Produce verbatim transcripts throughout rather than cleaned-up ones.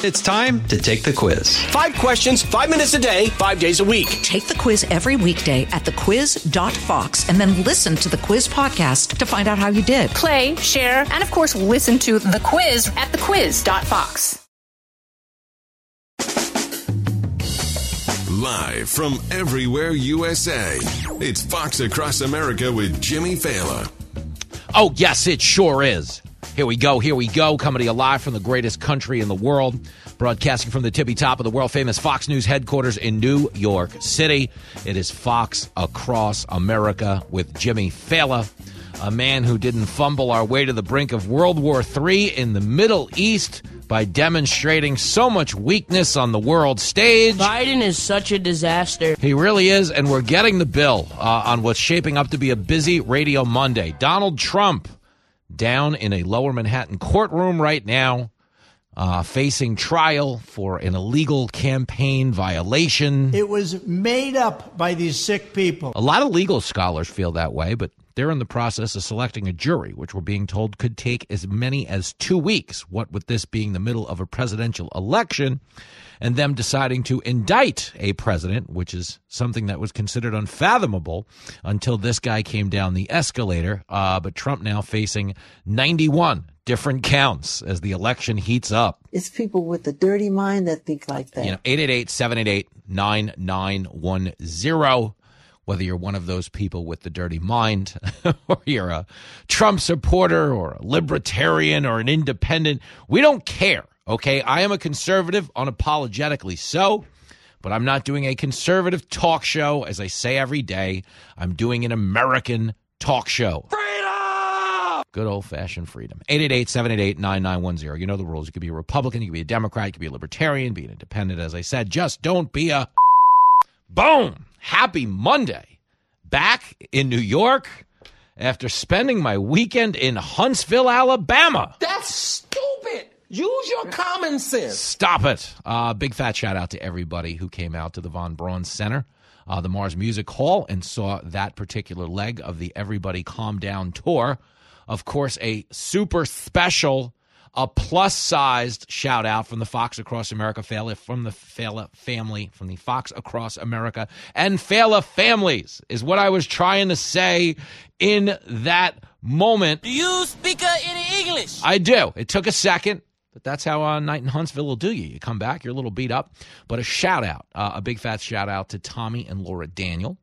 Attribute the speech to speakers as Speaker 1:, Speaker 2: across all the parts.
Speaker 1: It's time to take the quiz.
Speaker 2: Five questions, five minutes a day, five days a week.
Speaker 3: Take the quiz every weekday at the quiz dot fox and then listen to the quiz podcast to find out how you did.
Speaker 4: Play, share, and of course, listen to the quiz at the quiz dot fox.
Speaker 5: Live from everywhere U S A, it's Fox Across America with Jimmy Fallon.
Speaker 6: Oh, yes, it sure is. Here we go, here we go, coming to you live from the greatest country in the world, broadcasting from the tippy top of the world-famous Fox News headquarters in New York City. It is Fox Across America with Jimmy Fallon, a man who didn't fumble our way to the brink of World War Three in the Middle East by demonstrating so much weakness on the world stage.
Speaker 7: Biden is such a disaster.
Speaker 6: He really is, and we're getting the bill uh, on what's shaping up to be a busy Radio Monday. Donald Trump down in a lower Manhattan courtroom right now, uh, facing trial for an illegal campaign violation.
Speaker 8: It was made up by these sick people.
Speaker 6: A lot of legal scholars feel that way, but they're in the process of selecting a jury, which we're being told could take as many as two weeks, what with this being the middle of a presidential election, and them deciding to indict a president, which is something that was considered unfathomable until this guy came down the escalator. Uh, but Trump now facing ninety-one different counts as the election heats up.
Speaker 9: It's people with a dirty mind that think like that.
Speaker 6: You know, eight eight eight, seven eight eight, nine nine one zero. Whether you're one of those people with the dirty mind or you're a Trump supporter or a libertarian or an independent, we don't care, okay? I am a conservative, unapologetically so, but I'm not doing a conservative talk show. As I say every day, I'm doing an American talk show. Freedom! Good old-fashioned freedom. eight eight eight, seven eight eight, nine nine one zero. You know the rules. You could be a Republican, you could be a Democrat, you could be a libertarian, be an independent, as I said. Just don't be a boom. Happy Monday. Back in New York after spending my weekend in Huntsville, Alabama.
Speaker 2: That's stupid. Use your common sense.
Speaker 6: Stop it. Uh, big fat shout out to everybody who came out to the Von Braun Center, uh, the Mars Music Hall, and saw that particular leg of the Everybody Calm Down tour. Of course, a super special, a plus-sized shout-out from the Fox Across America, from the Fallon family, from the Fox Across America and Fallon families is what I was trying to say in that moment.
Speaker 7: Do you speak uh, any English?
Speaker 6: I do. It took a second, but that's how a night in Huntsville will do you. You come back, you're a little beat up. But a shout-out, uh, a big fat shout-out to Tommy and Laura Daniel,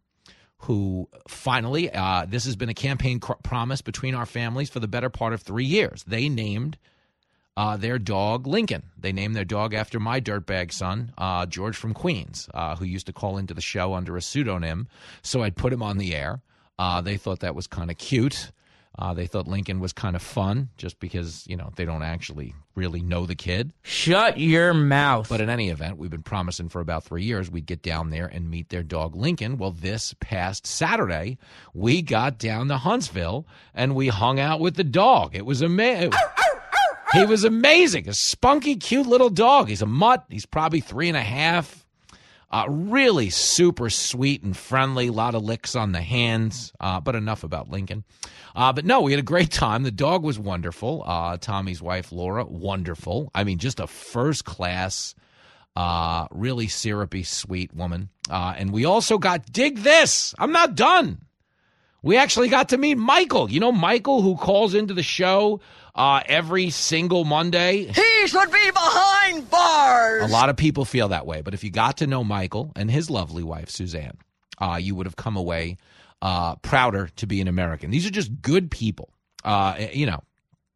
Speaker 6: who finally, uh, this has been a campaign cr- promise between our families for the better part of three years. They named Uh, their dog, Lincoln. They named their dog after my dirtbag son, uh, George from Queens, uh, who used to call into the show under a pseudonym. So I'd put him on the air. Uh, they thought that was kind of cute. Uh, they thought Lincoln was kind of fun just because, you know, they don't actually really know the kid.
Speaker 7: Shut your mouth.
Speaker 6: But in any event, we've been promising for about three years we'd get down there and meet their dog, Lincoln. Well, this past Saturday, we got down to Huntsville and we hung out with the dog. It was amazing. He was amazing. A spunky, cute little dog. He's a mutt. He's probably three and a half. Uh, really super sweet and friendly. A lot of licks on the hands. Uh, but enough about Lincoln. Uh, but no, we had a great time. The dog was wonderful. Uh, Tommy's wife, Laura, wonderful. I mean, just a first-class, uh, really syrupy, sweet woman. Uh, and we also got, dig this, I'm not done. We actually got to meet Michael. You know Michael, who calls into the show uh, every single Monday?
Speaker 7: He should be behind bars.
Speaker 6: A lot of people feel that way. But if you got to know Michael and his lovely wife, Suzanne, uh, you would have come away uh, prouder to be an American. These are just good people. Uh, you know,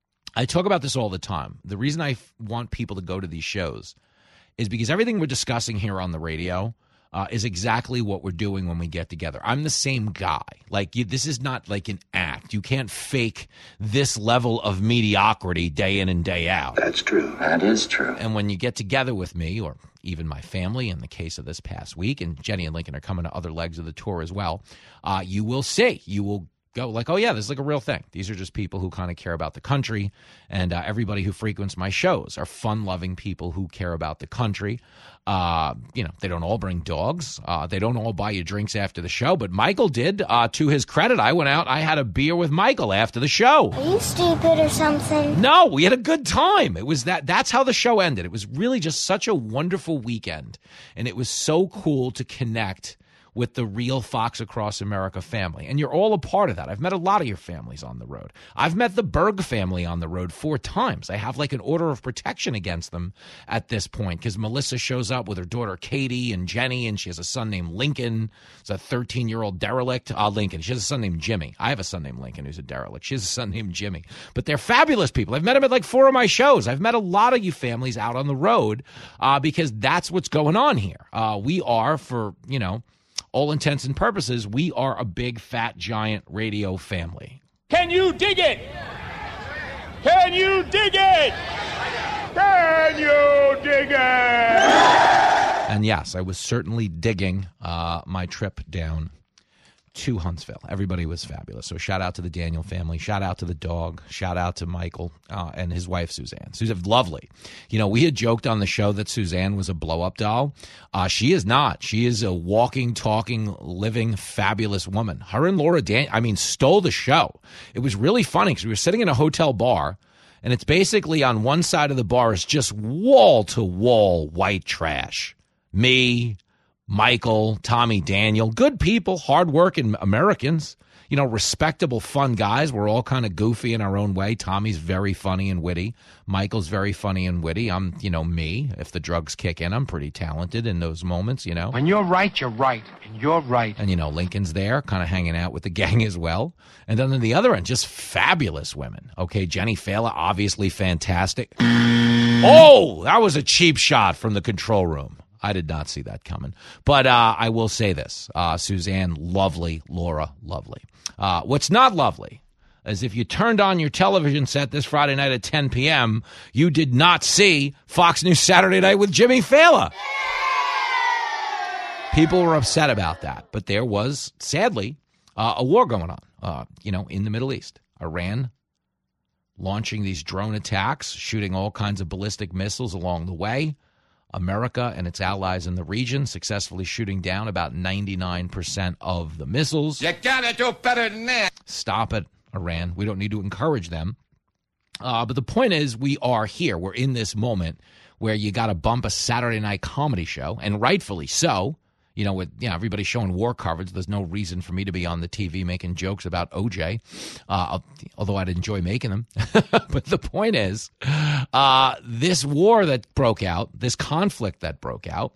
Speaker 6: I talk about this all the time. The reason I f- want people to go to these shows is because everything we're discussing here on the radio Uh, is exactly what we're doing when we get together. I'm the same guy. Like, you, this is not like an act. You can't fake this level of mediocrity day in and day out.
Speaker 10: That's true. That is true.
Speaker 6: And when you get together with me, or even my family, in the case of this past week, and Jenny and Lincoln are coming to other legs of the tour as well, uh, you will see. You will go like, oh, yeah, this is like a real thing. These are just people who kind of care about the country. And uh, everybody who frequents my shows are fun-loving people who care about the country. Uh, you know, they don't all bring dogs. Uh, they don't all buy you drinks after the show. But Michael did. Uh, to his credit, I went out. I had a beer with Michael after the show.
Speaker 10: Are you stupid or something?
Speaker 6: No, we had a good time. It was that. That's how the show ended. It was really just such a wonderful weekend. And it was so cool to connect with the real Fox Across America family. And you're all a part of that. I've met a lot of your families on the road. I've met the Berg family on the road four times. I have like an order of protection against them at this point because Melissa shows up with her daughter Katie and Jenny, and she has a son named Lincoln. It's a thirteen-year-old derelict. Uh, Lincoln. She has a son named Jimmy. I have a son named Lincoln who's a derelict. She has a son named Jimmy. But they're fabulous people. I've met them at like four of my shows. I've met a lot of you families out on the road uh, because that's what's going on here. Uh, we are, for, you know, all intents and purposes, we are a big, fat, giant radio family.
Speaker 11: Can you dig it? Can you dig it? Can you dig it?
Speaker 6: And yes, I was certainly digging uh, my trip down to Huntsville. Everybody was fabulous. So shout out to the Daniel family. Shout out to the dog. Shout out to Michael uh, and his wife, Suzanne. Suzanne, lovely. You know, we had joked on the show that Suzanne was a blow-up doll. Uh, she is not. She is a walking, talking, living, fabulous woman. Her and Laura Dan, I mean, stole the show. It was really funny because we were sitting in a hotel bar, and it's basically on one side of the bar is just wall-to-wall white trash. Me, Michael, Tommy Daniel, good people, hardworking Americans, you know, respectable, fun guys. We're all kind of goofy in our own way. Tommy's very funny and witty. Michael's very funny and witty. I'm, you know, me. If the drugs kick in, I'm pretty talented in those moments, you know.
Speaker 12: When you're right, you're right, and you're right.
Speaker 6: And, you know, Lincoln's there, kind of hanging out with the gang as well. And then on the other end, just fabulous women. Okay, Jenny Fela, obviously fantastic. Oh, that was a cheap shot from the control room. I did not see that coming. But uh, I will say this. Uh, Suzanne, lovely. Laura, lovely. Uh, what's not lovely is if you turned on your television set this Friday night at ten p.m., you did not see Fox News Saturday Night with Jimmy Fallon. People were upset about that. But there was, sadly, uh, a war going on, uh, you know, in the Middle East. Iran launching these drone attacks, shooting all kinds of ballistic missiles along the way. America and its allies in the region successfully shooting down about ninety-nine percent of the missiles.
Speaker 2: You gotta do better than that.
Speaker 6: Stop it, Iran. We don't need to encourage them. Uh, but the point is, we are here. We're in this moment where you got to bump a Saturday night comedy show, and rightfully so. You know, with you know everybody showing war coverage, there's no reason for me to be on the T V making jokes about O J, uh, although I'd enjoy making them. But the point is, uh, this war that broke out, this conflict that broke out,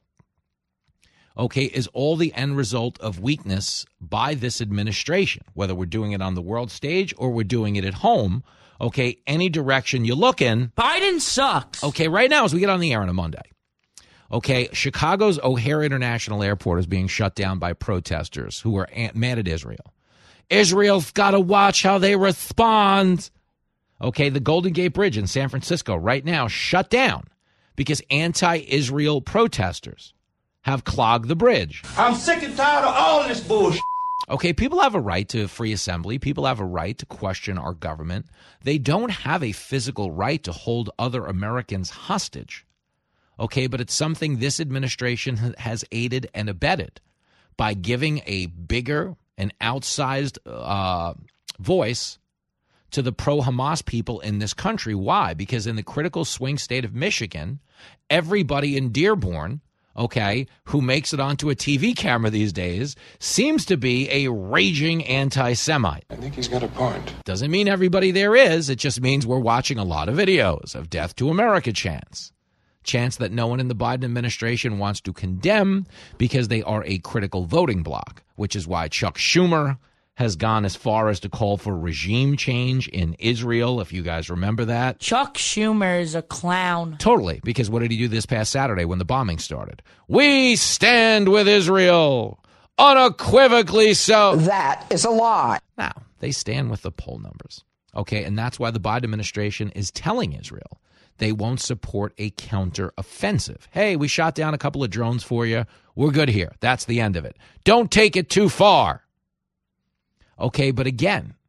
Speaker 6: okay, is all the end result of weakness by this administration, whether we're doing it on the world stage or we're doing it at home. Okay, any direction you look in.
Speaker 7: Biden sucks.
Speaker 6: Okay, right now as we get on the air on a Monday. Okay, Chicago's O'Hare International Airport is being shut down by protesters who are mad at Israel. Israel's got to watch how they respond. Okay, the Golden Gate Bridge in San Francisco right now shut down because anti-Israel protesters have clogged the bridge.
Speaker 2: I'm sick and tired of all this bullshit.
Speaker 6: Okay, people have a right to free assembly. People have a right to question our government. They don't have a physical right to hold other Americans hostage. Okay, but it's something this administration has aided and abetted by giving a bigger and outsized uh, voice to the pro-Hamas people in this country. Why? Because in the critical swing state of Michigan, everybody in Dearborn, okay, who makes it onto a T V camera these days, seems to be a raging anti-Semite.
Speaker 13: I think he's got a point.
Speaker 6: Doesn't mean everybody there is. It just means we're watching a lot of videos of Death to America chants. Chants that no one in the Biden administration wants to condemn because they are a critical voting bloc, which is why Chuck Schumer has gone as far as to call for regime change in Israel, if you guys remember that.
Speaker 7: Chuck Schumer is a clown.
Speaker 6: Totally, because what did he do this past Saturday when the bombing started? We stand with Israel, unequivocally so.
Speaker 14: That is a lie.
Speaker 6: Now, they stand with the poll numbers, okay, and that's why the Biden administration is telling Israel they won't support a counter-offensive. Hey, we shot down a couple of drones for you. We're good here. That's the end of it. Don't take it too far. Okay, but again,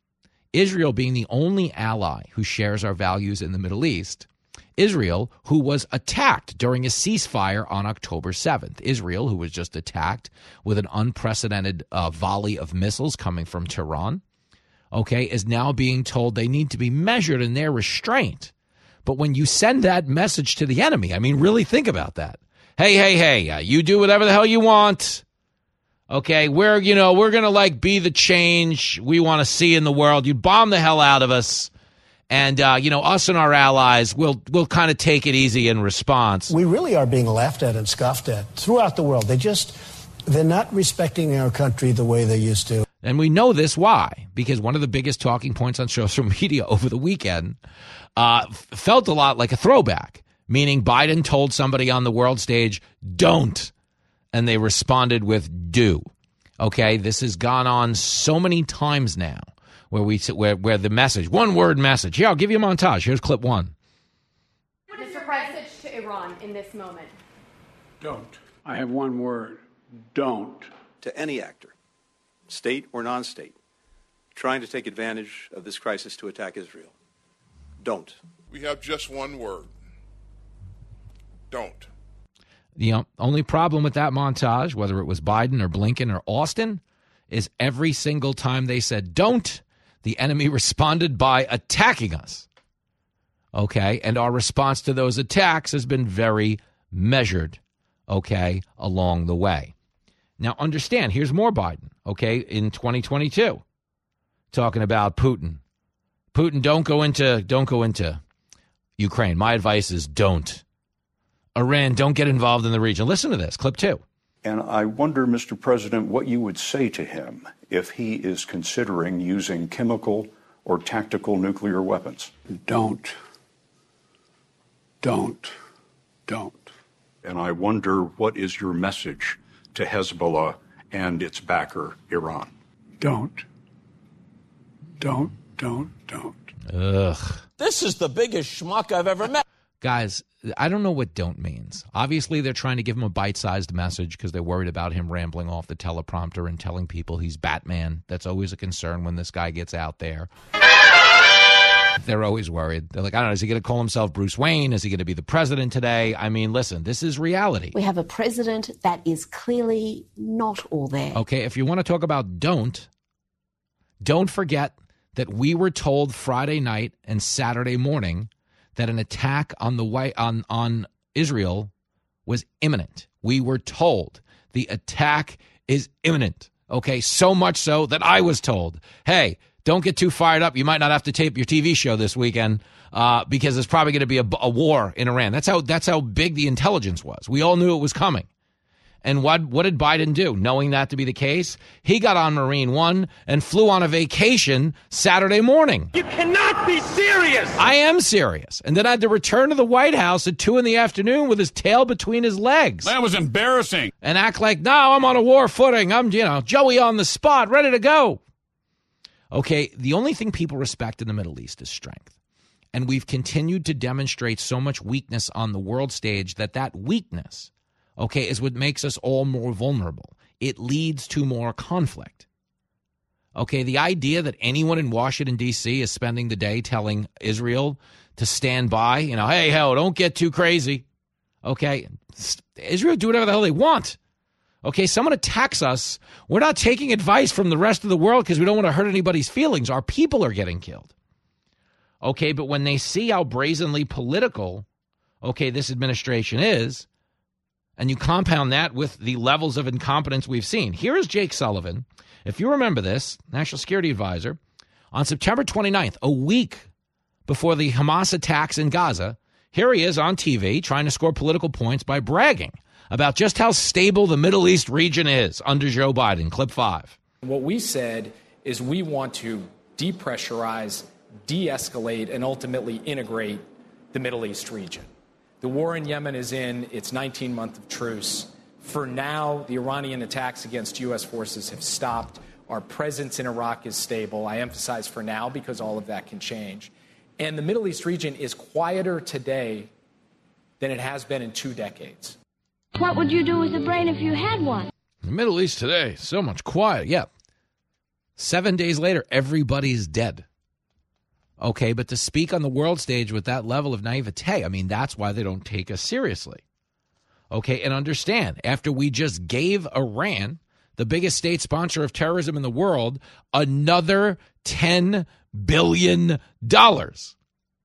Speaker 6: Israel being the only ally who shares our values in the Middle East, Israel, who was attacked during a ceasefire on October seventh. Israel, who was just attacked with an unprecedented uh, volley of missiles coming from Tehran, okay, is now being told they need to be measured in their restraint. But when you send that message to the enemy, I mean, really think about that. Hey, hey, hey, uh, you do whatever the hell you want. Okay, we're, you know, we're going to, like, be the change we want to see in the world. You bomb the hell out of us. And, uh, you know, us and our allies, we'll, we'll kind of take it easy in response.
Speaker 13: We really are being laughed at and scoffed at throughout the world. They just, they're not respecting our country the way they used to.
Speaker 6: And we know this why, because one of the biggest talking points on social media over the weekend uh, felt a lot like a throwback, meaning Biden told somebody on the world stage, don't, and they responded with do. Okay, this has gone on so many times now. Where we where where the message, one word message. Here, I'll give you a montage. Here's clip one.
Speaker 14: What is your message to Iran in this moment?
Speaker 15: Don't. I have one word. Don't.
Speaker 16: To any actor, state or non-state, trying to take advantage of this crisis to attack Israel, don't.
Speaker 17: We have just one word. Don't.
Speaker 6: The uh, only problem with that montage, whether it was Biden or Blinken or Austin, is every single time they said don't, the enemy responded by attacking us. Okay? And our response to those attacks has been very measured, okay, along the way. Now, understand, here's more Biden, okay, in twenty twenty-two, talking about Putin. Putin, don't go into, don't go into Ukraine. My advice is don't. Iran, don't get involved in the region. Listen to this, clip two.
Speaker 18: And I wonder, Mister President, what you would say to him if he is considering using chemical or tactical nuclear weapons.
Speaker 15: Don't. Don't. Don't.
Speaker 18: And I wonder, what is your message to Hezbollah and its backer, Iran?
Speaker 15: Don't. Don't, don't, don't.
Speaker 6: Ugh.
Speaker 2: This is the biggest schmuck I've ever met.
Speaker 6: Guys, I don't know what don't means. Obviously, they're trying to give him a bite-sized message because they're worried about him rambling off the teleprompter and telling people he's Batman. That's always a concern when this guy gets out there. They're always worried. They're like, I don't know, is he going to call himself Bruce Wayne? Is he going to be the president today? I mean, listen, this is reality.
Speaker 19: We have a president that is clearly not all there.
Speaker 6: Okay, if you want to talk about don't, don't forget that we were told Friday night and Saturday morning that an attack on the white on on Israel was imminent. We were told the attack is imminent. Okay, so much so that I was told, hey, don't get too fired up. You might not have to tape your T V show this weekend uh, because there's probably going to be a, a war in Iran. That's how that's how big the intelligence was. We all knew it was coming. And what what did Biden do? Knowing that to be the case, he got on Marine One and flew on a vacation Saturday morning.
Speaker 11: You cannot be serious!
Speaker 6: I am serious. And then I had to return to the White House at two in the afternoon with his tail between his legs.
Speaker 11: That was embarrassing.
Speaker 6: And act like, no, I'm on a war footing. I'm, you know, Joey on the spot, ready to go. Okay, the only thing people respect in the Middle East is strength. And we've continued to demonstrate so much weakness on the world stage that that weakness, okay, is what makes us all more vulnerable. It leads to more conflict. Okay, the idea that anyone in Washington, D C is spending the day telling Israel to stand by, you know, hey, hell, don't get too crazy. Okay, Israel do whatever the hell they want. Okay, someone attacks us. We're not taking advice from the rest of the world because we don't want to hurt anybody's feelings. Our people are getting killed. Okay, but when they see how brazenly political, okay, this administration is, and you compound that with the levels of incompetence we've seen. Here is Jake Sullivan, if you remember this, National Security Advisor, on September twenty-ninth, a week before the Hamas attacks in Gaza. Here he is on T V trying to score political points by bragging about just how stable the Middle East region is under Joe Biden. Clip five.
Speaker 20: What we said is we want to depressurize, de-escalate, and ultimately integrate the Middle East region. The war in Yemen is in its nineteenth month of truce. For now, the Iranian attacks against U S forces have stopped. Our presence in Iraq is stable. I emphasize for now because all of that can change. And the Middle East region is quieter today than it has been in two decades.
Speaker 10: What would you do with a brain if you had one?
Speaker 6: The Middle East today, so much quiet. Yeah. Seven days later, everybody's dead. Okay, but to speak on the world stage with that level of naivete, I mean, that's why they don't take us seriously. Okay, and understand, after we just gave Iran, the biggest state sponsor of terrorism in the world, another ten billion dollars.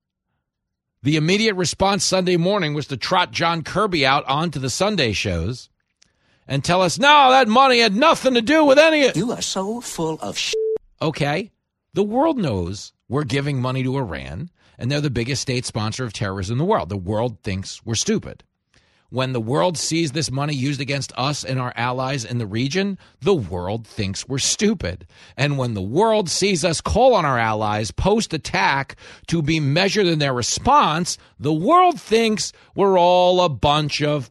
Speaker 6: The immediate response Sunday morning was to trot John Kirby out onto the Sunday shows and tell us, no, that money had nothing to do with any of it.
Speaker 2: You are so full of shit.
Speaker 6: Okay, the world knows we're giving money to Iran, and they're the biggest state sponsor of terrorism in the world. The world thinks we're stupid. When the world sees this money used against us and our allies in the region, the world thinks we're stupid. And when the world sees us call on our allies post-attack to be measured in their response, the world thinks we're all a bunch of...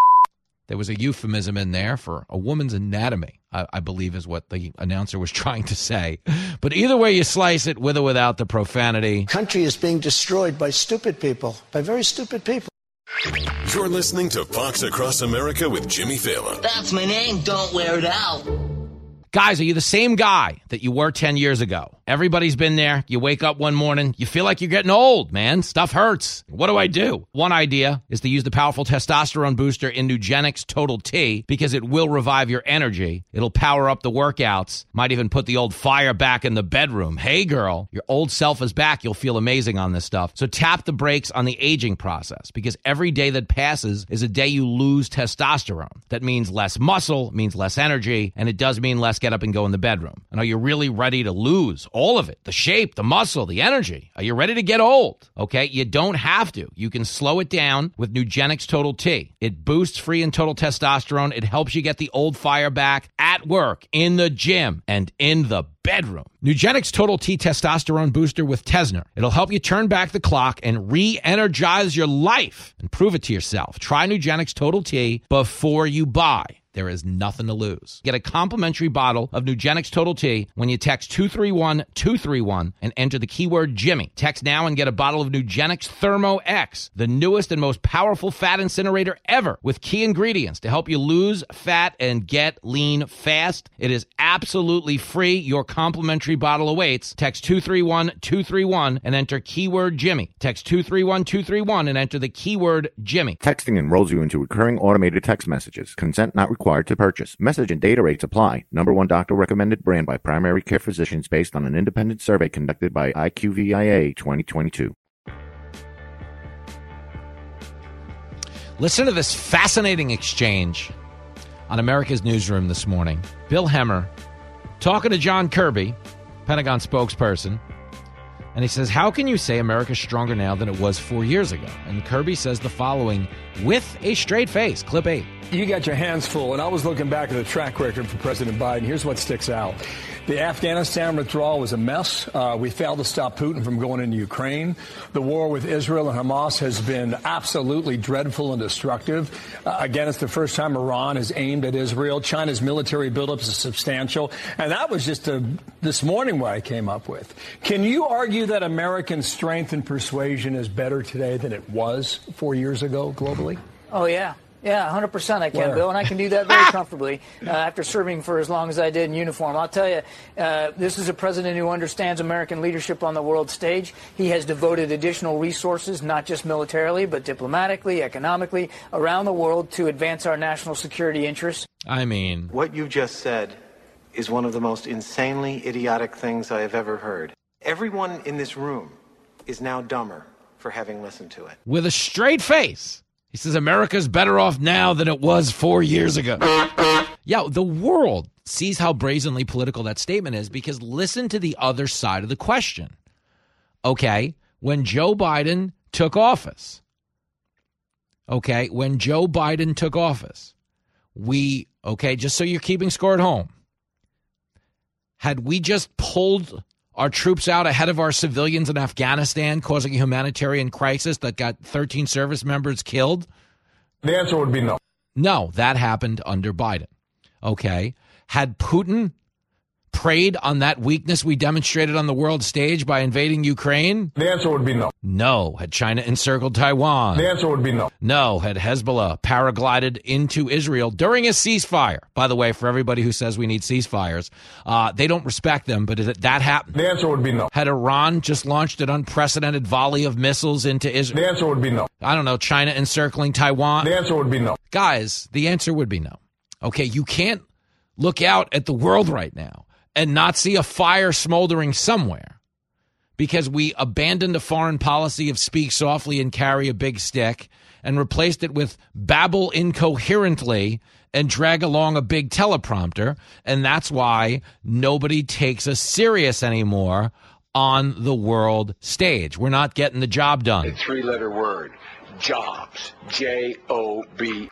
Speaker 6: There was a euphemism in there for a woman's anatomy, I, I believe is what the announcer was trying to say. But either way you slice it, with or without the profanity.
Speaker 13: Country is being destroyed by stupid people, by very stupid people.
Speaker 5: You're listening to Fox Across America with Jimmy Fallon.
Speaker 2: That's my name. Don't wear it out.
Speaker 6: Guys, are you the same guy that you were ten years ago? Everybody's been there. You wake up one morning, you feel like you're getting old, man. Stuff hurts. What do I do? One idea is to use the powerful testosterone booster in Nugenix Total T because it will revive your energy. It'll power up the workouts. Might even put the old fire back in the bedroom. Hey, girl, your old self is back. You'll feel amazing on this stuff. So tap the brakes on the aging process because every day that passes is a day you lose testosterone. That means less muscle, means less energy, and it does mean less get up and go in the bedroom. And are you really ready to lose all of it? The shape, the muscle, the energy. Are you ready to get old? Okay, you don't have to. You can slow it down with Nugenix Total T. It boosts free and total testosterone. It helps you get the old fire back at work, in the gym, and in the bedroom. Nugenix Total T Testosterone Booster with Tesner. It'll help you turn back the clock and re-energize your life and prove it to yourself. Try Nugenix Total T before you buy. There is nothing to lose. Get a complimentary bottle of Nugenix Total T when you text two three one two three one and enter the keyword Jimmy. Text now and get a bottle of Nugenix Thermo X, the newest and most powerful fat incinerator ever, with key ingredients to help you lose fat and get lean fast. It is absolutely free. Your complimentary bottle awaits. Text two three one two three one and enter keyword Jimmy. Text two three one two three one and enter the keyword Jimmy.
Speaker 21: Texting enrolls you into recurring automated text messages. Consent not required to purchase. Message and data rates apply. Number one doctor recommended brand by primary care physicians based on an independent survey conducted by I Q V I A twenty twenty-two.
Speaker 6: Listen to this fascinating exchange on America's Newsroom this morning. Bill Hemmer talking to John Kirby, Pentagon spokesperson, and he says, how can you say America's stronger now than it was four years ago? And Kirby says the following with a straight face. Clip eight.
Speaker 22: You got your hands full, and I was looking back at the track record for President Biden. Here's what sticks out. The Afghanistan withdrawal was a mess. Uh, we failed to stop Putin from going into Ukraine. The war with Israel and Hamas has been absolutely dreadful and destructive. Uh, again, it's the first time Iran has aimed at Israel. China's military buildup is substantial. And that was just a, this morning what I came up with. Can you argue that American strength and persuasion is better today than it was four years ago globally?
Speaker 23: Oh, yeah. Yeah, one hundred percent I can,
Speaker 22: Where?
Speaker 23: Bill, and I can do that very comfortably uh, after serving for as long as I did in uniform. I'll tell you, uh, this is a president who understands American leadership on the world stage. He has devoted additional resources, not just militarily, but diplomatically, economically, around the world to advance our national security interests.
Speaker 6: I mean...
Speaker 24: What you just said is one of the most insanely idiotic things I have ever heard. Everyone in this room is now dumber for having listened to it.
Speaker 6: With a straight face. He says America's better off now than it was four years ago. Yeah, the world sees how brazenly political that statement is because listen to the other side of the question. Okay, when Joe Biden took office, okay, when Joe Biden took office, we, okay, just so you're keeping score at home, had we just pulled our troops out ahead of our civilians in Afghanistan, causing a humanitarian crisis that got thirteen service members killed?
Speaker 22: The answer would be no.
Speaker 6: No, that happened under Biden. Okay. Had Putin preyed on that weakness we demonstrated on the world stage by invading Ukraine?
Speaker 22: The answer would be no.
Speaker 6: No. Had China encircled Taiwan?
Speaker 22: The answer would be no.
Speaker 6: No. Had Hezbollah paraglided into Israel during a ceasefire? By the way, for everybody who says we need ceasefires, uh, they don't respect them, but did that happen?
Speaker 22: The answer would be no.
Speaker 6: Had Iran just launched an unprecedented volley of missiles into Israel?
Speaker 22: The answer would be no.
Speaker 6: I don't know, China encircling Taiwan?
Speaker 22: The answer would be no.
Speaker 6: Guys, the answer would be no. Okay, you can't look out at the world right now and not see a fire smoldering somewhere because we abandoned a foreign policy of speak softly and carry a big stick and replaced it with babble incoherently and drag along a big teleprompter. And that's why nobody takes us serious anymore on the world stage. We're not getting the job done.
Speaker 1: A three-letter word, jobs, J O B.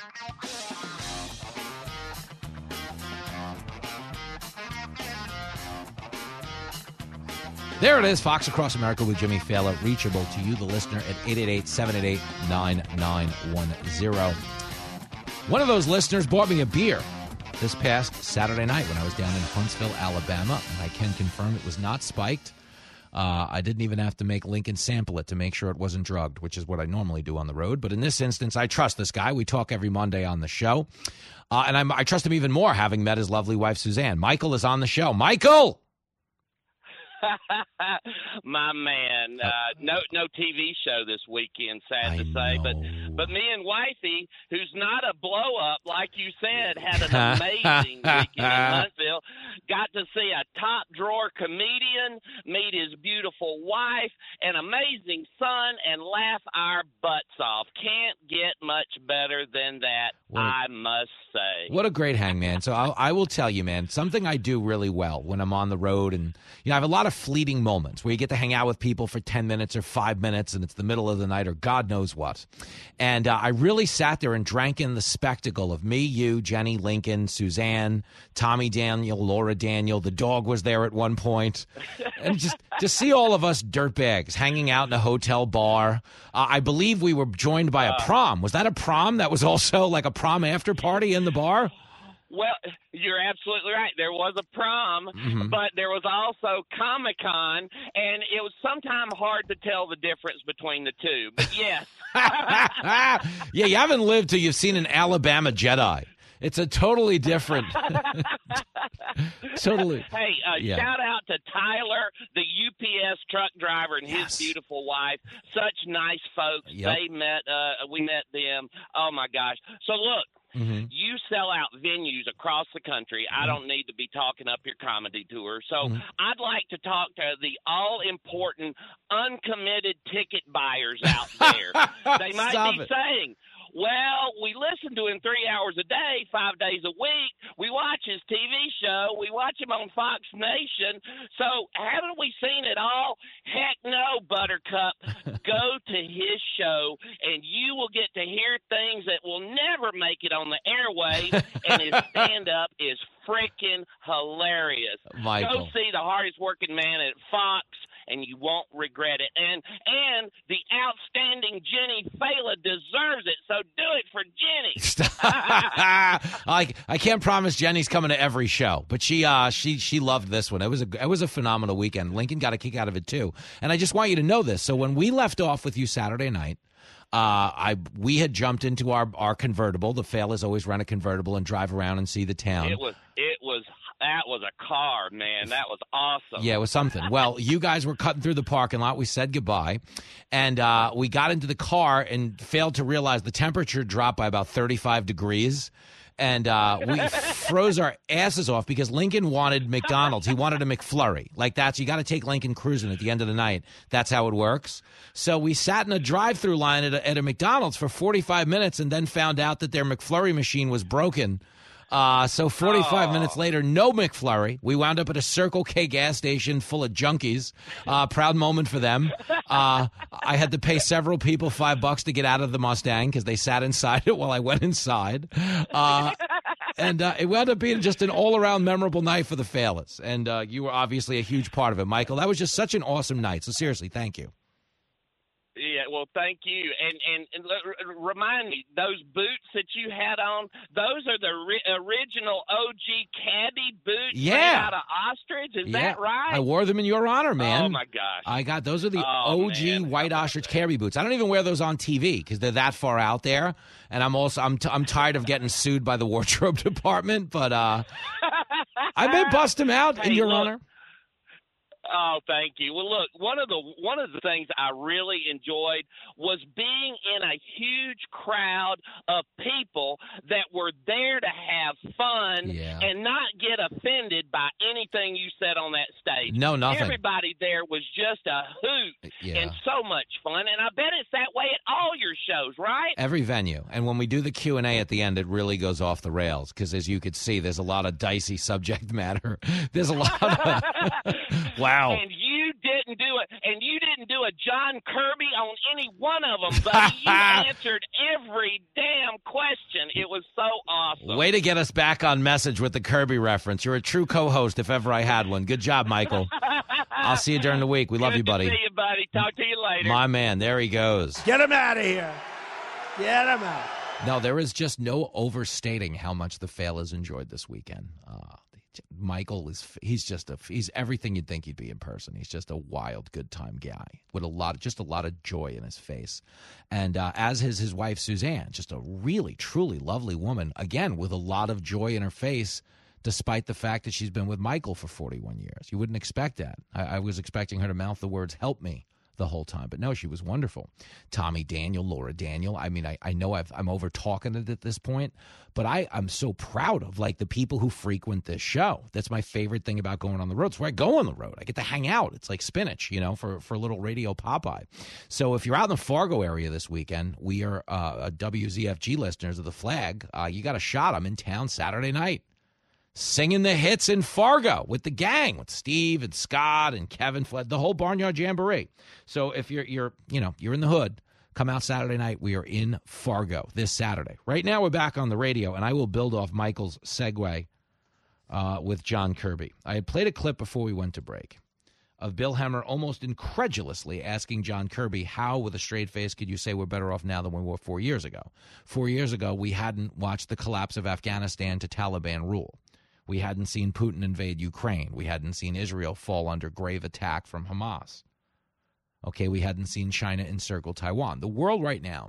Speaker 6: There it is, Fox Across America with Jimmy Fallon, reachable to you, the listener, at eight eight eight, seven eight eight, nine nine one zero. One of those listeners bought me a beer this past Saturday night when I was down in Huntsville, Alabama, and I can confirm it was not spiked. Uh, I didn't even have to make Lincoln sample it to make sure it wasn't drugged, which is what I normally do on the road. But in this instance, I trust this guy. We talk every Monday on the show, uh, and I'm, I trust him even more having met his lovely wife, Suzanne. Michael is on the show. Michael!
Speaker 3: My man, uh, no no T V show this weekend, sad I to say, know. but but me and wifey, who's not a blow up like you said, had an amazing weekend in Huntsville. Got to see a top drawer comedian, meet his beautiful wife, an amazing son, and laugh our butts off. Can't get much better than that, what I a, must say.
Speaker 6: What a great hang, man. So I'll, I will tell you, man, something I do really well when I'm on the road, and you know, I have a lot of fleeting moments where you get to hang out with people for ten minutes or five minutes and it's the middle of the night or God knows what. And uh, I really sat there and drank in the spectacle of me, you, Jenny, Lincoln, Suzanne, Tommy Daniel, Laura Daniel. The dog was there at one point. And just to see all of us dirtbags hanging out in a hotel bar. Uh, I believe we were joined by a prom. Was that a prom that was also like a prom after party in the bar?
Speaker 3: Well, you're absolutely right. There was a prom,
Speaker 6: mm-hmm.
Speaker 3: but there was also Comic-Con, and it was sometimes hard to tell the difference between the two. But yes.
Speaker 6: Yeah, you haven't lived till you've seen an Alabama Jedi. It's a totally different. Totally.
Speaker 3: Hey, uh,
Speaker 6: yeah.
Speaker 3: Shout out to Tyler, the U P S truck driver, and
Speaker 6: yes.
Speaker 3: his beautiful wife. Such nice folks.
Speaker 6: Yep.
Speaker 3: They met. Uh, we met them. Oh my gosh. So look.
Speaker 6: Mm-hmm.
Speaker 3: You sell out venues across the country. I don't need to be talking up your comedy tour. So
Speaker 6: mm-hmm.
Speaker 3: I'd like to talk to the all-important, uncommitted ticket buyers out there. They might
Speaker 6: Stop
Speaker 3: be
Speaker 6: it.
Speaker 3: saying, well, we listen to him three hours a day, five days a week. We watch his T V show. We watch him on Fox Nation. So haven't we seen it all? Heck no, Buttercup. Go to his show, and you will get to hear things that will never make it on the airwaves, and his stand-up is freaking hilarious.
Speaker 6: Michael.
Speaker 3: Go see the hardest working man at Fox, and you won't regret it. And and the outstanding Jenny Fallon deserves it, so do it for Jenny.
Speaker 6: I I can't promise Jenny's coming to every show, but she uh she she loved this one. It was a it was a phenomenal weekend. Lincoln got a kick out of it too. And I just want you to know this. So when we left off with you Saturday night, Uh, I we had jumped into our, our convertible. The Fallers always run a convertible and drive around and see the town.
Speaker 3: It was it was that was a car, man. That was awesome.
Speaker 6: Yeah, it was something. Well, you guys were cutting through the parking lot. We said goodbye, and uh, we got into the car and failed to realize the temperature dropped by about thirty-five degrees. And uh, we froze our asses off because Lincoln wanted McDonald's. He wanted a McFlurry. Like that's, you got to take Lincoln cruising at the end of the night. That's how it works. So we sat in a drive-through line at a, at a McDonald's for forty-five minutes and then found out that their McFlurry machine was broken. Uh, so forty-five oh. minutes later, no McFlurry. We wound up at a Circle K gas station full of junkies. Uh, proud moment for them. Uh, I had to pay several people five bucks to get out of the Mustang because they sat inside it while I went inside. Uh, and uh, it wound up being just an all-around memorable night for the Fallers. And uh, you were obviously a huge part of it, Michael. That was just such an awesome night. So seriously, thank you.
Speaker 3: Yeah, well, thank you. And, and and l- remind me, those boots that you had on, those are the ri- original O G caddy boots
Speaker 6: Yeah.
Speaker 3: made out of ostrich. Is
Speaker 6: Yeah,
Speaker 3: that right?
Speaker 6: I wore them in your honor, man.
Speaker 3: Oh my gosh!
Speaker 6: I got those are the
Speaker 3: Oh,
Speaker 6: O G white ostrich carry boots. I don't even wear those on T V because they're that far out there, and I'm also I'm t- I'm tired of getting sued by the wardrobe department. But uh, I may bust them out in
Speaker 3: Hey,
Speaker 6: your
Speaker 3: look.
Speaker 6: honor.
Speaker 3: Oh, thank you. Well, look, one of the one of the things I really enjoyed was being in a huge crowd of people that were there to have fun
Speaker 6: Yeah.
Speaker 3: and not get offended by anything you said on that stage.
Speaker 6: No, nothing.
Speaker 3: Everybody there was just a hoot
Speaker 6: Yeah.
Speaker 3: and so much fun, and I bet it's that way at all your shows, right?
Speaker 6: Every venue. And when we do the Q and A at the end, it really goes off the rails because, as you could see, there's a lot of dicey subject matter. There's a lot of – wow.
Speaker 3: And you didn't do it, and you didn't do a John Kirby on any one of them, buddy. You answered every damn question. It was so awesome.
Speaker 6: Way to get us back on message with the Kirby reference. You're a true co-host if ever I had one. Good job, Michael. I'll see you during the week. We love
Speaker 3: Good
Speaker 6: you, buddy.
Speaker 3: To see you, buddy. Talk to you later.
Speaker 6: My man, there he goes.
Speaker 13: Get him out of here. Get him out.
Speaker 6: No, there is just no overstating how much the Fail is enjoyed this weekend. Uh, Michael is he's just a he's everything you'd think he'd be in person. He's just a wild, good time guy with a lot of just a lot of joy in his face, and uh, as is his wife Suzanne, just a really truly lovely woman. Again, with a lot of joy in her face, despite the fact that she's been with Michael for forty-one years. You wouldn't expect that. I, I was expecting her to mouth the words "help me" the whole time, but no, she was wonderful. Tommy Daniel, Laura Daniel. I mean, I, I know I've, I'm over talking it at this point, but I, I'm so proud of like the people who frequent this show. That's my favorite thing about going on the road. It's where I go on the road. I get to hang out. It's like spinach, you know, for, for a little radio Popeye. So if you're out in the Fargo area this weekend, we are uh, W Z F G listeners of the Flag. Uh, you got a shot. I'm in town Saturday night, singing the hits in Fargo with the gang, with Steve and Scott and Kevin Fled, the whole Barnyard Jamboree. So if you're you're you know you're in the hood, come out Saturday night. We are in Fargo this Saturday. Right now we're back on the radio, and I will build off Michael's segue uh, with John Kirby. I had played a clip before we went to break of Bill Hemmer almost incredulously asking John Kirby, how with a straight face could you say we're better off now than we were four years ago? Four years ago, we hadn't watched the collapse of Afghanistan to Taliban rule. We hadn't seen Putin invade Ukraine. We hadn't seen Israel fall under grave attack from Hamas. Okay, we hadn't seen China encircle Taiwan. The world right now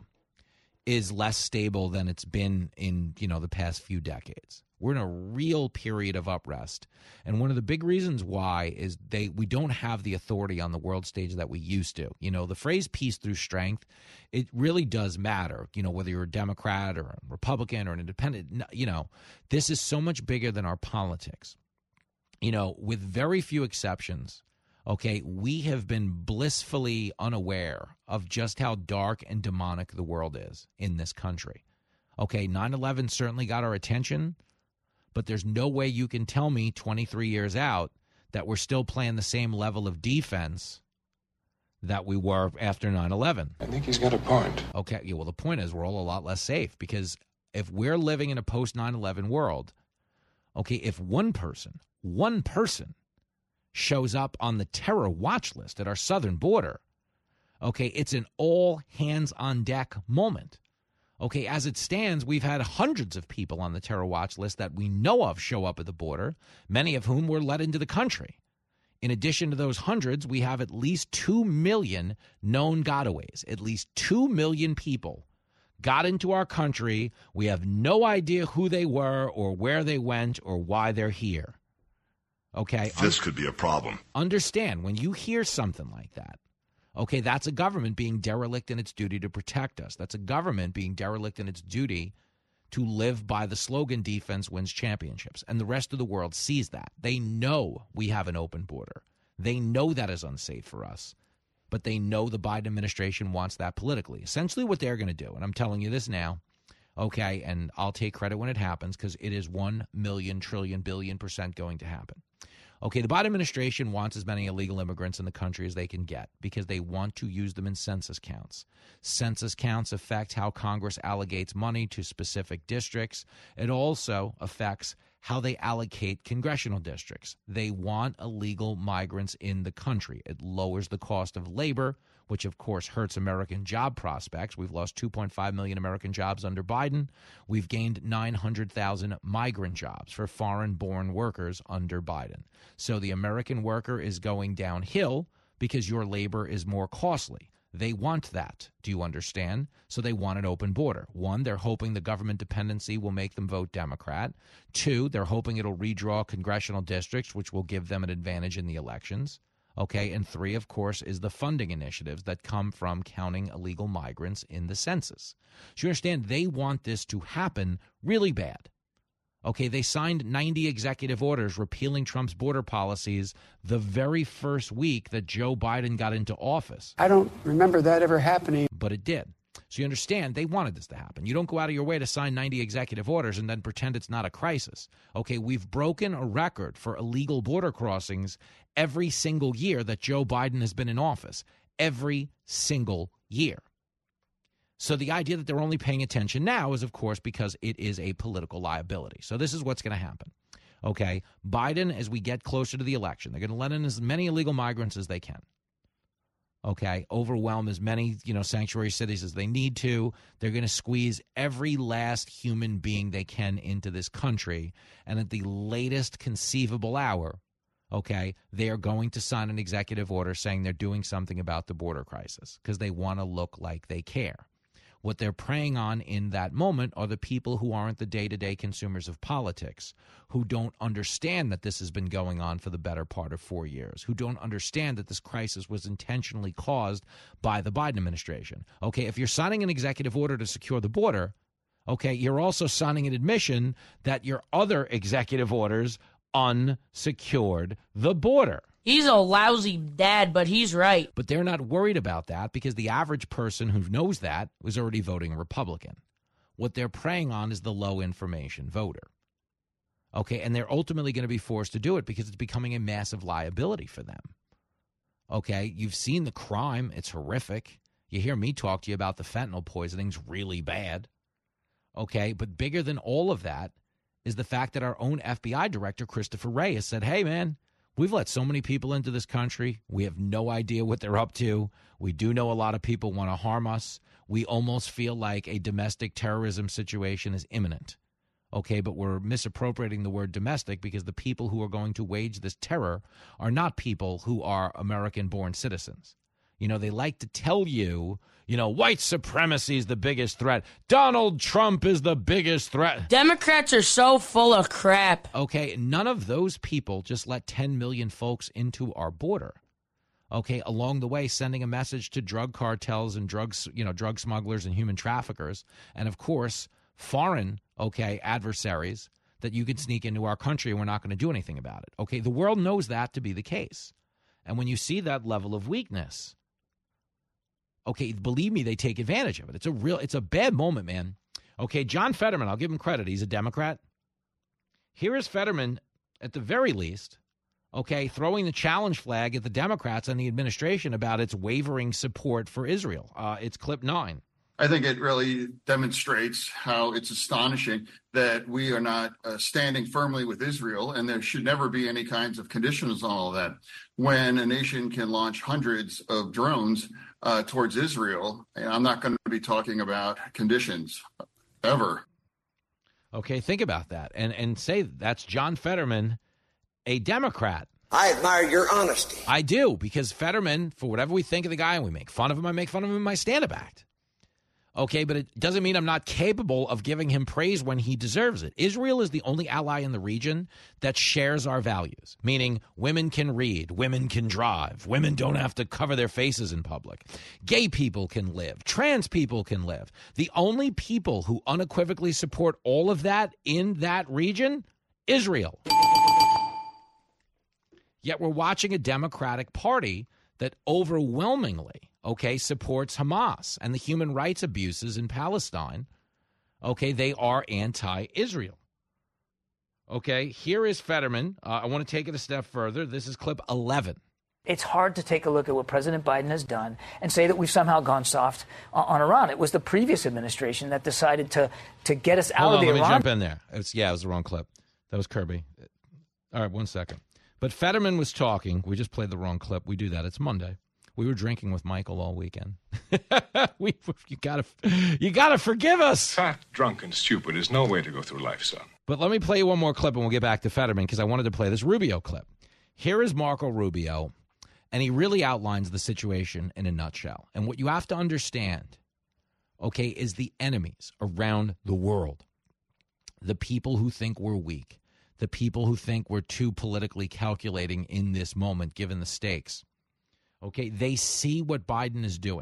Speaker 6: is less stable than it's been in, you know, the past few decades. We're in a real period of unrest. And one of the big reasons why is they we don't have the authority on the world stage that we used to. You know, the phrase peace through strength, it really does matter, you know, whether you're a Democrat or a Republican or an independent. You know, this is so much bigger than our politics. You know, with very few exceptions, okay, we have been blissfully unaware of just how dark and demonic the world is in this country. Okay, nine eleven certainly got our attention, but there's no way you can tell me twenty-three years out that we're still playing the same level of defense that we were after nine eleven.
Speaker 4: I think he's got a point.
Speaker 6: Okay, yeah, well, the point is we're all a lot less safe because if we're living in a post nine eleven world, okay, if one person, one person shows up on the terror watch list at our southern border, okay, it's an all hands on deck moment. Okay, as it stands, we've had hundreds of people on the terror watch list that we know of show up at the border, many of whom were let into the country. In addition to those hundreds, we have at least two million known gotaways. At least two million people got into our country. We have no idea who they were or where they went or why they're here. Okay?
Speaker 8: This could be a problem.
Speaker 6: Understand, when you hear something like that, okay, that's a government being derelict in its duty to protect us. That's a government being derelict in its duty to live by the slogan, defense wins championships. And the rest of the world sees that. They know we have an open border. They know that is unsafe for us. But they know the Biden administration wants that politically. Essentially what they're going to do, and I'm telling you this now, okay, and I'll take credit when it happens because it is one million, trillion, billion percent going to happen. Okay, the Biden administration wants as many illegal immigrants in the country as they can get because they want to use them in census counts. Census counts affect how Congress allocates money to specific districts. It also affects how they allocate congressional districts. They want illegal migrants in the country. It lowers the cost of labor, which of course hurts American job prospects. We've lost two point five million American jobs under Biden. We've gained nine hundred thousand migrant jobs for foreign-born workers under Biden. So the American worker is going downhill because your labor is more costly. They want that. Do you understand? So they want an open border. One, they're hoping the government dependency will make them vote Democrat. Two, they're hoping it'll redraw congressional districts, which will give them an advantage in the elections. Okay, and three, of course, is the funding initiatives that come from counting illegal migrants in the census. So you understand, they want this to happen really bad. Okay, they signed ninety executive orders repealing Trump's border policies the very first week that Joe Biden got into office.
Speaker 15: I don't remember that ever happening.
Speaker 6: But it did. So you understand, they wanted this to happen. You don't go out of your way to sign ninety executive orders and then pretend it's not a crisis. Okay, we've broken a record for illegal border crossings every single year that Joe Biden has been in office. Every single year. So the idea that they're only paying attention now is, of course, because it is a political liability. So this is what's going to happen. Okay, Biden, as we get closer to the election, they're going to let in as many illegal migrants as they can. Okay, overwhelm as many, you know, sanctuary cities as they need to. They're going to squeeze every last human being they can into this country. And at the latest conceivable hour, okay, they are going to sign an executive order saying they're doing something about the border crisis because they want to look like they care. What they're preying on in that moment are the people who aren't the day-to-day consumers of politics, who don't understand that this has been going on for the better part of four years, who don't understand that this crisis was intentionally caused by the Biden administration. Okay, if you're signing an executive order to secure the border, okay, you're also signing an admission that your other executive orders unsecured the border.
Speaker 7: He's a lousy dad, but he's right.
Speaker 6: But they're not worried about that because the average person who knows that was already voting Republican. What they're preying on is the low information voter. Okay, and they're ultimately going to be forced to do it because it's becoming a massive liability for them. Okay, you've seen the crime. It's horrific. You hear me talk to you about the fentanyl poisoning's really bad. Okay, but bigger than all of that is the fact that our own F B I director, Christopher Wray, has said, hey, man, we've let so many people into this country. We have no idea what they're up to. We do know a lot of people want to harm us. We almost feel like a domestic terrorism situation is imminent. Okay, but we're misappropriating the word domestic because the people who are going to wage this terror are not people who are American-born citizens. You know, they like to tell you, you know, white supremacy is the biggest threat. Donald Trump is the biggest threat.
Speaker 7: Democrats are so full of crap.
Speaker 6: Okay, none of those people just let ten million folks into our border. Okay, along the way, sending a message to drug cartels and drugs, you know, drug smugglers and human traffickers. And of course, foreign, okay, adversaries that you can sneak into our country and we're not going to do anything about it. Okay, the world knows that to be the case. And when you see that level of weakness, okay, believe me, they take advantage of it. It's a real, it's a bad moment, man. Okay, John Fetterman, I'll give him credit. He's a Democrat. Here is Fetterman, at the very least, okay, throwing the challenge flag at the Democrats and the administration about its wavering support for Israel. Uh, it's clip nine.
Speaker 4: I think it really demonstrates how it's astonishing that we are not uh, standing firmly with Israel, and there should never be any kinds of conditions on all that. When a nation can launch hundreds of drones uh, towards Israel, and I'm not going to be talking about conditions ever.
Speaker 6: Okay, think about that, and and say that's John Fetterman, a Democrat.
Speaker 8: I admire your honesty.
Speaker 6: I do, because Fetterman, for whatever we think of the guy, and we make fun of him, I make fun of him in my stand-up act. Okay, but it doesn't mean I'm not capable of giving him praise when he deserves it. Israel is the only ally in the region that shares our values, meaning women can read, women can drive, women don't have to cover their faces in public. Gay people can live, trans people can live. The only people who unequivocally support all of that in that region, Israel. Yet we're watching a Democratic Party that overwhelmingly, okay, supports Hamas and the human rights abuses in Palestine. Okay, they are anti-Israel. Okay, here is Fetterman. Uh, I want to take it a step further. This is clip eleven.
Speaker 23: It's hard to take a look at what President Biden has done and say that we've somehow gone soft on Iran. It was the previous administration that decided to, to get us out
Speaker 6: Hold
Speaker 23: of
Speaker 6: on,
Speaker 23: the
Speaker 6: let
Speaker 23: Iran.
Speaker 6: me jump in there. It's, yeah, it was the wrong clip. That was Kirby. All right, one second. But Fetterman was talking. We just played the wrong clip. We do that. It's Monday. We were drinking with Michael all weekend. we, you gotta, you gotta forgive us.
Speaker 9: Fat, drunk, and stupid is no way to go through life, son.
Speaker 6: But let me play you one more clip, and we'll get back to Fetterman because I wanted to play this Rubio clip. Here is Marco Rubio, and he really outlines the situation in a nutshell. And what you have to understand, okay, is the enemies around the world, the people who think we're weak, the people who think we're too politically calculating in this moment, given the stakes. Okay, they see what Biden is doing,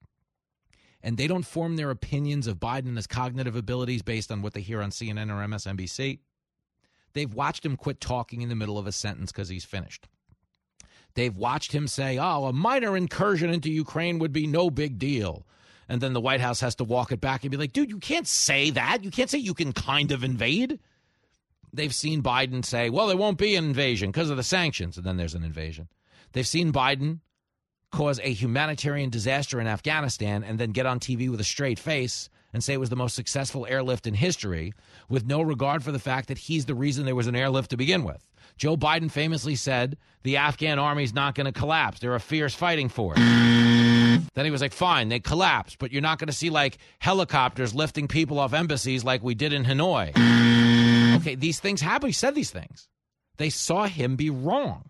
Speaker 6: and they don't form their opinions of Biden and his cognitive abilities based on what they hear on C N N or M S N B C. They've watched him quit talking in the middle of a sentence because he's finished. They've watched him say, oh, a minor incursion into Ukraine would be no big deal. And then the White House has to walk it back and be like, dude, you can't say that. You can't say you can kind of invade. They've seen Biden say, well, there won't be an invasion because of the sanctions. And then there's an invasion. They've seen Biden cause a humanitarian disaster in Afghanistan and then get on T V with a straight face and say it was the most successful airlift in history with no regard for the fact that he's the reason there was an airlift to begin with. Joe Biden famously said the Afghan army's not going to collapse. They're a fierce fighting force. Then he was like, fine, they collapse, but you're not going to see like helicopters lifting people off embassies like we did in Hanoi. Okay, these things happen. He said these things. They saw him be wrong.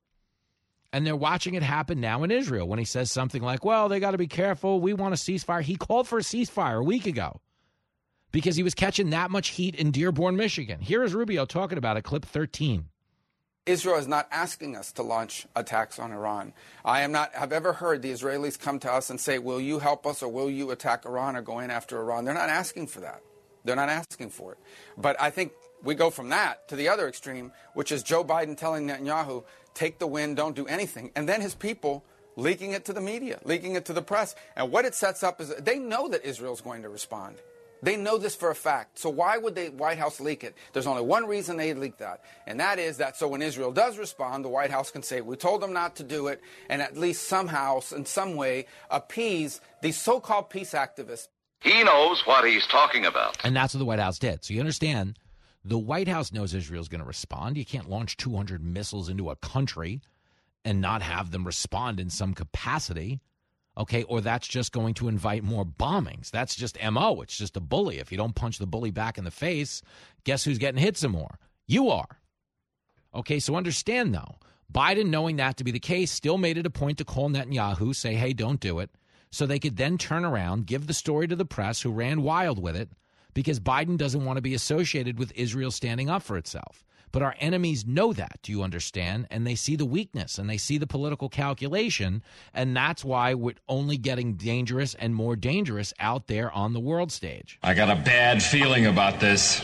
Speaker 6: And they're watching it happen now in Israel when he says something like, well, they got to be careful. We want a ceasefire. He called for a ceasefire a week ago because he was catching that much heat in Dearborn, Michigan. Here is Rubio talking about it, clip thirteen.
Speaker 12: Israel is not asking us to launch attacks on Iran. I am not have ever heard the Israelis come to us and say, will you help us or will you attack Iran or go in after Iran? They're not asking for that. They're not asking for it. But I think we go from that to the other extreme, which is Joe Biden telling Netanyahu, take the win, don't do anything. And then his people leaking it to the media, leaking it to the press. And what it sets up is they know that Israel's going to respond. They know this for a fact. So why would the White House leak it? There's only one reason they leak that, and that is that so when Israel does respond, the White House can say, we told them not to do it, and at least somehow, in some way, appease these so-called peace activists.
Speaker 14: He knows what he's talking about.
Speaker 6: And that's what the White House did. So you understand, the White House knows Israel's going to respond. You can't launch two hundred missiles into a country and not have them respond in some capacity. Okay, or that's just going to invite more bombings. That's just M O. It's just a bully. If you don't punch the bully back in the face, guess who's getting hit some more? You are. Okay, so understand, though, Biden, knowing that to be the case, still made it a point to call Netanyahu, say, hey, don't do it, so they could then turn around, give the story to the press, who ran wild with it, because Biden doesn't want to be associated with Israel standing up for itself. But our enemies know that, do you understand? And they see the weakness and they see the political calculation. And that's why we're only getting dangerous and more dangerous out there on the world stage.
Speaker 11: I got a bad feeling about this.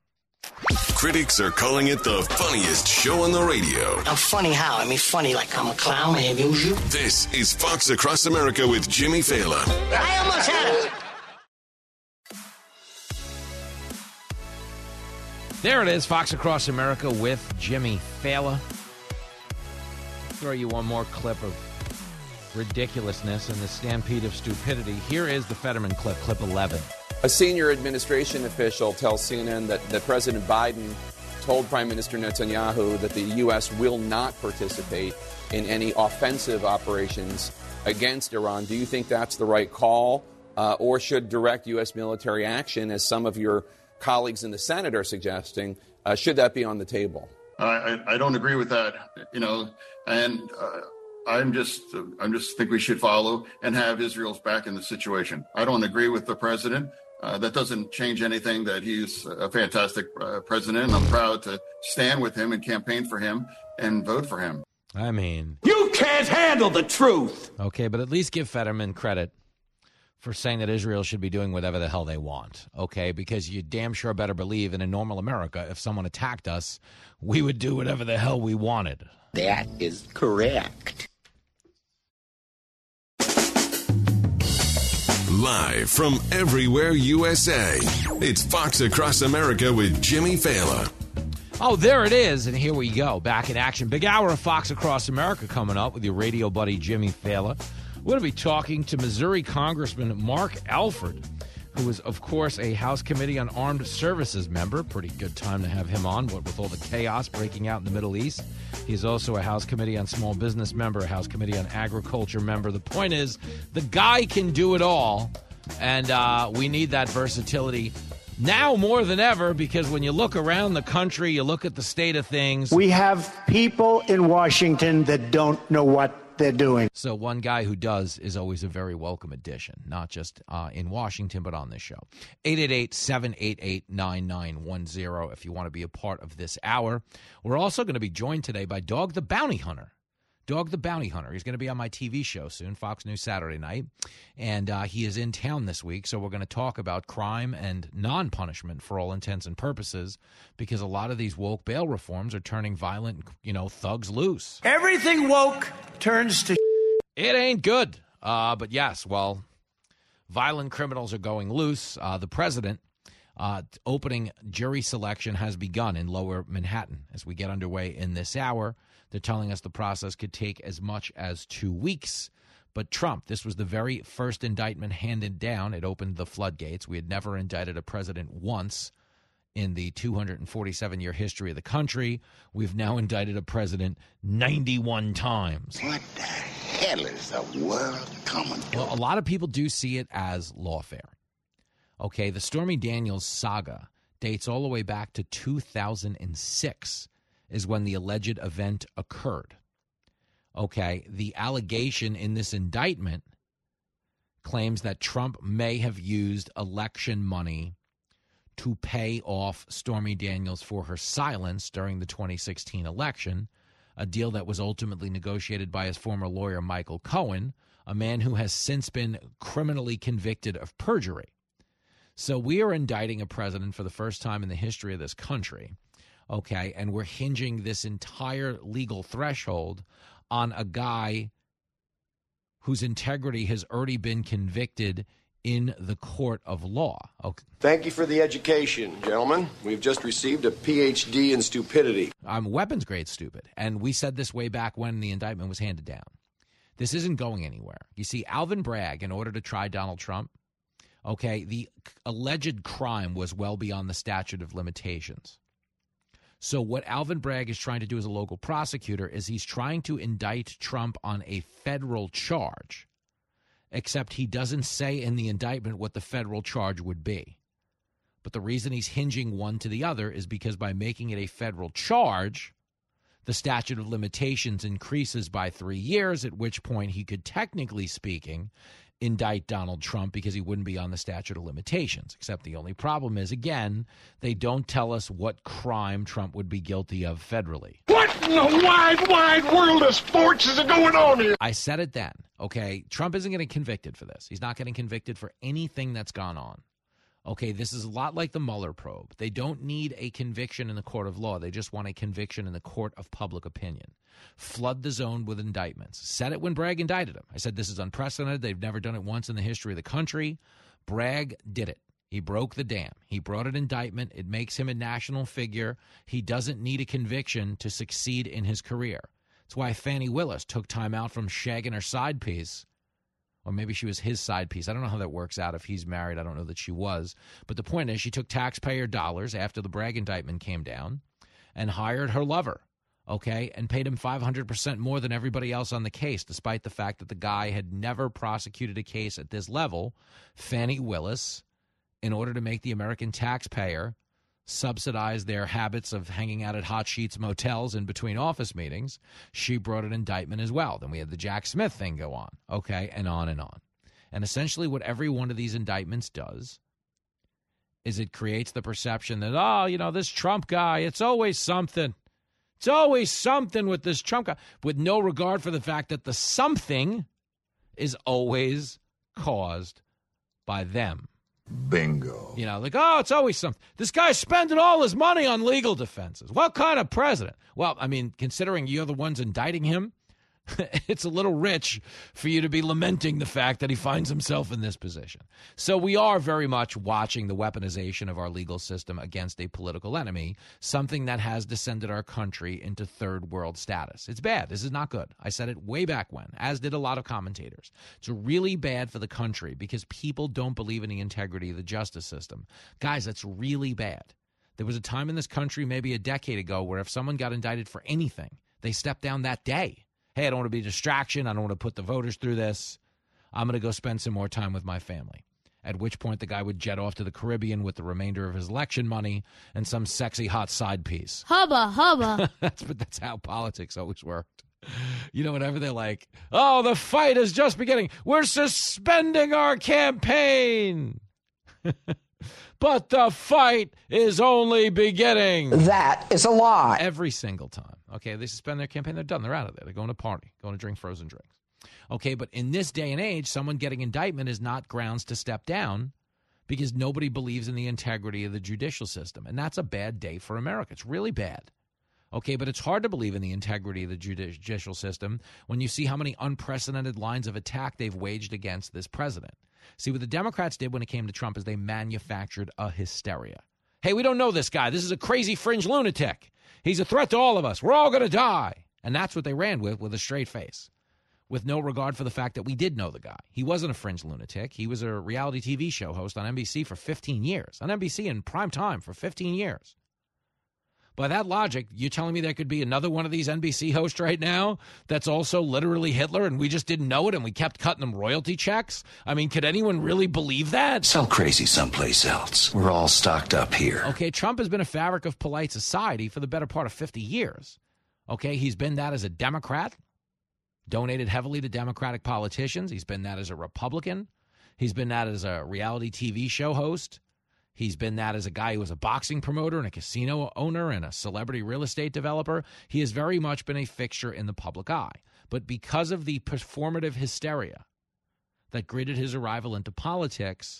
Speaker 5: Critics are calling it the funniest show on the radio.
Speaker 8: I'm funny how? I mean, funny like I'm a clown, I amuse you.
Speaker 5: This is Fox Across America with Jimmy Fallon.
Speaker 8: I almost had it.
Speaker 6: There it is, Fox Across America with Jimmy Fallon. Throw you one more clip of ridiculousness and the stampede of stupidity. Here is the Fetterman clip, clip eleven.
Speaker 16: A senior administration official tells C N N that, that President Biden told Prime Minister Netanyahu that the U S will not participate in any offensive operations against Iran. Do you think that's the right call, uh, or should direct U S military action, as some of your colleagues in the Senate are suggesting, uh, should that be on the table?
Speaker 4: I, I, I don't agree with that, you know, and uh, I'm just I'm just think we should follow and have Israel's back in the situation. I don't agree with the president. Uh, that doesn't change anything that he's a fantastic uh, president, and I'm proud to stand with him and campaign for him and vote for him.
Speaker 6: I mean,
Speaker 2: you can't handle the truth.
Speaker 6: Okay, but at least give Fetterman credit for saying that Israel should be doing whatever the hell they want, okay? Because you damn sure better believe in a normal America, if someone attacked us, we would do whatever the hell we wanted.
Speaker 8: That is correct.
Speaker 5: Live from everywhere U S A, it's Fox Across America with Jimmy Fallon.
Speaker 6: Oh, there it is, and here we go. Back in action. Big hour of Fox Across America coming up with your radio buddy Jimmy Fallon. We're going to be talking to Missouri Congressman Mark Alford, who is, of course, a House Committee on Armed Services member. Pretty good time to have him on, what with all the chaos breaking out in the Middle East. He's also a House Committee on Small Business member, a House Committee on Agriculture member. The point is, the guy can do it all, and uh, we need that versatility now more than ever, because when you look around the country, you look at the state of things.
Speaker 13: We have people in Washington that don't know what they're doing.
Speaker 6: So one guy who does is always a very welcome addition, not just uh, in Washington, but on this show. eight eight eight, seven eight eight, nine nine one zero if you want to be a part of this hour. We're also going to be joined today by Dog the Bounty Hunter. Dog the Bounty Hunter. He's going to be on my T V show soon, Fox News Saturday night. And uh, he is in town this week, so we're going to talk about crime and non-punishment for all intents and purposes, because a lot of these woke bail reforms are turning violent, you know, thugs loose.
Speaker 13: Everything woke turns to
Speaker 6: It ain't good. Uh, but yes, well, violent criminals are going loose. Uh, the president uh, opening jury selection has begun in Lower Manhattan as we get underway in this hour. They're telling us the process could take as much as two weeks. But Trump, this was the very first indictment handed down. It opened the floodgates. We had never indicted a president once in the two hundred forty-seven year history of the country. We've now indicted a president ninety-one times.
Speaker 8: What the hell is the world coming to?
Speaker 6: Well, a lot of people do see it as lawfare. Okay, the Stormy Daniels saga dates all the way back to two thousand six. Is when the alleged event occurred. Okay, the allegation in this indictment claims that Trump may have used election money to pay off Stormy Daniels for her silence during the twenty sixteen election, a deal that was ultimately negotiated by his former lawyer, Michael Cohen, a man who has since been criminally convicted of perjury. So we are indicting a president for the first time in the history of this country. Okay, and we're hinging this entire legal threshold on a guy whose integrity has already been convicted in the court of law. Okay.
Speaker 17: Thank you for the education, gentlemen. We've just received a P H D in stupidity.
Speaker 6: I'm weapons grade stupid, and we said this way back when the indictment was handed down. This isn't going anywhere. You see, Alvin Bragg, in order to try Donald Trump, okay, the alleged crime was well beyond the statute of limitations. So what Alvin Bragg is trying to do as a local prosecutor is he's trying to indict Trump on a federal charge, except he doesn't say in the indictment what the federal charge would be. But the reason he's hinging one to the other is because by making it a federal charge, the statute of limitations increases by three years, at which point he could, technically speaking, indict Donald Trump because he wouldn't be on the statute of limitations. Except the only problem is, again, they don't tell us what crime Trump would be guilty of federally.
Speaker 1: What in the wide, wide world of sports is going on here?
Speaker 6: I said it then, okay? Trump isn't getting convicted for this. He's not getting convicted for anything that's gone on. Okay, this is a lot like the Mueller probe. They don't need a conviction in the court of law. They just want a conviction in the court of public opinion. Flood the zone with indictments. Said it when Bragg indicted him. I said this is unprecedented. They've never done it once in the history of the country. Bragg did it. He broke the dam. He brought an indictment. It makes him a national figure. He doesn't need a conviction to succeed in his career. That's why Fannie Willis took time out from shagging her side piece. Or maybe she was his side piece. I don't know how that works out. If he's married, I don't know that she was. But the point is, she took taxpayer dollars after the Bragg indictment came down and hired her lover, okay, and paid him five hundred percent more than everybody else on the case, despite the fact that the guy had never prosecuted a case at this level. Fannie Willis, in order to make the American taxpayer subsidize their habits of hanging out at Hot Sheets motels in between office meetings, she brought an indictment as well. Then we had the Jack Smith thing go on, okay, and on and on. And essentially what every one of these indictments does is it creates the perception that, oh, you know, this Trump guy, it's always something. It's always something with this Trump guy, with no regard for the fact that the something is always caused by them.
Speaker 18: Bingo.
Speaker 6: You know, like, oh, it's always something. This guy's spending all his money on legal defenses. What kind of president? Well, I mean, considering you're the ones indicting him, It's a little rich for you to be lamenting the fact that he finds himself in this position. So we are very much watching the weaponization of our legal system against a political enemy, something that has descended our country into third world status. It's bad. This is not good. I said it way back when, as did a lot of commentators. It's really bad for the country because people don't believe in the integrity of the justice system. Guys, that's really bad. There was a time in this country maybe a decade ago where if someone got indicted for anything, they stepped down that day. Hey, I don't want to be a distraction. I don't want to put the voters through this. I'm going to go spend some more time with my family. At which point the guy would jet off to the Caribbean with the remainder of his election money and some sexy hot side piece.
Speaker 7: Hubba, hubba.
Speaker 6: that's, but that's how politics always worked. You know, whenever they're like, oh, the fight is just beginning. We're suspending our campaign. But the fight is only beginning.
Speaker 2: That is a lie.
Speaker 6: Every single time. Okay, they suspend their campaign. They're done. They're out of there. They're going to party, going to drink frozen drinks. Okay, but in this day and age, someone getting indictment is not grounds to step down because nobody believes in the integrity of the judicial system. And that's a bad day for America. It's really bad. Okay, but it's hard to believe in the integrity of the judicial system when you see how many unprecedented lines of attack they've waged against this president. See, what the Democrats did when it came to Trump is they manufactured a hysteria. Hey, we don't know this guy. This is a crazy fringe lunatic. He's a threat to all of us. We're all going to die. And that's what they ran with, with a straight face, with no regard for the fact that we did know the guy. He wasn't a fringe lunatic. He was a reality T V show host on N B C for fifteen years. On N B C in prime time for fifteen years. By that logic, you're telling me there could be another one of these N B C hosts right now that's also literally Hitler and we just didn't know it and we kept cutting them royalty checks? I mean, could anyone really believe that?
Speaker 8: Sell crazy someplace else. We're all stocked up here.
Speaker 6: Okay, Trump has been a fabric of polite society for the better part of fifty years. Okay, he's been that as a Democrat, donated heavily to Democratic politicians. He's been that as a Republican. He's been that as a reality T V show host. He's been that as a guy who was a boxing promoter and a casino owner and a celebrity real estate developer. He has very much been a fixture in the public eye. But because of the performative hysteria that greeted his arrival into politics,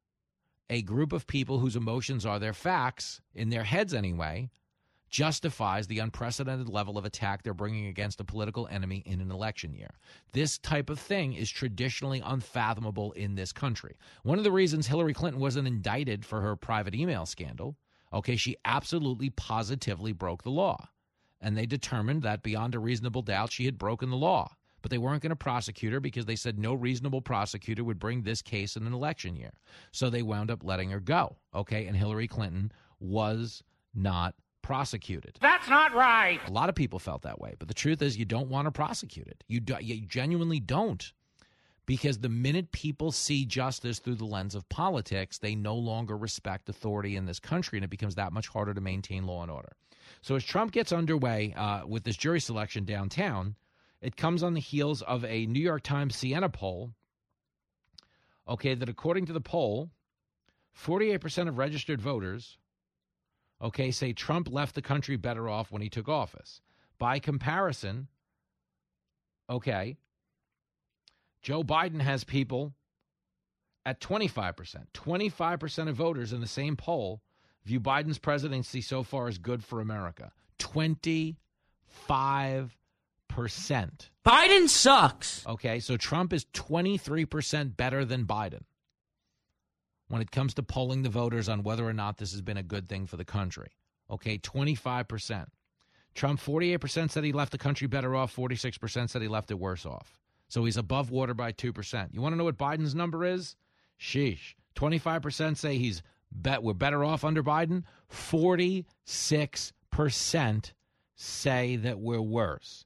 Speaker 6: a group of people whose emotions are their facts, in their heads anyway, justifies the unprecedented level of attack they're bringing against a political enemy in an election year. This type of thing is traditionally unfathomable in this country. One of the reasons Hillary Clinton wasn't indicted for her private email scandal, okay, she absolutely positively broke the law. And they determined that beyond a reasonable doubt she had broken the law. But they weren't going to prosecute her because they said no reasonable prosecutor would bring this case in an election year. So they wound up letting her go, okay? And Hillary Clinton was not prosecuted.
Speaker 2: That's not right.
Speaker 6: A lot of people felt that way, but the truth is you don't want to prosecute it. You, do, you genuinely don't, because the minute people see justice through the lens of politics, they no longer respect authority in this country, and it becomes that much harder to maintain law and order. So as Trump gets underway uh, with this jury selection downtown, it comes on the heels of a New York Times Siena poll, okay, that according to the poll, forty-eight percent of registered voters okay, say Trump left the country better off when he took office. By comparison, okay, Joe Biden has people at twenty-five percent. twenty-five percent of voters in the same poll view Biden's presidency so far as good for America. twenty-five percent.
Speaker 7: Biden sucks.
Speaker 6: Okay, so Trump is twenty-three percent better than Biden when it comes to polling the voters on whether or not this has been a good thing for the country. Okay, twenty-five percent. Trump, forty-eight percent said he left the country better off, forty-six percent said he left it worse off. So he's above water by two percent. You want to know what Biden's number is? Sheesh. twenty-five percent say he's bet we're better off under Biden. forty-six percent say that we're worse.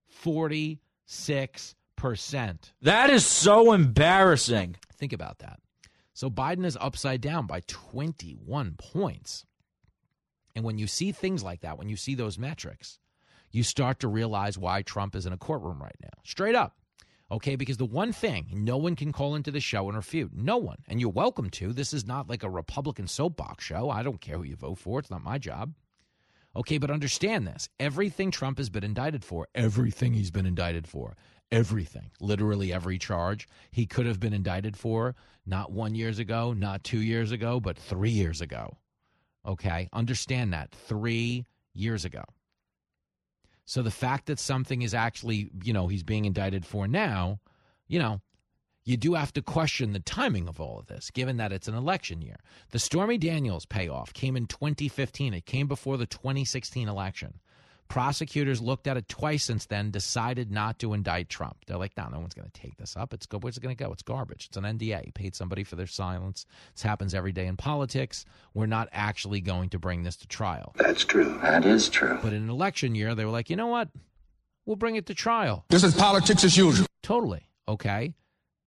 Speaker 6: forty-six percent.
Speaker 10: That is so embarrassing.
Speaker 6: Think about that. So Biden is upside down by twenty-one points. And when you see things like that, when you see those metrics, you start to realize why Trump is in a courtroom right now. Straight up. Okay, because the one thing no one can call into the show and refute. No one. And you're welcome to. This is not like a Republican soapbox show. I don't care who you vote for. It's not my job. Okay, but understand this. Everything Trump has been indicted for, everything he's been indicted for, everything, literally every charge he could have been indicted for, not one years ago, not two years ago, but three years ago. Okay, understand that, three years ago. So the fact that something is actually, you know, he's being indicted for now, you know, you do have to question the timing of all of this, given that it's an election year. The Stormy Daniels payoff came in twenty fifteen. It came before the twenty sixteen election. Prosecutors looked at it twice since then, decided not to indict Trump. They're like, no, no one's going to take this up. It's go. Where's it going to go? It's garbage. It's an N D A. He paid somebody for their silence. This happens every day in politics. We're not actually going to bring this to trial.
Speaker 8: That's true. That is true.
Speaker 6: But in an election year, they were like, you know what? We'll bring it to trial.
Speaker 2: This is politics as usual.
Speaker 6: Totally. Okay.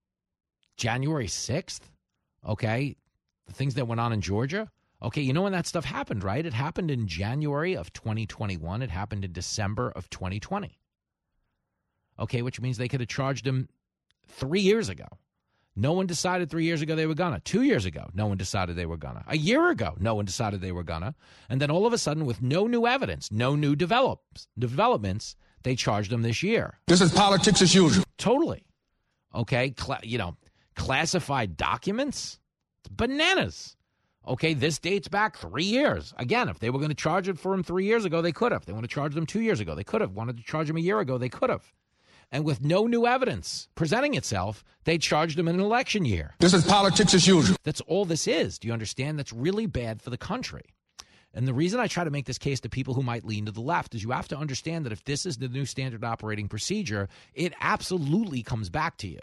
Speaker 6: January sixth. Okay. The things that went on in Georgia. Okay, you know when that stuff happened, right? It happened in January of twenty twenty-one. It happened in December of twenty twenty. Okay, which means they could have charged him three years ago. No one decided three years ago they were gonna. Two years ago, no one decided they were gonna. A year ago, no one decided they were gonna. And then all of a sudden, with no new evidence, no new develops, developments, they charged him this year.
Speaker 2: This is politics as usual.
Speaker 6: Totally. Okay, Cla- you know, classified documents? It's bananas. Okay, this dates back three years. Again, if they were going to charge it for him three years ago, they could have. They want to charge them two years ago, they could have. Wanted to charge him a year ago, they could have. And with no new evidence presenting itself, they charged him in an election year.
Speaker 2: This is politics as usual.
Speaker 6: That's all this is. Do you understand? That's really bad for the country. And the reason I try to make this case to people who might lean to the left is you have to understand that if this is the new standard operating procedure, it absolutely comes back to you.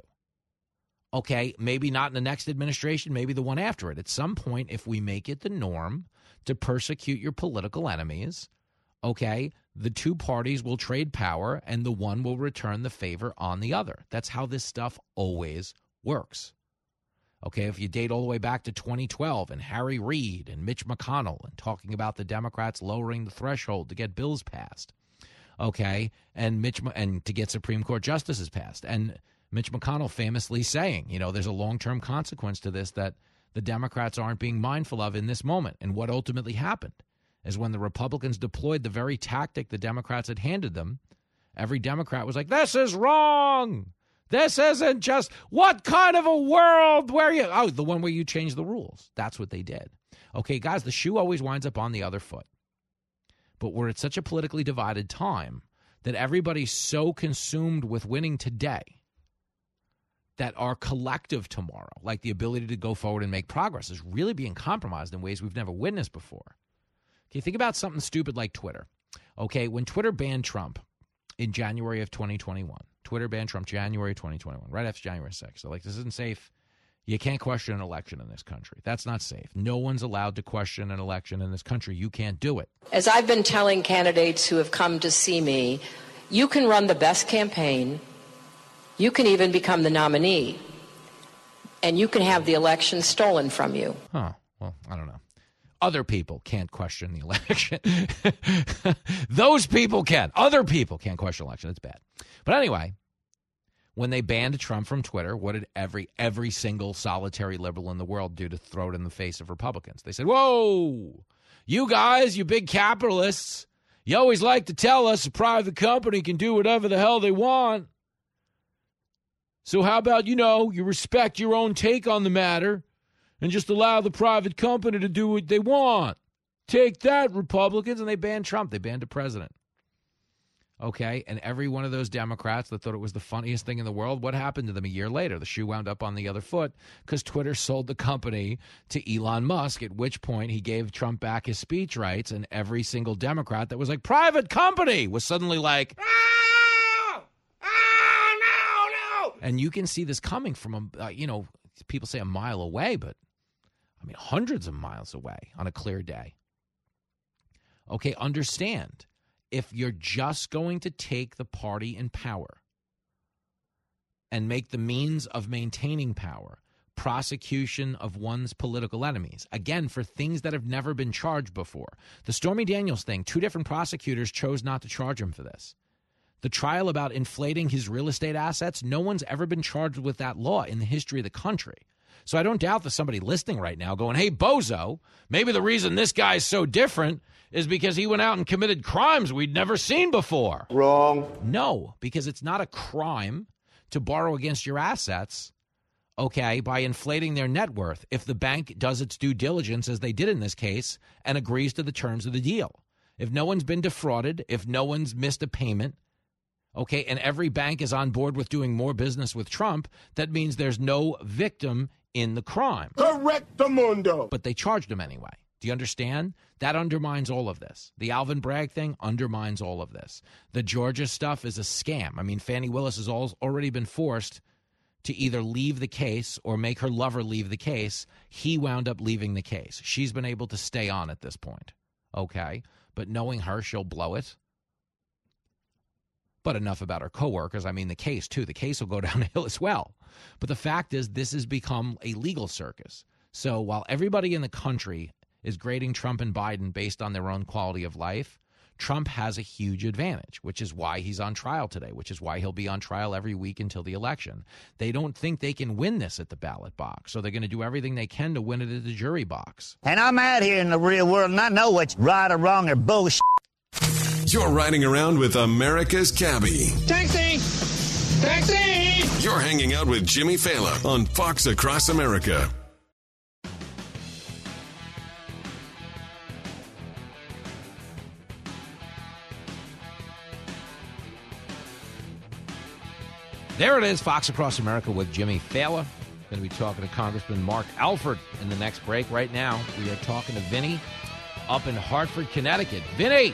Speaker 6: Okay, maybe not in the next administration, maybe the one after it. At some point, if we make it the norm to persecute your political enemies, okay, the two parties will trade power and the one will return the favor on the other. That's how this stuff always works. Okay, if you date all the way back to twenty twelve and Harry Reid and Mitch McConnell and talking about the Democrats lowering the threshold to get bills passed, okay, and Mitch and to get Supreme Court justices passed, and Mitch McConnell famously saying, you know, there's a long-term consequence to this that the Democrats aren't being mindful of in this moment. And what ultimately happened is when the Republicans deployed the very tactic the Democrats had handed them, every Democrat was like, this is wrong. This isn't just, what kind of a world where you, oh, the one where you change the rules. That's what they did. Okay, guys, the shoe always winds up on the other foot. But we're at such a politically divided time that everybody's so consumed with winning today that our collective tomorrow, like the ability to go forward and make progress, is really being compromised in ways we've never witnessed before. Okay, think about something stupid like Twitter. Okay, when Twitter banned Trump in January of twenty twenty-one, Twitter banned Trump January twenty twenty-one, right after January sixth. So, like, this isn't safe. You can't question an election in this country. That's not safe. No one's allowed to question an election in this country. You can't do it.
Speaker 18: As I've been telling candidates who have come to see me, you can run the best campaign. You can even become the nominee, and you can have the election stolen from you.
Speaker 6: Huh. Well, I don't know. Other people can't question the election. Those people can. Other people can't question the election. It's bad. But anyway, when they banned Trump from Twitter, what did every every single solitary liberal in the world do to throw it in the face of Republicans? They said, whoa, you guys, you big capitalists, you always like to tell us a private company can do whatever the hell they want. So how about, you know, you respect your own take on the matter and just allow the private company to do what they want. Take that, Republicans. And they banned Trump. They banned a president. Okay, and every one of those Democrats that thought it was the funniest thing in the world, what happened to them a year later? The shoe wound up on the other foot because Twitter sold the company to Elon Musk, at which point he gave Trump back his speech rights, and every single Democrat that was like, private company, was suddenly like, ah! Ah, no, no! And you can see this coming from, a, uh, you know, people say a mile away, but I mean hundreds of miles away on a clear day. Okay, understand. If you're just going to take the party in power and make the means of maintaining power prosecution of one's political enemies, again, for things that have never been charged before. The Stormy Daniels thing, two different prosecutors chose not to charge him for this. The trial about inflating his real estate assets, no one's ever been charged with that law in the history of the country. So I don't doubt that somebody listening right now going, hey, bozo, maybe the reason this guy's so different is because he went out and committed crimes we'd never seen before.
Speaker 17: Wrong.
Speaker 6: No, because it's not a crime to borrow against your assets, okay, by inflating their net worth if the bank does its due diligence, as they did in this case, and agrees to the terms of the deal. if no one's been defrauded, if no one's missed a payment, okay, and every bank is on board with doing more business with Trump, that means there's no victim in the crime.
Speaker 2: Correctamundo.
Speaker 6: But they charged him anyway. Do you understand? That undermines all of this. The Alvin Bragg thing undermines all of this. The Georgia stuff is a scam. I mean, Fannie Willis has all, already been forced to either leave the case or make her lover leave the case. He wound up leaving the case. She's been able to stay on at this point. Okay? But knowing her, she'll blow it. But enough about her coworkers. I mean, the case, too. The case will go downhill as well. But the fact is, this has become a legal circus. So while everybody in the country is grading Trump and Biden based on their own quality of life, Trump has a huge advantage, which is why he's on trial today, which is why he'll be on trial every week until the election. They don't think they can win this at the ballot box, so they're going to do everything they can to win it at the jury box.
Speaker 19: And I'm out here in the real world, and I know what's right or wrong or bullshit.
Speaker 5: You're riding around with America's Cabbie.
Speaker 2: Taxi! Taxi!
Speaker 5: You're hanging out with Jimmy Fallon on Fox Across America.
Speaker 6: There it is, Fox Across America with Jimmy Fallon. Going to be talking to Congressman Mark Alford in the next break. Right now, we are talking to Vinny up in Hartford, Connecticut. Vinny!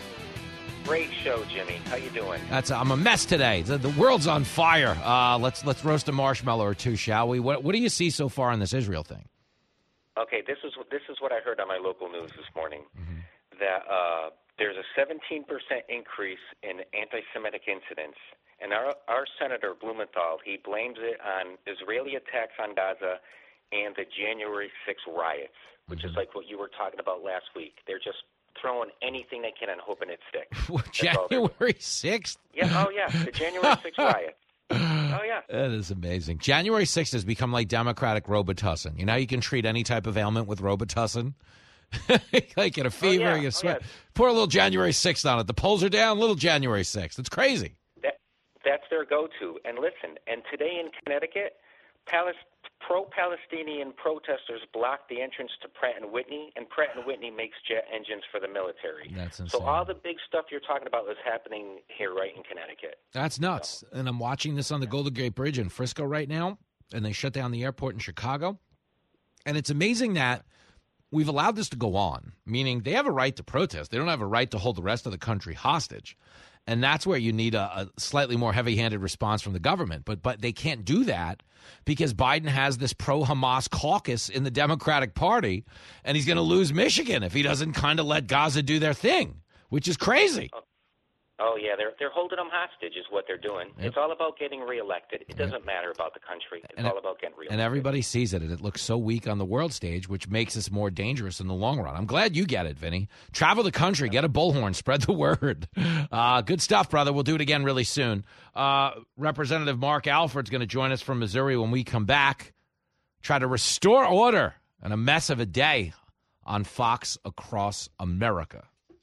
Speaker 20: Great show, Jimmy. How you doing?
Speaker 6: That's I'm a mess today. The, the world's on fire. Uh, let's let's roast a marshmallow or two, shall we? What what do you see so far in this Israel thing?
Speaker 20: Okay, this is this is what I heard on my local news this morning. Mm-hmm. That uh, there's a seventeen percent increase in anti-Semitic incidents. And our, our Senator Blumenthal, he blames it on Israeli attacks on Gaza and the January sixth riots, which mm-hmm. is like what you were talking about last week. They're just throwing anything they can and hoping it sticks.
Speaker 6: January sixth?
Speaker 20: Yeah, oh yeah, the January sixth riots. Oh, yeah.
Speaker 6: That is amazing. January sixth has become like Democratic Robitussin. You know, you can treat any type of ailment with Robitussin. Like get a fever,
Speaker 20: oh, yeah.
Speaker 6: you get a sweat.
Speaker 20: Oh, yeah.
Speaker 6: Pour a little January sixth on it. The polls are down, little January sixth. It's crazy.
Speaker 20: That's their go-to. And listen, and today in Connecticut, Palest- pro-Palestinian protesters blocked the entrance to Pratt and Whitney, and Pratt and Whitney makes jet engines for the military.
Speaker 6: That's insane.
Speaker 20: So all the big stuff you're talking about is happening here right in Connecticut.
Speaker 6: That's nuts. So, and I'm watching this on the Golden Gate Bridge in Frisco right now, and they shut down the airport in Chicago. And it's amazing that we've allowed this to go on, meaning they have a right to protest. They don't have a right to hold the rest of the country hostage. And that's where you need a, a slightly more heavy-handed response from the government. But but they can't do that because Biden has this pro-Hamas caucus in the Democratic Party, and he's going to lose Michigan if he doesn't kind of let Gaza do their thing, which is crazy.
Speaker 20: Oh, oh yeah, they're they're holding them hostage is what they're doing. Yep. It's all about getting reelected. It doesn't yep. matter about the country. It's and all it, about getting reelected.
Speaker 6: And everybody sees it, and it looks so weak on the world stage, which makes us more dangerous in the long run. I'm glad you get it, Vinny. Travel the country, get a bullhorn, spread the word. Uh, good stuff, brother. We'll do it again really soon. Uh, Representative Mark Alford's going to join us from Missouri when we come back. Try to restore order and a mess of a day on Fox Across America.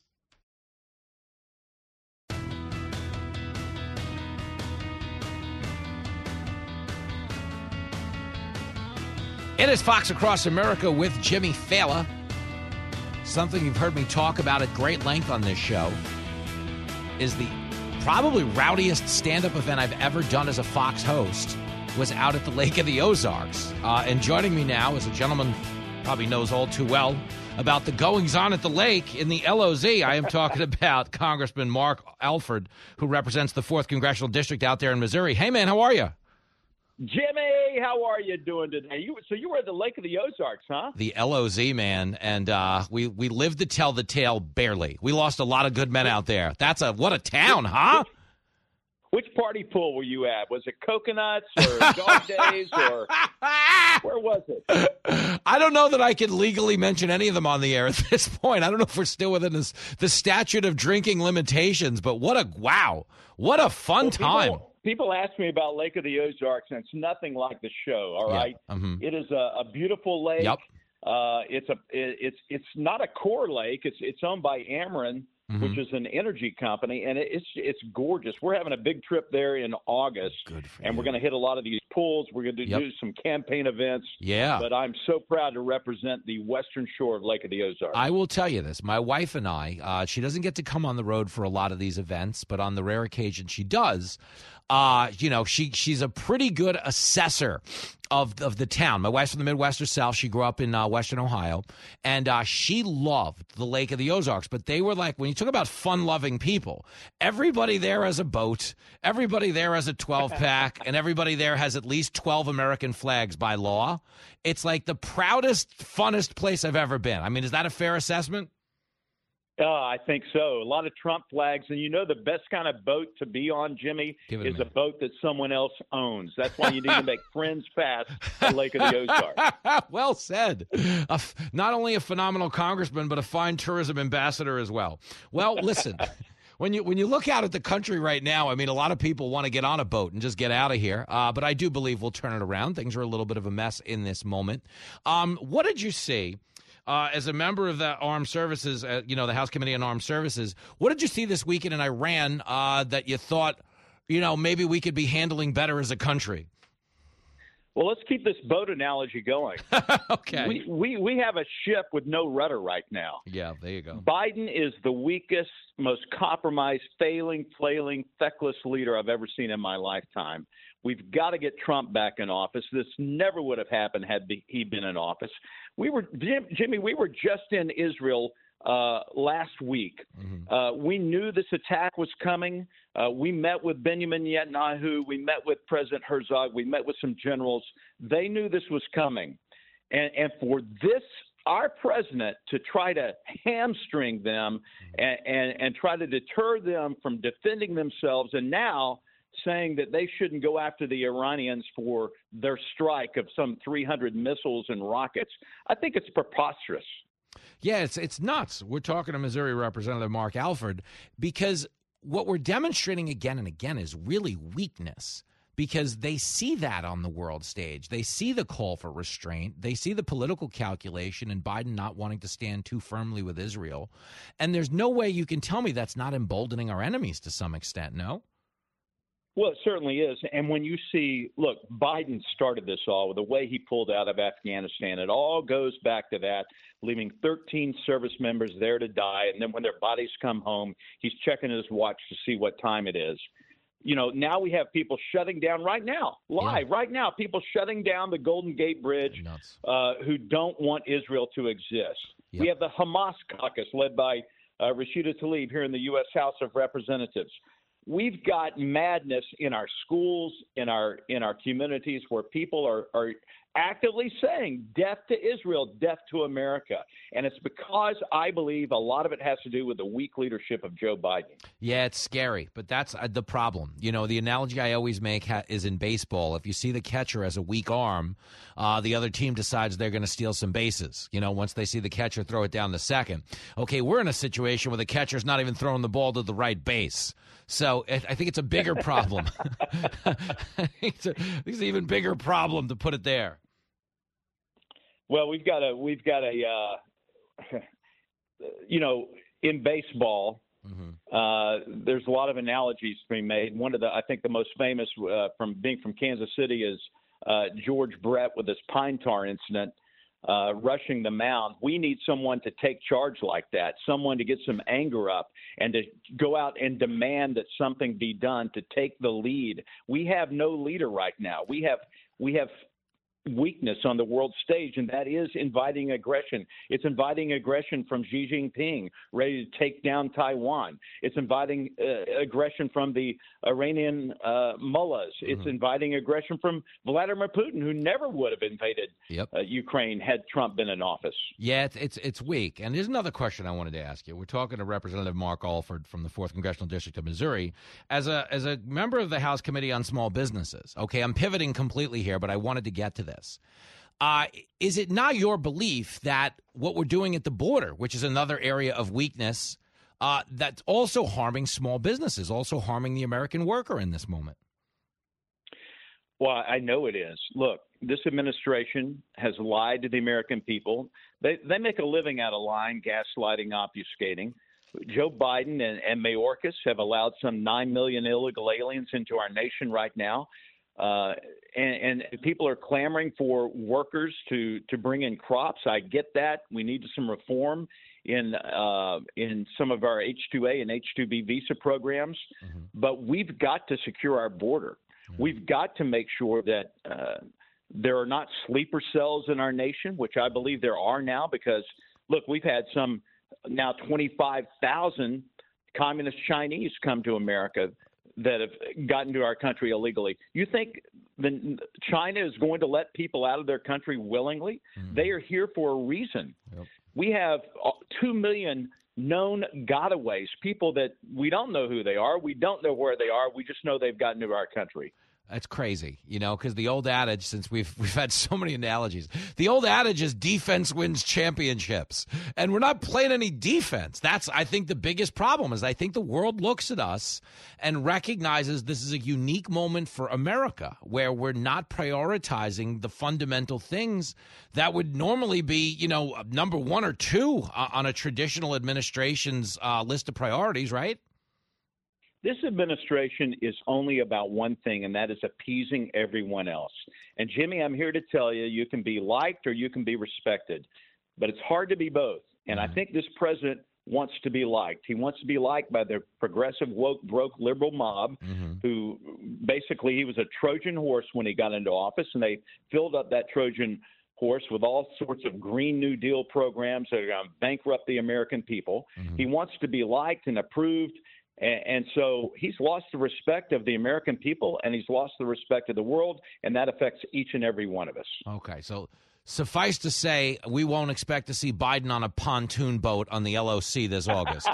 Speaker 6: It is Fox Across America with Jimmy Fallon. Something you've heard me talk about at great length on this show is the probably rowdiest stand-up event I've ever done as a Fox host was out at the Lake of the Ozarks. Uh, and joining me now is a gentleman probably knows all too well about the goings-on at the lake in the L O Z. I am talking about Congressman Mark Alford, who represents the fourth Congressional District out there in Missouri. Hey, man, how are you?
Speaker 21: Jimmy, how are you doing today? You, so you were at the Lake of the Ozarks, huh?
Speaker 6: The L O Z, man, and uh, we we lived to tell the tale barely. We lost a lot of good men out there. That's a what a town, huh?
Speaker 21: Which party pool were you at? Was it Coconuts or Dog Days or where was it?
Speaker 6: I don't know that I can legally mention any of them on the air at this point. I don't know if we're still within this, the statute of drinking limitations, but what a wow, what a fun
Speaker 21: well,
Speaker 6: time.
Speaker 21: People, People ask me about Lake of the Ozarks, and it's nothing like the show. All
Speaker 6: yeah.
Speaker 21: right,
Speaker 6: mm-hmm.
Speaker 21: It is a, a beautiful lake.
Speaker 6: Yep.
Speaker 21: Uh, it's a it, it's it's not a core lake. It's it's owned by Ameren, mm-hmm. which is an energy company, and it, it's it's gorgeous. We're having a big trip there in August,
Speaker 6: Good for
Speaker 21: and
Speaker 6: you.
Speaker 21: we're going to hit a lot of these pools. We're going to
Speaker 6: Yep.
Speaker 21: do some campaign events.
Speaker 6: Yeah.
Speaker 21: But I'm so proud to represent the western shore of Lake of the Ozarks.
Speaker 6: I will tell you this. My wife and I, uh, she doesn't get to come on the road for a lot of these events, but on the rare occasion she does, uh, you know, she she's a pretty good assessor of, of the town. My wife's from the Midwest herself. She grew up in uh, Western Ohio, and uh, she loved the Lake of the Ozarks. But they were like, when you talk about fun-loving people, everybody there has a boat, everybody there has a twelve-pack, and everybody there has at least twelve American flags by law. It's like the proudest, funnest place I've ever been. I mean, is that a fair assessment?
Speaker 21: Uh, I think so. A lot of Trump flags. And you know the best kind of boat to be on, Jimmy,
Speaker 6: Give it a
Speaker 21: is a
Speaker 6: minute.
Speaker 21: boat that someone else owns. That's why you need to make friends fast at Lake of the Ozarks.
Speaker 6: Well said. A f- not only a phenomenal congressman, but a fine tourism ambassador as well. Well, listen. When you when you look out at the country right now, I mean, a lot of people want to get on a boat and just get out of here. Uh, but I do believe we'll turn it around. Things are a little bit of a mess in this moment. Um, what did you see uh, as a member of the Armed Services, uh, you know, the House Committee on Armed Services? What did you see this weekend in Iran uh, that you thought, you know, maybe we could be handling better as a country?
Speaker 21: Well, let's keep this boat analogy going.
Speaker 6: Okay.
Speaker 21: We, we we have a ship with no rudder right now.
Speaker 6: Yeah, there you go.
Speaker 21: Biden is the weakest, most compromised, failing, flailing, feckless leader I've ever seen in my lifetime. We've got to get Trump back in office. This never would have happened had he been in office. We were, Jim, Jimmy, we were just in Israel uh, last week. Mm-hmm. Uh, we knew this attack was coming. Uh, we met with Benjamin Netanyahu. We met with President Herzog. We met with some generals. They knew this was coming. And, and for this, our president to try to hamstring them and, and, and try to deter them from defending themselves, and now saying that they shouldn't go after the Iranians for their strike of some three hundred missiles and rockets, I think it's preposterous.
Speaker 6: Yeah, it's it's nuts. We're talking to Missouri Representative Mark Alford, because what we're demonstrating again and again is really weakness, because they see that on the world stage. They see the call for restraint. They see the political calculation and Biden not wanting to stand too firmly with Israel. And there's no way you can tell me that's not emboldening our enemies to some extent, no?
Speaker 21: Well, it certainly is. And when you see, look, Biden started this all with the way he pulled out of Afghanistan. It all goes back to that, leaving thirteen service members there to die. And then when their bodies come home, he's checking his watch to see what time it is. You know, now we have people shutting down right now, live, yeah. right now, people shutting down the Golden Gate Bridge uh, who don't want Israel to exist. Yep. We have the Hamas caucus led by uh, Rashida Tlaib here in the U S House of Representatives. We've got madness in our schools, in our in our communities, where people are, are actively saying death to Israel, death to America. And it's because I believe a lot of it has to do with the weak leadership of Joe Biden.
Speaker 6: Yeah, it's scary, but that's uh, the problem. You know, the analogy I always make ha- is in baseball. If you see the catcher as a weak arm, uh, the other team decides they're going to steal some bases. You know, once they see the catcher throw it down the second. Okay, we're in a situation where the catcher's not even throwing the ball to the right base. So I think it's a bigger problem. it's, a, it's an even bigger problem to put it there.
Speaker 21: Well, we've got a we've got a uh, you know, in baseball, mm-hmm. uh, there's a lot of analogies being made. One of the I think the most famous uh, from being from Kansas City is uh, George Brett with this pine tar incident. Uh, rushing the mound. We need someone to take charge like that, someone to get some anger up and to go out and demand that something be done, to take the lead. We have no leader right now. We have we have weakness on the world stage, and that is inviting aggression. It's inviting aggression from Xi Jinping, ready to take down Taiwan. It's inviting uh, aggression from the Iranian uh, mullahs. Mm-hmm. It's inviting aggression from Vladimir Putin, who never would have invaded
Speaker 6: yep.
Speaker 21: uh, Ukraine had Trump been in office.
Speaker 6: Yeah, it's, it's it's weak. And there's another question I wanted to ask you. We're talking to Representative Mark Alford from the fourth Congressional District of Missouri. As a as a member of the House Committee on Small Businesses, okay, I'm pivoting completely here, but I wanted to get to this. Uh, is it not your belief that what we're doing at the border, which is another area of weakness, uh, that's also harming small businesses, also harming the American worker in this moment?
Speaker 21: Well, I know it is. Look, this administration has lied to the American people. They they make a living out of lying, gaslighting, obfuscating. Joe Biden and, and Mayorkas have allowed some nine million illegal aliens into our nation right now. Uh, and, and people are clamoring for workers to, to bring in crops. I get that. We need some reform in uh, in some of our H two A and H two B visa programs. Mm-hmm. But we've got to secure our border. Mm-hmm. We've got to make sure that uh, there are not sleeper cells in our nation, which I believe there are now because, look, we've had some now twenty-five thousand communist Chinese come to America that have gotten to our country illegally. You think the, China is going to let people out of their country willingly? Mm-hmm. They are here for a reason. Yep. We have two million known gotaways, people that we don't know who they are. We don't know where they are. We just know they've gotten to our country.
Speaker 6: That's crazy, you know, because the old adage, since we've we've had so many analogies, the old adage is defense wins championships, and we're not playing any defense. That's, I think, the biggest problem is I think the world looks at us and recognizes this is a unique moment for America where we're not prioritizing the fundamental things that would normally be, you know, number one or two on a traditional administration's uh, list of priorities, right?
Speaker 21: This administration is only about one thing, and that is appeasing everyone else. And, Jimmy, I'm here to tell you, you can be liked or you can be respected, but it's hard to be both. And I think this president wants to be liked. He wants to be liked by the progressive, woke, broke liberal mob mm-hmm. who basically he was a Trojan horse when he got into office, and they filled up that Trojan horse with all sorts of Green New Deal programs that are going to bankrupt the American people. Mm-hmm. He wants to be liked and approved. And so he's lost the respect of the American people, and he's lost the respect of the world, and that affects each and every one of us.
Speaker 6: Okay, so suffice to say, we won't expect to see Biden on a pontoon boat on the L O C this August.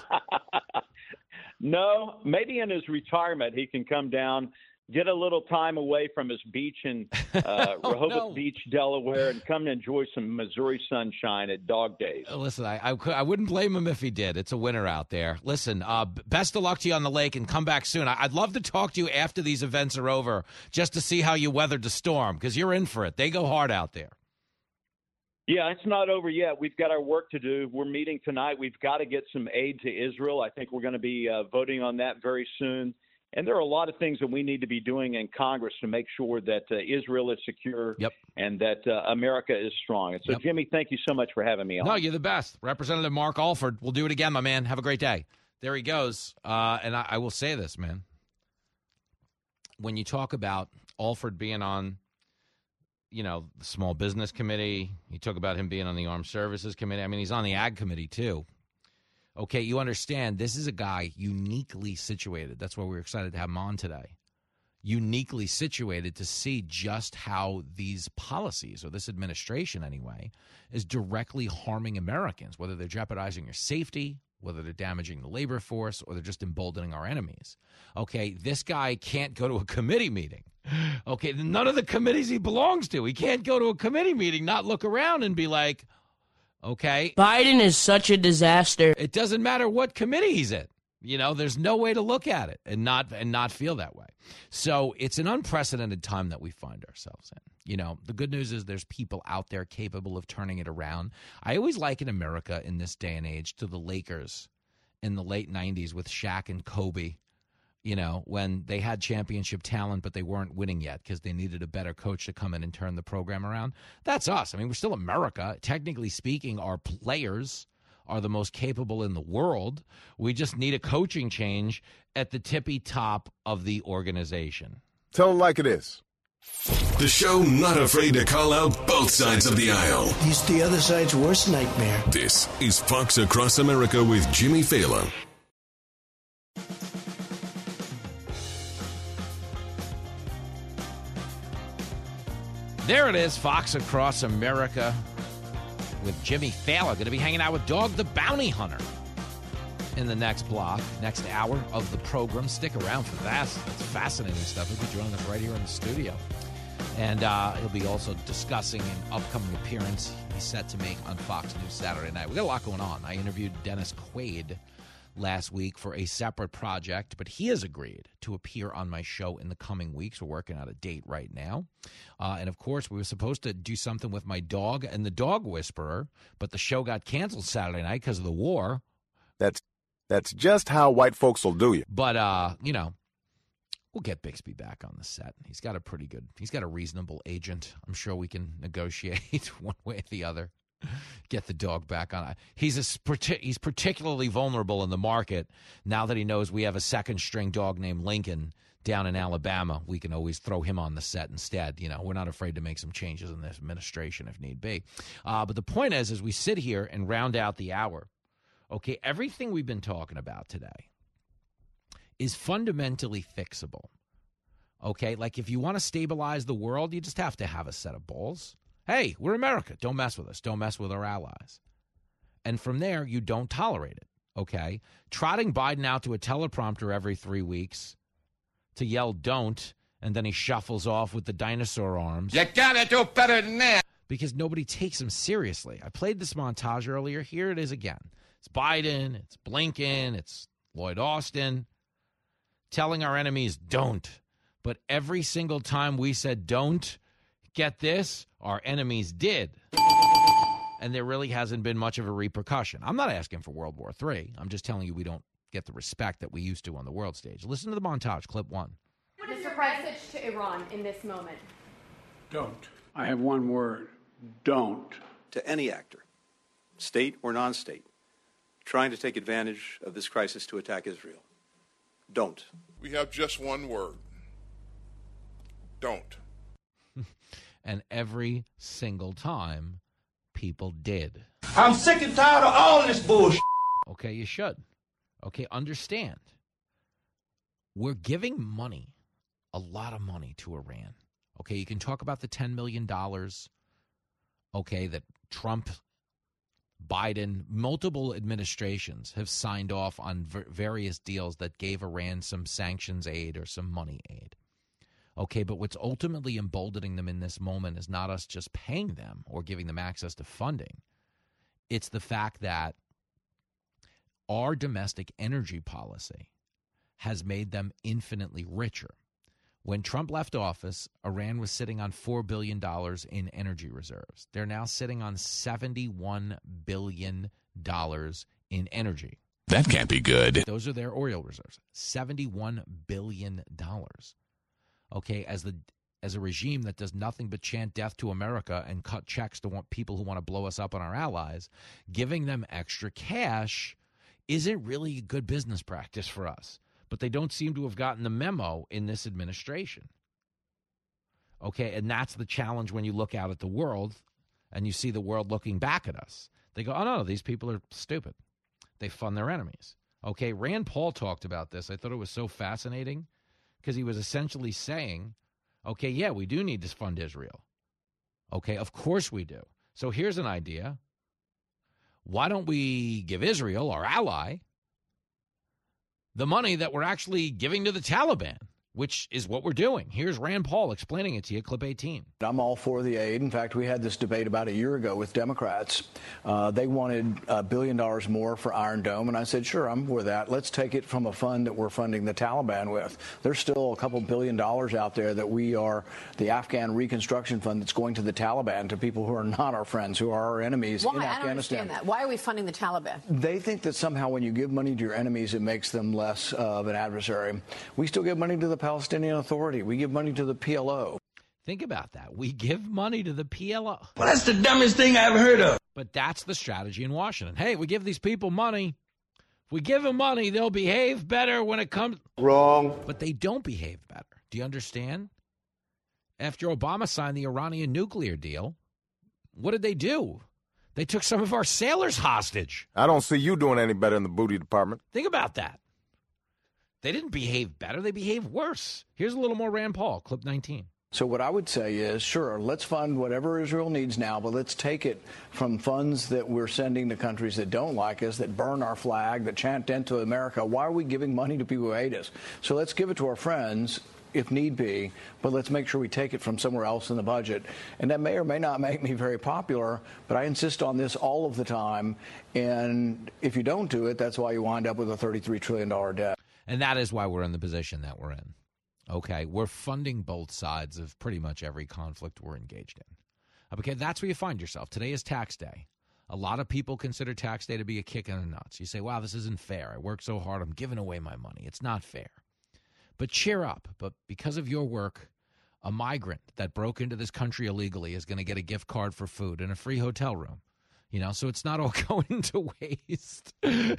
Speaker 21: No, maybe in his retirement he can come down, get a little time away from his beach in uh, oh, Rehoboth no. Beach, Delaware, and come and enjoy some Missouri sunshine at dog days.
Speaker 6: Listen, I, I, I wouldn't blame him if he did. It's a winter out there. Listen, uh, best of luck to you on the lake, and come back soon. I, I'd love to talk to you after these events are over just to see how you weathered the storm, because you're in for it. They go hard out there.
Speaker 21: Yeah, it's not over yet. We've got our work to do. We're meeting tonight. We've got to get some aid to Israel. I think we're going to be uh, voting on that very soon. And there are a lot of things that we need to be doing in Congress to make sure that uh, Israel is secure
Speaker 6: yep.
Speaker 21: and that uh, America is strong. And so, yep. Jimmy, thank you so much for having me on.
Speaker 6: No, you're the best. Representative Mark Alford. We'll do it again, my man. Have a great day. There he goes. Uh, and I, I will say this, man. When you talk about Alford being on, you know, the Small Business Committee, you talk about him being on the Armed Services Committee. I mean, he's on the Ag Committee, too. Okay, you understand this is a guy uniquely situated. That's why we're excited to have him on today. Uniquely situated to see just how these policies, or this administration anyway, is directly harming Americans, whether they're jeopardizing your safety, whether they're damaging the labor force, or they're just emboldening our enemies. Okay, this guy can't go to a committee meeting. Okay, none of the committees he belongs to. He can't go to a committee meeting, not look around and be like, okay.
Speaker 7: Biden is such a disaster.
Speaker 6: It doesn't matter what committee he's in. You know, there's no way to look at it and not and not feel that way. So it's an unprecedented time that we find ourselves in. You know, the good news is there's people out there capable of turning it around. I always liken America in this day and age to the Lakers in the late nineties with Shaq and Kobe. You know, when they had championship talent, but they weren't winning yet because they needed a better coach to come in and turn the program around. That's us. I mean, we're still America. Technically speaking, our players are the most capable in the world. We just need a coaching change at the tippy top of the organization.
Speaker 3: Tell them like it is.
Speaker 5: The show not afraid to call out both sides of the aisle.
Speaker 13: He's the other side's worst nightmare.
Speaker 5: This is Fox Across America with Jimmy Fallon.
Speaker 6: There it is, Fox Across America with Jimmy Fallon. Going to be hanging out with Dog the Bounty Hunter in the next block, next hour of the program. Stick around for that. It's fascinating stuff. He'll be joining us right here in the studio. And uh, he'll be also discussing an upcoming appearance he's set to make on Fox News Saturday night. We got a lot going on. I interviewed Dennis Quaid last week for a separate project, but he has agreed to appear on my show in the coming weeks. We're working out a date right now. Uh, and, of course, we were supposed to do something with my dog and the Dog Whisperer, but the show got canceled Saturday night because of the war.
Speaker 3: That's that's just how white folks will do you.
Speaker 6: But, uh, you know, We'll get Bixby back on the set. He's got a pretty good, he's got a reasonable agent. I'm sure we can negotiate one way or the other. Get the dog back on. He's a, he's particularly vulnerable in the market now that he knows we have a second string dog named Lincoln down in Alabama. We can always throw him on the set instead. You know, we're not afraid to make some changes in this administration if need be. Uh, but the point is, as we sit here and round out the hour, okay, everything we've been talking about today is fundamentally fixable. Okay, like if you want to stabilize the world, you just have to have a set of balls. Hey, we're America. Don't mess with us. Don't mess with our allies. And from there, you don't tolerate it. Okay, trotting Biden out to a teleprompter every three weeks to yell "don't," and then he shuffles off with the dinosaur arms.
Speaker 2: You gotta do better than that.
Speaker 6: Because nobody takes him seriously. I played this montage earlier. Here it is again. It's Biden. It's Blinken. It's Lloyd Austin telling our enemies don't. But every single time we said don't, get this, our enemies did. And there really hasn't been much of a repercussion. I'm not asking for World War Three. I'm just telling you we don't get the respect that we used to on the world stage. Listen to the montage, clip one.
Speaker 3: What is your message to Iran in this moment?
Speaker 15: Don't. I have one word. Don't.
Speaker 22: To any actor, state or non-state, trying to take advantage of this crisis to attack Israel, don't.
Speaker 24: We have just one word. Don't.
Speaker 6: And every single time, people did.
Speaker 2: I'm sick and tired of all this bullshit.
Speaker 6: Okay, you should. Okay, understand. We're giving money, a lot of money to Iran. Okay, you can talk about the ten million dollars, okay, that Trump, Biden, multiple administrations have signed off on v- various deals that gave Iran some sanctions aid or some money aid. Okay, but what's ultimately emboldening them in this moment is not us just paying them or giving them access to funding. It's the fact that our domestic energy policy has made them infinitely richer. When Trump left office, Iran was sitting on four billion dollars in energy reserves. They're now sitting on seventy-one billion dollars in energy.
Speaker 5: That can't be good.
Speaker 6: Those are their oil reserves, seventy-one billion dollars. Okay, as the as a regime that does nothing but chant death to America and cut checks to want people who want to blow us up on our allies, giving them extra cash isn't really good business practice for us. But they don't seem to have gotten the memo in this administration. Okay, and that's the challenge when you look out at the world and you see the world looking back at us. They go, oh, no, these people are stupid. They fund their enemies. Okay, Rand Paul talked about this. I thought it was so fascinating because he was essentially saying, okay, yeah, we do need to fund Israel. Okay, of course we do. So here's an idea. Why don't we give Israel, our ally, the money that we're actually giving to the Taliban, which is what we're doing. Here's Rand Paul explaining it to you, clip eighteen.
Speaker 25: I'm all for the aid. In fact, we had this debate about a year ago with Democrats. Uh, they wanted a billion dollars more for Iron Dome, and I said, sure, I'm for that. Let's take it from a fund that we're funding the Taliban with. There's still a couple billion dollars out there that we are the Afghan Reconstruction Fund that's going to the Taliban, to people who are not our friends, who are our enemies
Speaker 3: Why?
Speaker 25: in Afghanistan.
Speaker 3: I don't understand that. Why are we funding the Taliban?
Speaker 25: They think that somehow when you give money to your enemies, it makes them less of an adversary. We still give money to the Palestinian Authority. We give money to the P L O.
Speaker 6: Think about that. We give money to the P L O.
Speaker 2: Well, that's the dumbest thing I ever heard of.
Speaker 6: But that's the strategy in Washington. Hey, we give these people money. If we give them money, they'll behave better when it comes.
Speaker 17: Wrong.
Speaker 6: But they don't behave better. Do you understand? After Obama signed the Iranian nuclear deal, what did they do? They took some of our sailors hostage.
Speaker 26: I don't see you doing any better in the booty department.
Speaker 6: Think about that. They didn't behave better. They behaved worse. Here's a little more Rand Paul, clip nineteen.
Speaker 25: So what I would say is, sure, let's fund whatever Israel needs now, but let's take it from funds that we're sending to countries that don't like us, that burn our flag, that chant death to America. Why are we giving money to people who hate us? So let's give it to our friends if need be, but let's make sure we take it from somewhere else in the budget. And that may or may not make me very popular, but I insist on this all of the time. And if you don't do it, that's why you wind up with a thirty-three trillion dollars debt.
Speaker 6: And that is why we're in the position that we're in. Okay, we're funding both sides of pretty much every conflict we're engaged in. Okay, that's where you find yourself. Today is tax day. A lot of people consider tax day to be a kick in the nuts. You say, wow, this isn't fair. I work so hard. I'm giving away my money. It's not fair. But cheer up. But because of your work, a migrant that broke into this country illegally is going to get a gift card for food and a free hotel room. You know, so it's not all going to waste.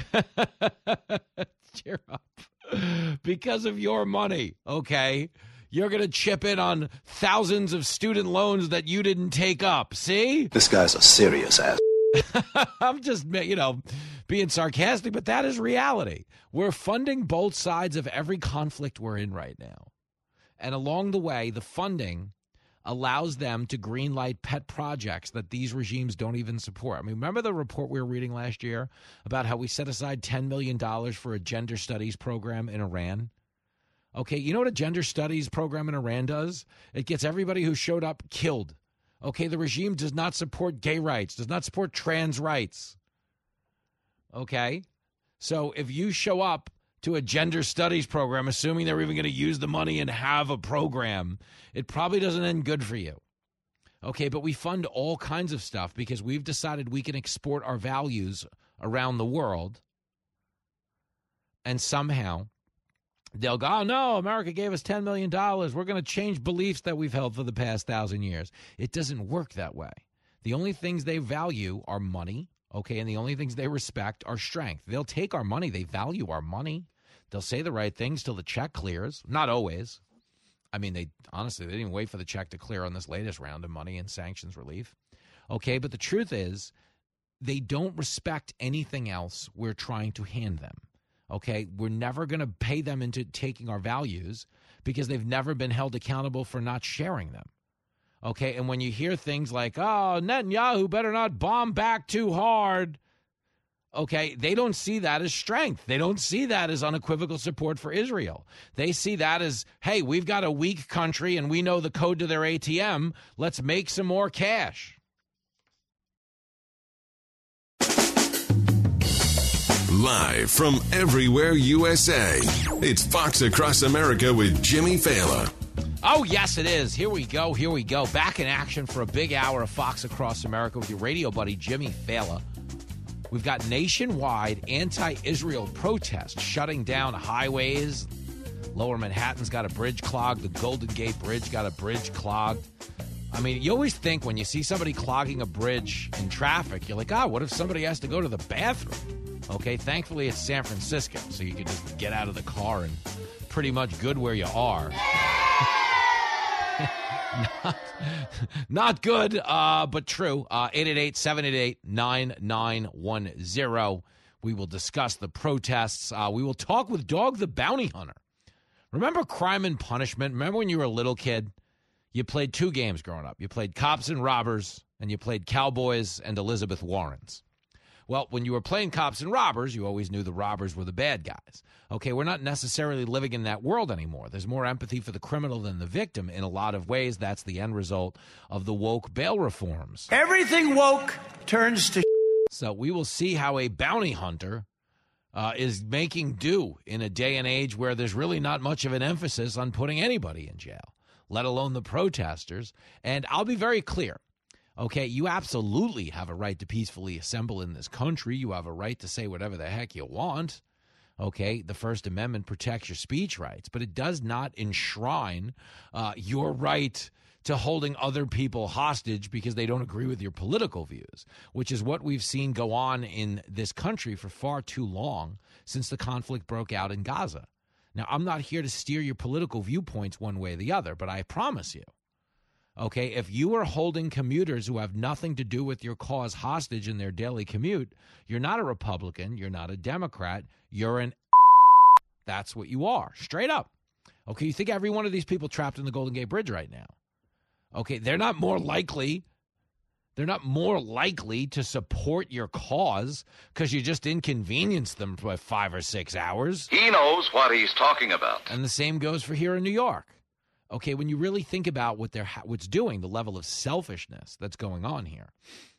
Speaker 6: Cheer up. Because of your money, okay? You're going to chip in on thousands of student loans that you didn't take up. See?
Speaker 9: This guy's a serious ass.
Speaker 6: I'm just, you know, being sarcastic, but that is reality. We're funding both sides of every conflict we're in right now. And along the way, the funding allows them to greenlight pet projects that these regimes don't even support. I mean, remember the report we were reading last year about how we set aside ten million dollars for a gender studies program in Iran? Okay, you know what a gender studies program in Iran does? It gets everybody who showed up killed. Okay, the regime does not support gay rights, does not support trans rights. Okay, so if you show up to a gender studies program, assuming they're even going to use the money and have a program, it probably doesn't end good for you. Okay, but we fund all kinds of stuff because we've decided we can export our values around the world, and somehow they'll go, oh, no, America gave us ten million dollars. We're going to change beliefs that we've held for the past thousand years. It doesn't work that way. The only things they value are money, okay, and the only things they respect are strength. They'll take our money. They value our money. They'll say the right things till the check clears. Not always. I mean, they honestly, they didn't wait for the check to clear on this latest round of money and sanctions relief. Okay, but the truth is they don't respect anything else we're trying to hand them. Okay, we're never going to pay them into taking our values because they've never been held accountable for not sharing them. Okay, and when you hear things like, oh, Netanyahu better not bomb back too hard, okay, they don't see that as strength. They don't see that as unequivocal support for Israel. They see that as, hey, we've got a weak country and we know the code to their A T M. Let's make some more cash.
Speaker 5: Live from everywhere U S A, it's Fox Across America with Jimmy Fallon.
Speaker 6: Oh, yes, it is. Here we go. Here we go. Back in action for a big hour of Fox Across America with your radio buddy, Jimmy Fallon. We've got nationwide anti-Israel protests shutting down highways. Lower Manhattan's got a bridge clogged. The Golden Gate Bridge got a bridge clogged. I mean, you always think when you see somebody clogging a bridge in traffic, you're like, ah, oh, what if somebody has to go to the bathroom? Okay, thankfully it's San Francisco, so you can just get out of the car and pretty much good where you are. not, not good, uh, but true. Uh, eight eight eight, seven eight eight, nine nine one zero. We will discuss the protests. Uh, we will talk with Dog the Bounty Hunter. Remember Crime and Punishment? Remember when you were a little kid? You played two games growing up. You played Cops and Robbers, and you played Cowboys and Elizabeth Warrens. Well, when you were playing Cops and Robbers, you always knew the robbers were the bad guys. Okay, we're not necessarily living in that world anymore. There's more empathy for the criminal than the victim in a lot of ways. That's the end result of the woke bail reforms.
Speaker 11: Everything woke turns to
Speaker 6: So we will see how a bounty hunter uh, is making do in a day and age where there's really not much of an emphasis on putting anybody in jail, let alone the protesters. And I'll be very clear. Okay, you absolutely have a right to peacefully assemble in this country. You have a right to say whatever the heck you want. Okay, the First Amendment protects your speech rights, but it does not enshrine uh, your right to holding other people hostage because they don't agree with your political views, which is what we've seen go on in this country for far too long since the conflict broke out in Gaza. Now, I'm not here to steer your political viewpoints one way or the other, but I promise you, okay, if you are holding commuters who have nothing to do with your cause hostage in their daily commute, you're not a Republican, you're not a Democrat, you're an that's what you are, straight up. Okay, you think every one of these people trapped in the Golden Gate Bridge right now, okay, they're not more likely, they're not more likely to support your cause because you just inconvenienced them for five or six hours.
Speaker 12: He knows what he's talking about.
Speaker 6: And the same goes for here in New York. Okay, when you really think about what they're what's doing, the level of selfishness that's going on here,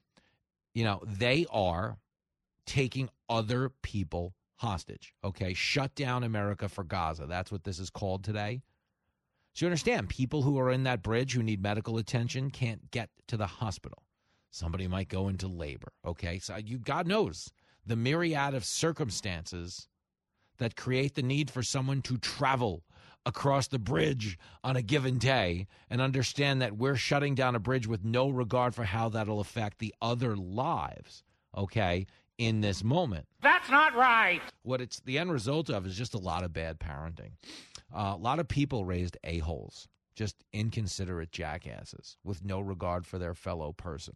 Speaker 6: you know, they are taking other people hostage. Okay, shut down America for Gaza. That's what this is called today. So you understand, people who are in that bridge who need medical attention can't get to the hospital. Somebody might go into labor. Okay, so you, God knows the myriad of circumstances that create the need for someone to travel across the bridge on a given day and understand that we're shutting down a bridge with no regard for how that'll affect the other lives, okay, in this moment.
Speaker 11: That's not right.
Speaker 6: What it's the end result of is just a lot of bad parenting. Uh, a lot of people raised a-holes, just inconsiderate jackasses with no regard for their fellow person.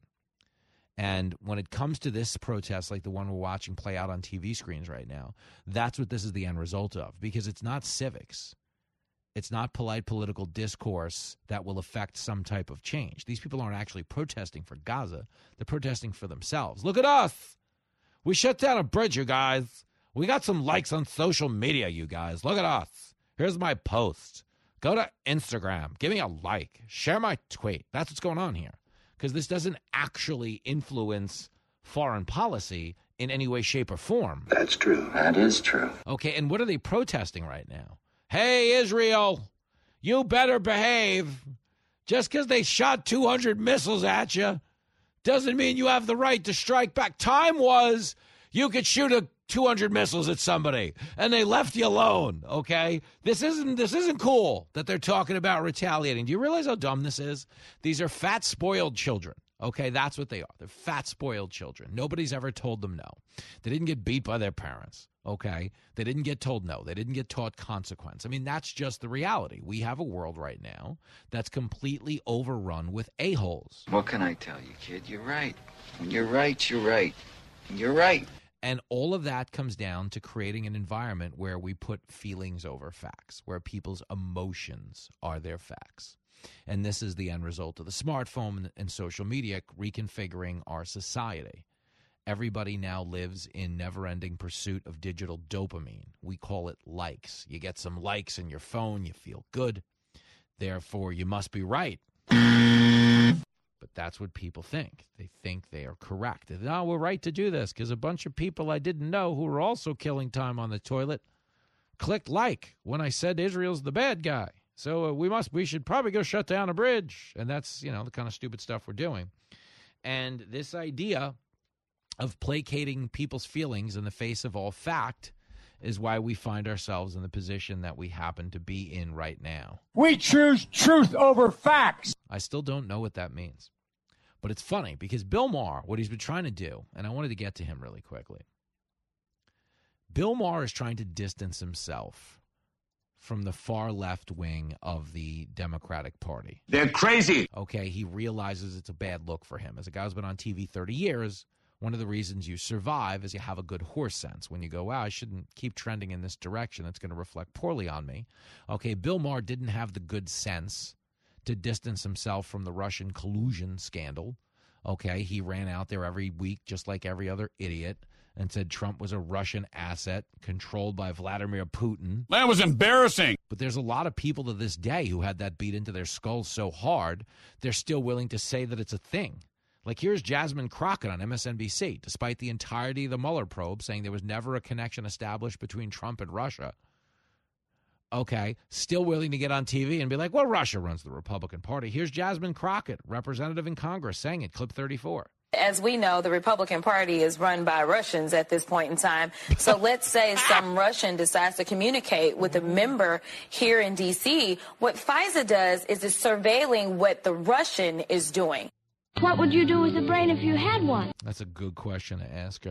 Speaker 6: And when it comes to this protest, like the one we're watching play out on T V screens right now, that's what this is the end result of, because it's not civics. It's not polite political discourse that will affect some type of change. These people aren't actually protesting for Gaza. They're protesting for themselves. Look at us. We shut down a bridge, you guys. We got some likes on social media, you guys. Look at us. Here's my post. Go to Instagram. Give me a like. Share my tweet. That's what's going on here. Because this doesn't actually influence foreign policy in any way, shape, or form.
Speaker 8: That's true. That is true.
Speaker 6: Okay, and what are they protesting right now? Hey, Israel, you better behave. Just because they shot two hundred missiles at you doesn't mean you have the right to strike back. Time was you could shoot a two hundred missiles at somebody, and they left you alone, okay? This isn't this isn't cool that they're talking about retaliating. Do you realize how dumb this is? These are fat, spoiled children, okay? That's what they are. They're fat, spoiled children. Nobody's ever told them no. They didn't get beat by their parents, okay? They didn't get told no. They didn't get taught consequence. I mean, that's just the reality. We have a world right now that's completely overrun with a-holes.
Speaker 8: What can I tell you, kid? You're right. When you're right, you're right. You're right.
Speaker 6: And all of that comes down to creating an environment where we put feelings over facts, where people's emotions are their facts. And this is the end result of the smartphone and social media reconfiguring our society. Everybody now lives in never-ending pursuit of digital dopamine. We call it likes. You get some likes in your phone, you feel good. Therefore, you must be right. But that's what people think. They think they are correct. No, we're right to do this because a bunch of people I didn't know who were also killing time on the toilet clicked like when I said Israel's the bad guy. So uh, we must, we should probably go shut down a bridge. And that's, you know, the kind of stupid stuff we're doing. And this idea of placating people's feelings in the face of all fact is why we find ourselves in the position that we happen to be in right now.
Speaker 11: We choose truth over facts.
Speaker 6: I still don't know what that means. But it's funny because Bill Maher, what he's been trying to do, and I wanted to get to him really quickly. Bill Maher is trying to distance himself from the far left wing of the Democratic Party.
Speaker 8: They're crazy.
Speaker 6: Okay, he realizes it's a bad look for him. As a guy who's been on T V thirty years, one of the reasons you survive is you have a good horse sense. When you go, wow, I shouldn't keep trending in this direction. It's going to reflect poorly on me. Okay, Bill Maher didn't have the good sense to distance himself from the Russian collusion scandal. Okay, he ran out there every week, just like every other idiot, and said Trump was a Russian asset controlled by Vladimir Putin.
Speaker 1: That was embarrassing.
Speaker 6: But there's a lot of people to this day who had that beat into their skulls so hard, they're still willing to say that it's a thing. Like here's Jasmine Crockett on M S N B C, despite the entirety of the Mueller probe saying there was never a connection established between Trump and Russia. Okay, still willing to get on T V and be like, well, Russia runs the Republican Party. Here's Jasmine Crockett, representative in Congress, saying it, clip thirty-four.
Speaker 4: As we know, the Republican Party is run by Russians at this point in time. So let's say some Russian decides to communicate with a member here in D C. What FISA does is it's surveilling what the Russian is doing.
Speaker 9: What would you do with a brain if you had one?
Speaker 6: That's a good question to ask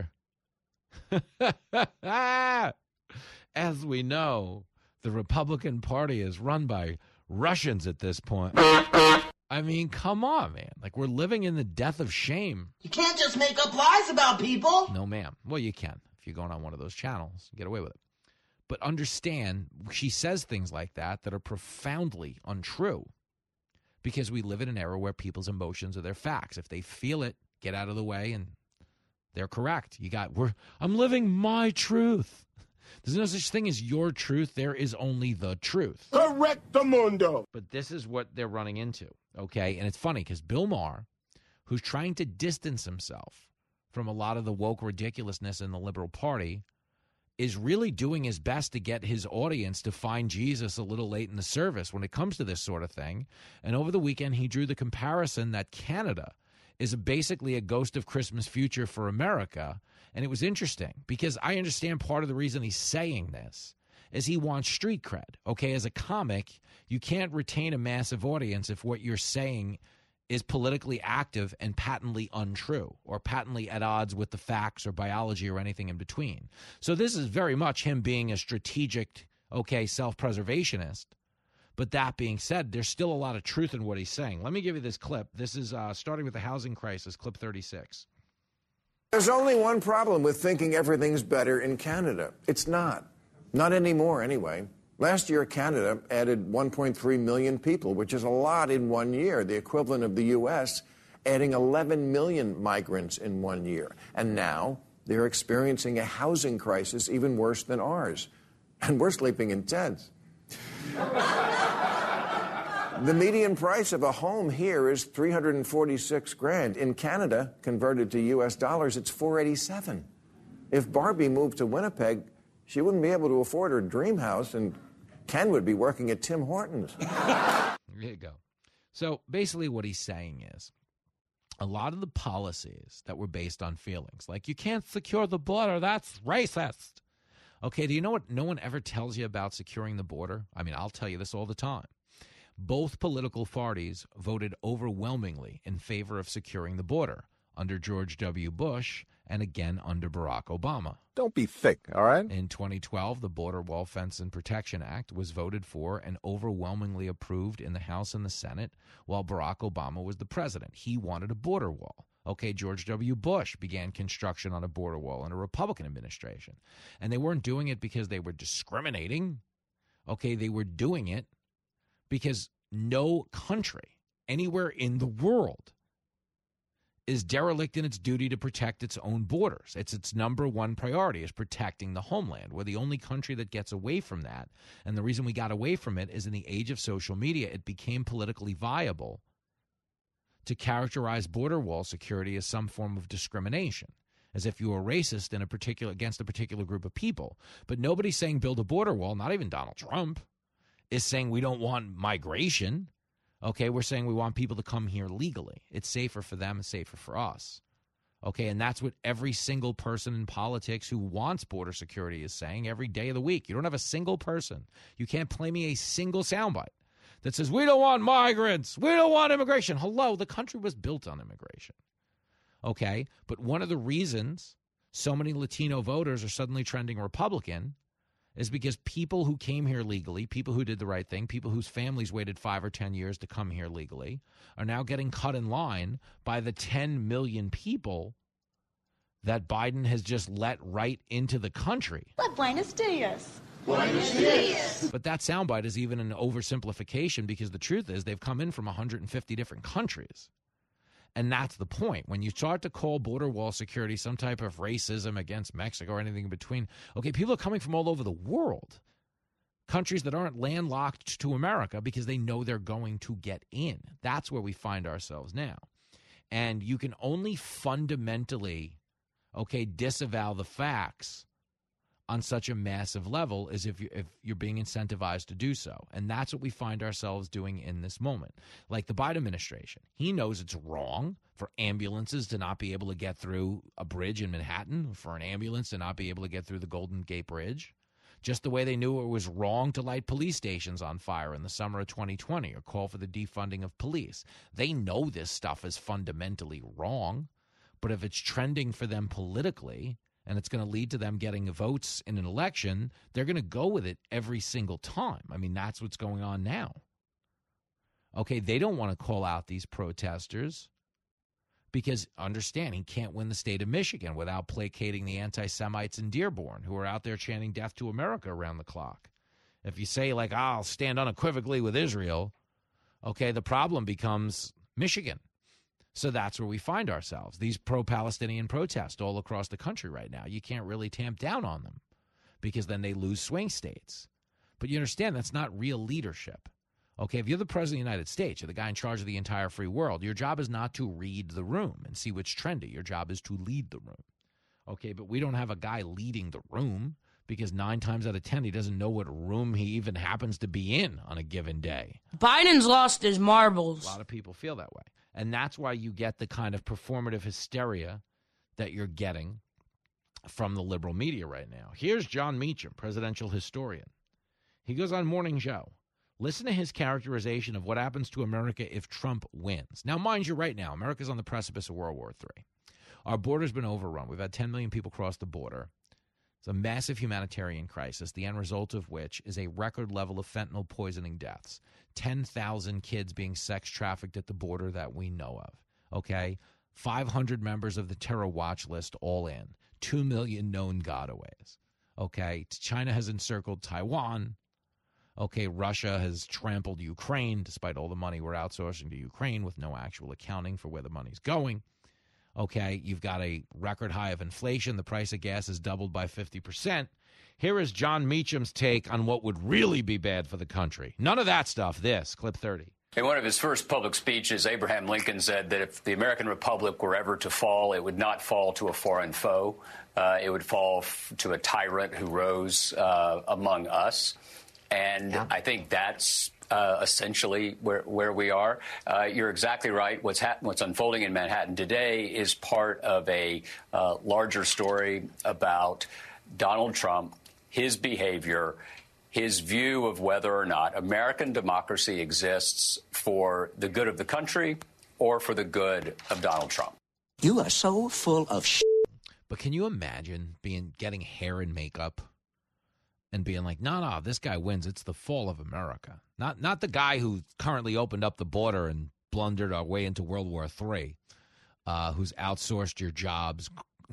Speaker 6: her. As we know, the Republican Party is run by Russians at this point. I mean, come on, man. Like, we're living in the death of shame.
Speaker 14: You can't just make up lies about people.
Speaker 6: No, ma'am. Well, you can. If you're going on one of those channels, get away with it. But understand, she says things like that that are profoundly untrue because we live in an era where people's emotions are their facts. If they feel it, get out of the way, and they're correct. You got, we're, I'm living my truth. There's no such thing as your truth. There is only the truth.
Speaker 1: Correctamundo.
Speaker 6: But this is what they're running into, okay? And it's funny because Bill Maher, who's trying to distance himself from a lot of the woke ridiculousness in the liberal party, is really doing his best to get his audience to find Jesus a little late in the service when it comes to this sort of thing. And over the weekend, he drew the comparison that Canada is basically a ghost of Christmas future for America. And it was interesting because I understand part of the reason he's saying this is he wants street cred. Okay, as a comic, you can't retain a massive audience if what you're saying is politically active and patently untrue or patently at odds with the facts or biology or anything in between. So this is very much him being a strategic, okay, self-preservationist. But that being said, there's still a lot of truth in what he's saying. Let me give you this clip. This is uh, starting with the housing crisis, clip thirty-six.
Speaker 10: There's only one problem with thinking everything's better in Canada. It's not. Not anymore, anyway. Last year, Canada added one point three million people, which is a lot in one year, the equivalent of the U S adding eleven million migrants in one year. And now they're experiencing a housing crisis even worse than ours. And we're sleeping in tents. The median price of a home here is three hundred forty-six grand. In Canada, converted to U S dollars, it's four eighty-seven. If Barbie moved to Winnipeg, she wouldn't be able to afford her dream house, and Ken would be working at Tim Hortons.
Speaker 6: There you go. So basically what he's saying is a lot of the policies that were based on feelings, like you can't secure the border, that's racist. Okay, do you know what no one ever tells you about securing the border? I mean, I'll tell you this all the time. Both political parties voted overwhelmingly in favor of securing the border under George W. Bush and again under Barack Obama.
Speaker 26: Don't be thick, all right?
Speaker 6: In twenty twelve, the Border Wall Fence and Protection Act was voted for and overwhelmingly approved in the House and the Senate while Barack Obama was the president. He wanted a border wall. Okay, George W. Bush began construction on a border wall in a Republican administration. And they weren't doing it because they were discriminating. Okay, they were doing it because no country anywhere in the world is derelict in its duty to protect its own borders. It's its number one priority is protecting the homeland. We're the only country that gets away from that. And the reason we got away from it is in the age of social media, it became politically viable to characterize border wall security as some form of discrimination, as if you were racist in a particular against a particular group of people. But nobody's saying build a border wall, not even Donald Trump, is saying we don't want migration. Okay, we're saying we want people to come here legally. It's safer for them, it's safer for us. Okay, and that's what every single person in politics who wants border security is saying every day of the week. You don't have a single person. You can't play me a single soundbite that says, we don't want migrants, we don't want immigration. Hello, the country was built on immigration. Okay, but one of the reasons so many Latino voters are suddenly trending Republican is because people who came here legally, people who did the right thing, people whose families waited five or ten years to come here legally, are now getting cut in line by the ten million people that Biden has just let right into the country.
Speaker 16: But Buenos dias. Buenos dias.
Speaker 6: But that soundbite is even an oversimplification because the truth is they've come in from one hundred fifty different countries. And that's the point. When you start to call border wall security some type of racism against Mexico or anything in between, okay, people are coming from all over the world, countries that aren't landlocked to America because they know they're going to get in. That's where we find ourselves now. And you can only fundamentally, okay, disavow the facts on such a massive level as if, you, if you're being incentivized to do so. And that's what we find ourselves doing in this moment. Like the Biden administration, he knows it's wrong for ambulances to not be able to get through a bridge in Manhattan, for an ambulance to not be able to get through the Golden Gate Bridge, just the way they knew it was wrong to light police stations on fire in the summer of twenty twenty or call for the defunding of police. They know this stuff is fundamentally wrong, but if it's trending for them politically, and it's going to lead to them getting votes in an election, they're going to go with it every single time. I mean, that's what's going on now. Okay, they don't want to call out these protesters because, understand, he can't win the state of Michigan without placating the anti-Semites in Dearborn who are out there chanting death to America around the clock. If you say, like, oh, I'll stand unequivocally with Israel, okay, the problem becomes Michigan. So that's where we find ourselves. These pro-Palestinian protests all across the country right now, you can't really tamp down on them because then they lose swing states. But you understand that's not real leadership. Okay, if you're the president of the United States, you're the guy in charge of the entire free world, your job is not to read the room and see what's trendy. Your job is to lead the room. Okay, but we don't have a guy leading the room because nine times out of ten, he doesn't know what room he even happens to be in on a given day.
Speaker 7: Biden's lost his marbles.
Speaker 6: A lot of people feel that way. And that's why you get the kind of performative hysteria that you're getting from the liberal media right now. Here's John Meacham, presidential historian. He goes on Morning Joe. Listen to his characterization of what happens to America if Trump wins. Now, mind you, right now, America's on the precipice of World War Three. Our border's been overrun. We've had ten million people cross the border. It's a massive humanitarian crisis, the end result of which is a record level of fentanyl poisoning deaths. ten thousand kids being sex trafficked at the border that we know of, okay? five hundred members of the terror watch list all in. two million known gotaways, okay? China has encircled Taiwan. Okay, Russia has trampled Ukraine, despite all the money we're outsourcing to Ukraine with no actual accounting for where the money's going. Okay, you've got a record high of inflation. The price of gas has doubled by fifty percent. Here is John Meacham's take on what would really be bad for the country. None of that stuff. This, clip thirty.
Speaker 13: In one of his first public speeches, Abraham Lincoln said that if the American Republic were ever to fall, it would not fall to a foreign foe. Uh, it would fall f- to a tyrant who rose uh, among us. And yeah. I think that's uh, essentially where, where we are. Uh, you're exactly right. What's hap- what's unfolding in Manhattan today is part of a uh, larger story about Donald Trump, his behavior, his view of whether or not American democracy exists for the good of the country or for the good of Donald Trump.
Speaker 2: You are so full of shit.
Speaker 6: But can you imagine being getting hair and makeup and being like, no, no, this guy wins. It's the fall of America. Not not the guy who currently opened up the border and blundered our way into World War Three, uh, who's outsourced your jobs,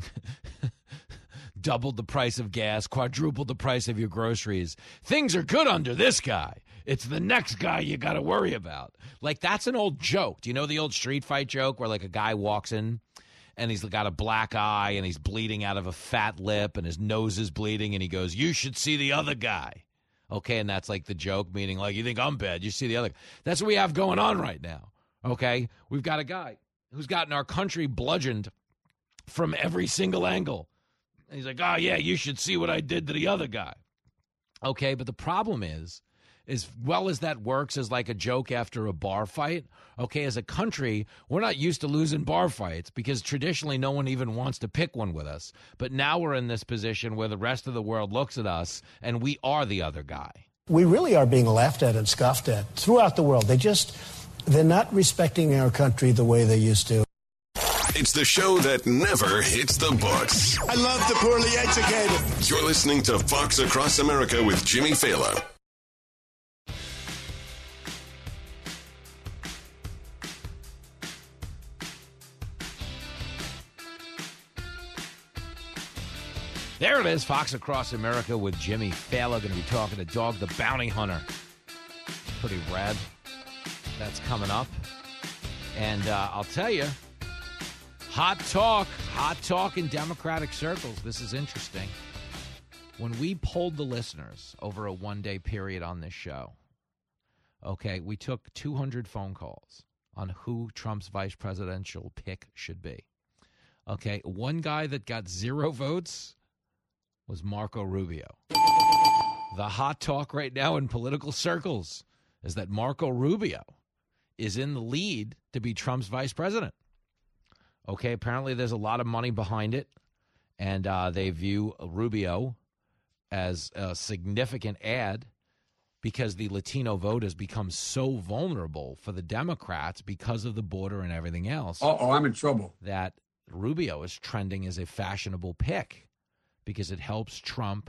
Speaker 6: doubled the price of gas, quadrupled the price of your groceries. Things are good under this guy. It's the next guy you got to worry about. Like, that's an old joke. Do you know the old street fight joke where, like, a guy walks in and he's got a black eye and he's bleeding out of a fat lip and his nose is bleeding and he goes, you should see the other guy. Okay, and that's like the joke, meaning like, you think I'm bad, you see the other guy. That's what we have going on right now, okay? We've got a guy who's gotten our country bludgeoned from every single angle. And he's like, oh, yeah, you should see what I did to the other guy. Okay, but the problem is, as well as that works as like a joke after a bar fight, okay, as a country, we're not used to losing bar fights because traditionally no one even wants to pick one with us. But now we're in this position where the rest of the world looks at us and we are the other guy.
Speaker 18: We really are being laughed at and scoffed at throughout the world. They just, they're not respecting our country the way they used to.
Speaker 5: It's the show that never hits the books.
Speaker 1: I love the poorly educated.
Speaker 5: You're listening to Fox Across America with Jimmy Fallon.
Speaker 6: There it is, Fox Across America with Jimmy Fallon. Going to be talking to Dog the Bounty Hunter. Pretty rad. That's coming up. And uh, I'll tell you, hot talk, hot talk in Democratic circles. This is interesting. When we polled the listeners over a one-day period on this show, okay, we took two hundred phone calls on who Trump's vice presidential pick should be. Okay, one guy that got zero votes was Marco Rubio. The hot talk right now in political circles is that Marco Rubio is in the lead to be Trump's vice president. Okay, apparently there's a lot of money behind it, and uh, they view Rubio as a significant ad because the Latino vote has become so vulnerable for the Democrats because of the border and everything else.
Speaker 15: Uh-oh, I'm in trouble.
Speaker 6: That Rubio is trending as a fashionable pick because it helps Trump,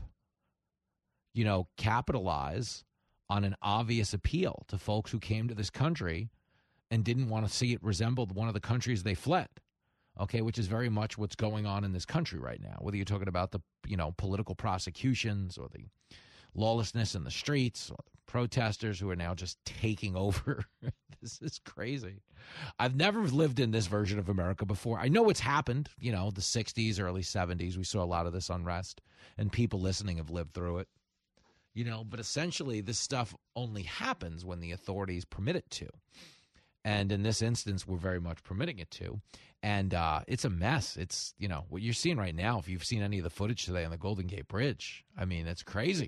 Speaker 6: you know, capitalize on an obvious appeal to folks who came to this country and didn't want to see it resembled one of the countries they fled. Okay, which is very much what's going on in this country right now, whether you're talking about the, you know, political prosecutions or the lawlessness in the streets or the protesters who are now just taking over. This is crazy. I've never lived in this version of America before. I know it's happened, you know, the sixties, early seventies. We saw a lot of this unrest, and people listening have lived through it. You know, but essentially this stuff only happens when the authorities permit it to. And in this instance, we're very much permitting it to. And uh, it's a mess. It's, you know, what you're seeing right now, if you've seen any of the footage today on the Golden Gate Bridge, I mean, it's crazy.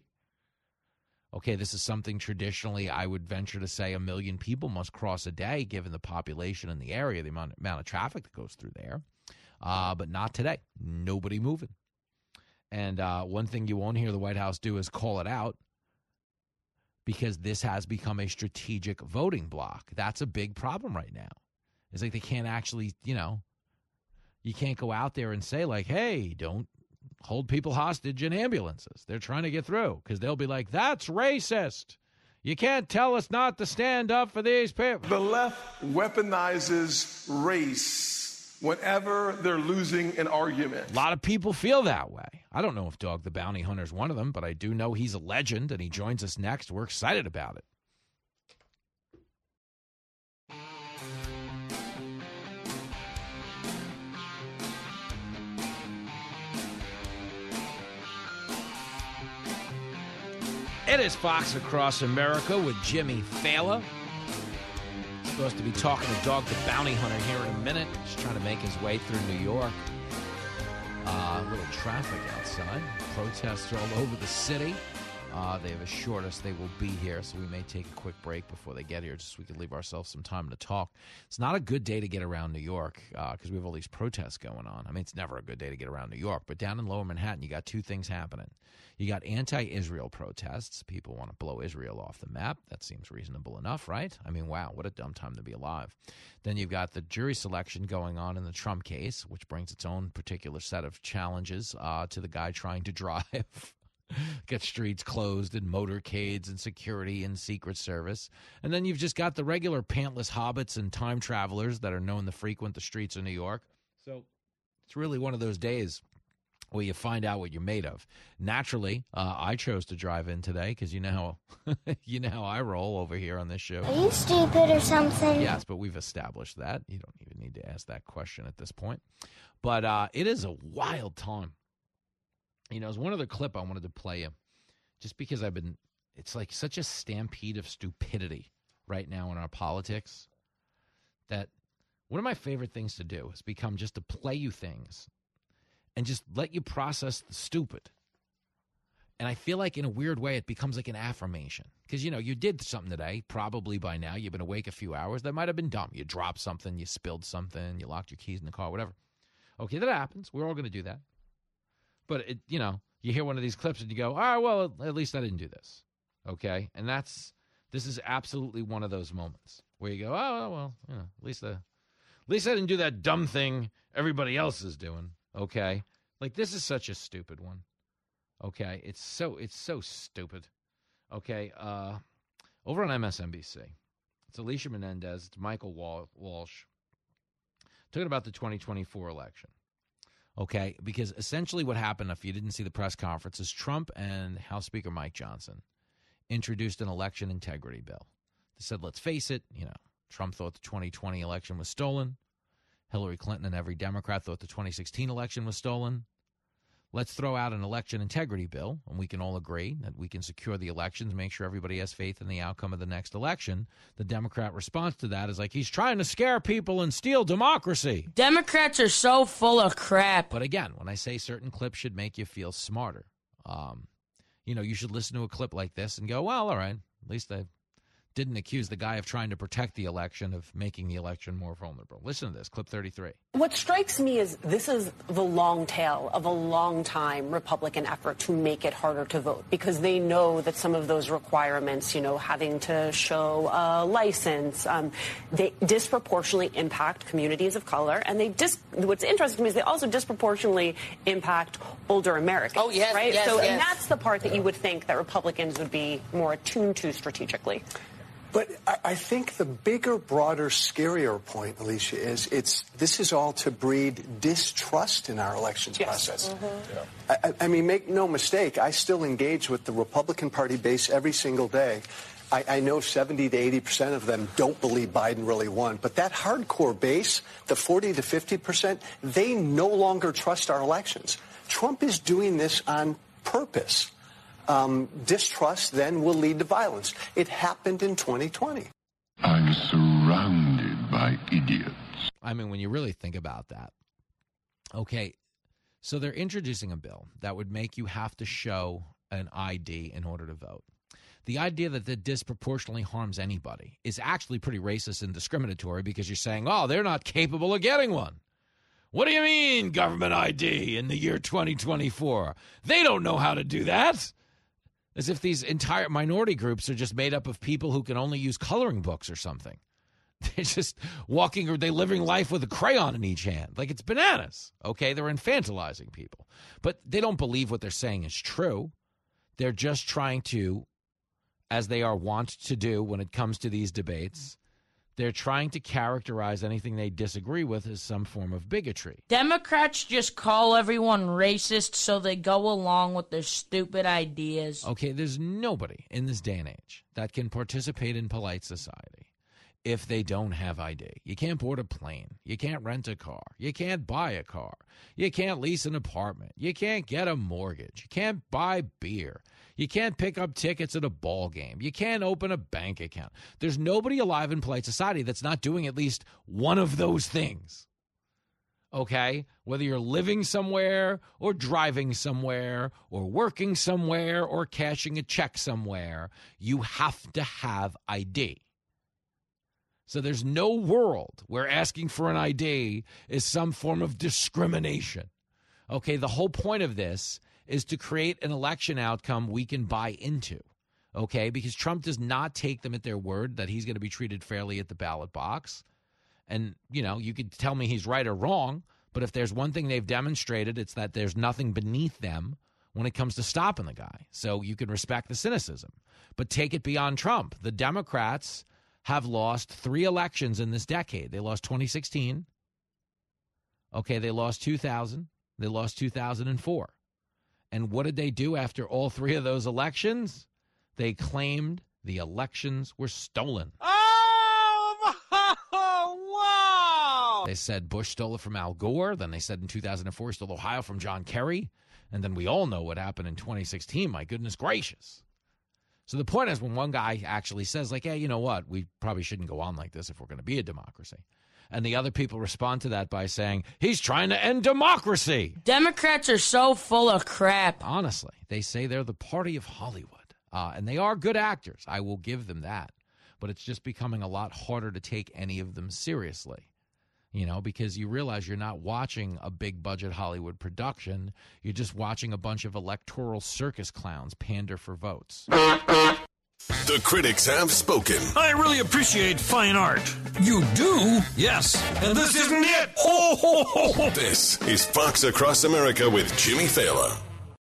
Speaker 6: Okay, this is something traditionally I would venture to say a million people must cross a day, given the population in the area, the amount, amount of traffic that goes through there. Uh, but not today. Nobody moving. And uh, one thing you won't hear the White House do is call it out. because this has become a strategic voting block. That's a big problem right now. It's like they can't actually, you know, you can't go out there and say like, hey, don't hold people hostage in ambulances. They're trying to get through, because they'll be like, that's racist. You can't tell us not to stand up for these people.
Speaker 19: The left weaponizes race whenever they're losing an argument.
Speaker 6: A lot of people feel that way. I don't know if Dog the Bounty Hunter is one of them, but I do know he's a legend, and he joins us next. We're excited about it. It is Fox Across America with Jimmy Fallon. Supposed to be talking to Dog the Bounty Hunter here in a minute. Just trying to make his way through New York. Uh, a little traffic outside. Protests all over the city. Uh, they have assured us they will be here, so we may take a quick break before they get here, just so we can leave ourselves some time to talk. It's not a good day to get around New York because uh, we have all these protests going on. I mean, it's never a good day to get around New York, but down in Lower Manhattan, you got two things happening. You got anti-Israel protests. People want to blow Israel off the map. That seems reasonable enough, right? I mean, wow, what a dumb time to be alive. Then you've got the jury selection going on in the Trump case, which brings its own particular set of challenges uh, to the guy trying to drive. Get streets closed and motorcades and security and Secret Service. And then you've just got the regular pantless hobbits and time travelers that are known to frequent the streets of New York. So it's really one of those days where you find out what you're made of. Naturally, uh, I chose to drive in today because you know how you know how I roll over here on this show.
Speaker 9: Are you stupid or something?
Speaker 6: Yes, but we've established that. You don't even need to ask that question at this point. But uh, it is a wild time. You know, there's one other clip I wanted to play you, just because I've been, it's like such a stampede of stupidity right now in our politics that one of my favorite things to do has become just to play you things and just let you process the stupid. And I feel like in a weird way it becomes like an affirmation. Because, you know, you did something today, probably by now, you've been awake a few hours, that might have been dumb. You dropped something, you spilled something, you locked your keys in the car, whatever. Okay, that happens. We're all going to do that. But, it, you know, you hear one of these clips and you go, all right, well, at least I didn't do this. Okay? And that's, this is absolutely one of those moments where you go, oh, well, you know, at least, uh, at least I didn't do that dumb thing everybody else is doing. Okay? Like, this is such a stupid one. Okay? It's so, it's so stupid. Okay? Uh, over on M S N B C, it's Alicia Menendez, it's Michael Wal- Walsh, talking about the twenty twenty-four election. Okay, because essentially what happened, if you didn't see the press conference, is Trump and House Speaker Mike Johnson introduced an election integrity bill. They said, let's face it, you know, Trump thought the twenty twenty election was stolen. Hillary Clinton and every Democrat thought the twenty sixteen election was stolen. Let's throw out an election integrity bill, and we can all agree that we can secure the elections, make sure everybody has faith in the outcome of the next election. The Democrat response to that is like, he's trying to scare people and steal democracy.
Speaker 7: Democrats are so full of crap.
Speaker 6: But again, when I say certain clips should make you feel smarter, um, you know, you should listen to a clip like this and go, well, all right, at least I didn't accuse the guy of trying to protect the election of making the election more vulnerable. Listen to this, clip thirty-three.
Speaker 20: What strikes me is this is the long tail of a long-time Republican effort to make it harder to vote, because they know that some of those requirements, you know, having to show a license, um, they disproportionately impact communities of color. And they dis- what's interesting to me is they also disproportionately impact older Americans.
Speaker 14: Oh, yes,
Speaker 20: right?
Speaker 14: yes,
Speaker 20: so,
Speaker 14: yes.
Speaker 20: And that's the part that you would think that Republicans would be more attuned to strategically.
Speaker 21: But I think the bigger, broader, scarier point, Alicia, is it's this is all to breed distrust in our elections
Speaker 20: yes.
Speaker 21: process.
Speaker 20: Mm-hmm.
Speaker 21: Yeah. I, I mean, make no mistake, I still engage with the Republican Party base every single day. I, I know seventy to eighty percent of them don't believe Biden really won. But that hardcore base, the forty to fifty percent, they no longer trust our elections. Trump is doing this on purpose. Um, distrust then will lead to violence. It happened in twenty twenty.
Speaker 22: I'm surrounded by idiots.
Speaker 6: I mean, when you really think about that, okay, so they're introducing a bill that would make you have to show an I D in order to vote. The idea that that disproportionately harms anybody is actually pretty racist and discriminatory, because you're saying, oh, they're not capable of getting one. What do you mean, government I D in the year twenty twenty-four? They don't know how to do that. As if these entire minority groups are just made up of people who can only use coloring books or something. They're just walking or they're living life with a crayon in each hand. Like, it's bananas, okay? They're infantilizing people. But they don't believe what they're saying is true. They're just trying to, as they are wont to do when it comes to these debates, they're trying to characterize anything they disagree with as some form of bigotry.
Speaker 7: Democrats just call everyone racist so they go along with their stupid ideas.
Speaker 6: Okay, there's nobody in this day and age that can participate in polite society if they don't have I D. You can't board a plane. You can't rent a car. You can't buy a car. You can't lease an apartment. You can't get a mortgage. You can't buy beer. You can't pick up tickets at a ball game. You can't open a bank account. There's nobody alive in polite society that's not doing at least one of those things. Okay? Whether you're living somewhere or driving somewhere or working somewhere or cashing a check somewhere, you have to have I D. So there's no world where asking for an I D is some form of discrimination. Okay, the whole point of this is to create an election outcome we can buy into, okay? Because Trump does not take them at their word that he's going to be treated fairly at the ballot box. And, you know, you could tell me he's right or wrong, but if there's one thing they've demonstrated, it's that there's nothing beneath them when it comes to stopping the guy. So you can respect the cynicism. But take it beyond Trump. The Democrats have lost three elections in this decade. They lost twenty sixteen. Okay, they lost two thousand. They lost two thousand four. And what did they do after all three of those elections? They claimed the elections were stolen.
Speaker 7: Oh, wow!
Speaker 6: They said Bush stole it from Al Gore. Then they said in two thousand four he stole Ohio from John Kerry. And then we all know what happened in twenty sixteen. My goodness gracious. So the point is, when one guy actually says, like, hey, you know what? We probably shouldn't go on like this if we're going to be a democracy. And the other people respond to that by saying, he's trying to end democracy.
Speaker 7: Democrats are so full of crap.
Speaker 6: Honestly, they say they're the party of Hollywood. Uh, and they are good actors. I will give them that. But it's just becoming a lot harder to take any of them seriously. You know, because you realize you're not watching a big budget Hollywood production. You're just watching a bunch of electoral circus clowns pander for votes.
Speaker 5: The critics have spoken.
Speaker 3: I really appreciate fine art. You do? Yes. And this isn't it. Oh, ho, ho, ho.
Speaker 5: This is Fox Across America with Jimmy Fallon.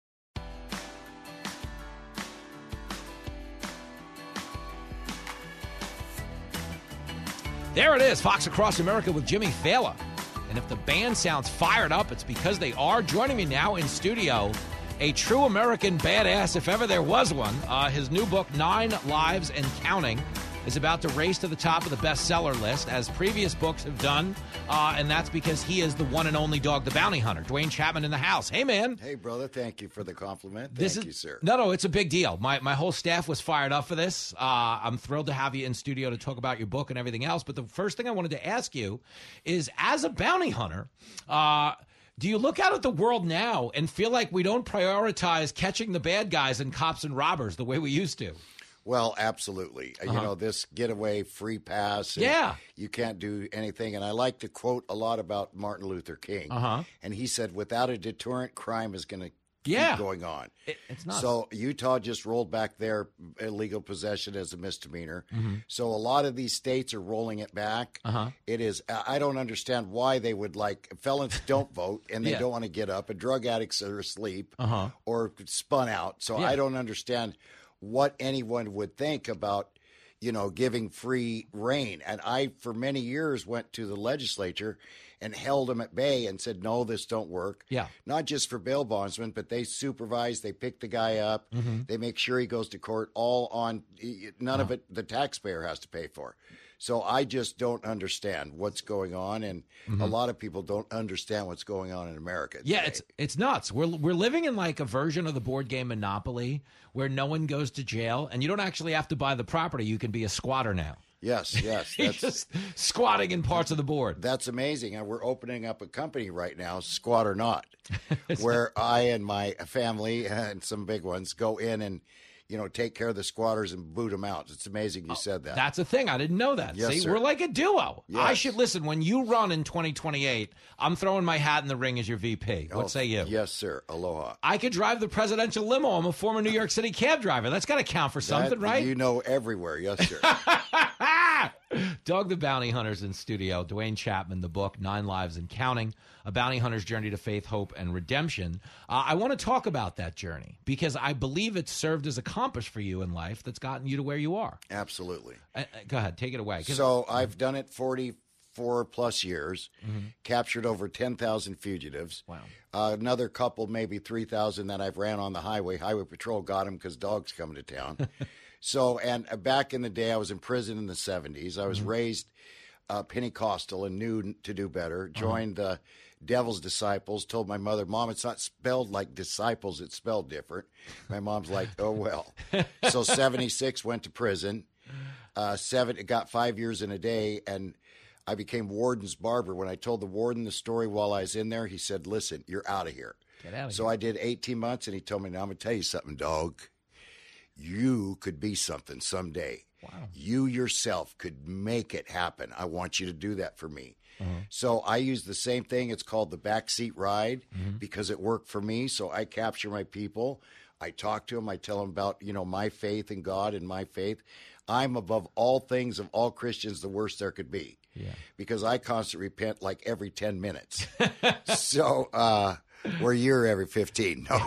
Speaker 6: There it is, Fox Across America with Jimmy Fallon. And if the band sounds fired up, it's because they are. Joining me now in studio, a true American badass, if ever there was one. Uh, his new book, Nine Lives and Counting, is about to race to the top of the bestseller list, as previous books have done. Uh, and that's because he is the one and only Dog the Bounty Hunter. Dwayne Chapman in the house. Hey, man.
Speaker 12: Hey, brother. Thank you for the compliment. Thank
Speaker 6: this is,
Speaker 12: you, sir.
Speaker 6: No, no, it's a big deal. My my whole staff was fired up for this. Uh, I'm thrilled to have you in studio to talk about your book and everything else. But the first thing I wanted to ask you is, as a bounty hunter, uh, do you look out at the world now and feel like we don't prioritize catching the bad guys and cops and robbers the way we used to?
Speaker 12: Well, absolutely. Uh-huh. You know, this getaway free pass. And
Speaker 6: yeah.
Speaker 12: You can't do anything. And I like to quote a lot about Martin Luther King.
Speaker 6: Uh-huh.
Speaker 12: And he said, without a deterrent, crime is going to
Speaker 6: yeah.
Speaker 12: keep going on.
Speaker 6: It, it's not.
Speaker 12: So Utah just rolled back their illegal possession as a misdemeanor.
Speaker 6: Mm-hmm.
Speaker 12: So a lot of these states are rolling it back.
Speaker 6: Uh-huh.
Speaker 12: It is. I don't understand why they would like felons don't vote and they
Speaker 6: yeah.
Speaker 12: don't want to get up, and drug addicts are asleep
Speaker 6: uh-huh.
Speaker 12: or spun out. So
Speaker 6: yeah.
Speaker 12: I don't understand what anyone would think about, you know, giving free reign. And I, for many years, went to the legislature and held them at bay and said, no, this don't work.
Speaker 6: Yeah.
Speaker 12: Not just for bail bondsmen, but they supervise, they pick the guy up,
Speaker 6: mm-hmm.
Speaker 12: they make sure he goes to court, all on, none
Speaker 6: uh-huh.
Speaker 12: of it the taxpayer has to pay for. So I just don't understand what's going on, and
Speaker 6: mm-hmm.
Speaker 12: a lot of people don't understand what's going on in America today.
Speaker 6: Yeah, it's it's nuts. We're we're living in like a version of the board game Monopoly where no one goes to jail, and you don't actually have to buy the property. You can be a squatter now.
Speaker 12: Yes, yes.
Speaker 6: That's just squatting in parts of the board.
Speaker 12: That's amazing. And we're opening up a company right now, Squat or Not, where I and my family and some big ones go in and, you know, take care of the squatters and boot them out. It's amazing you said that.
Speaker 6: That's a thing. I didn't know that.
Speaker 12: Yes,
Speaker 6: See,
Speaker 12: sir.
Speaker 6: we're like a duo.
Speaker 12: Yes.
Speaker 6: I should listen. When you run in twenty twenty-eight, I'm throwing my hat in the ring as your V P. What
Speaker 12: Oh,
Speaker 6: say you?
Speaker 12: Yes, sir. Aloha.
Speaker 6: I could drive the presidential limo. I'm a former New York City cab driver. That's got to count for something,
Speaker 12: That
Speaker 6: right?
Speaker 12: You know everywhere. Yes, sir.
Speaker 6: Dog the Bounty Hunter's in studio. Dwayne Chapman, the book, Nine Lives and Counting, A Bounty Hunter's Journey to Faith, Hope, and Redemption. Uh, I want to talk about that journey because I believe it's served as a compass for you in life that's gotten you to where you are.
Speaker 12: Absolutely.
Speaker 6: Uh, uh, go ahead. Take it away. 'Cause-
Speaker 12: So I've done it forty-four plus years,
Speaker 6: Mhm.
Speaker 12: captured over ten thousand fugitives.
Speaker 6: Wow.
Speaker 12: Uh, another couple, maybe three thousand that I've ran on the highway. Highway Patrol got them because dogs come to town. So, and uh, back in the day, I was in prison in the seventies. I was
Speaker 6: Mhm.
Speaker 12: raised uh, Pentecostal and knew to do better. Joined the Devil's Disciples. Told my mother, Mom, it's not spelled like disciples. It's spelled different. My mom's like, oh, well. So seventy-six, went to prison. Uh, seven, got five years in a day, and I became warden's barber. When I told the warden the story while I was in there, he said, listen, you're out of here.
Speaker 6: Get out of
Speaker 12: So
Speaker 6: here.
Speaker 12: I did eighteen months, and he told me, now I'm going to tell you something, dog. You could be something someday.
Speaker 6: Wow.
Speaker 12: You yourself could make it happen. I want you to do that for me.
Speaker 6: Uh-huh.
Speaker 12: So I use the same thing. It's called the backseat ride
Speaker 6: Mhm.
Speaker 12: because it worked for me. So I capture my people. I talk to them. I tell them about, you know, my faith in God and my faith. I'm above all things of all Christians the worst there could be.
Speaker 6: Yeah.
Speaker 12: Because I constantly repent like every ten minutes. so, uh, where you're every fifteen. No.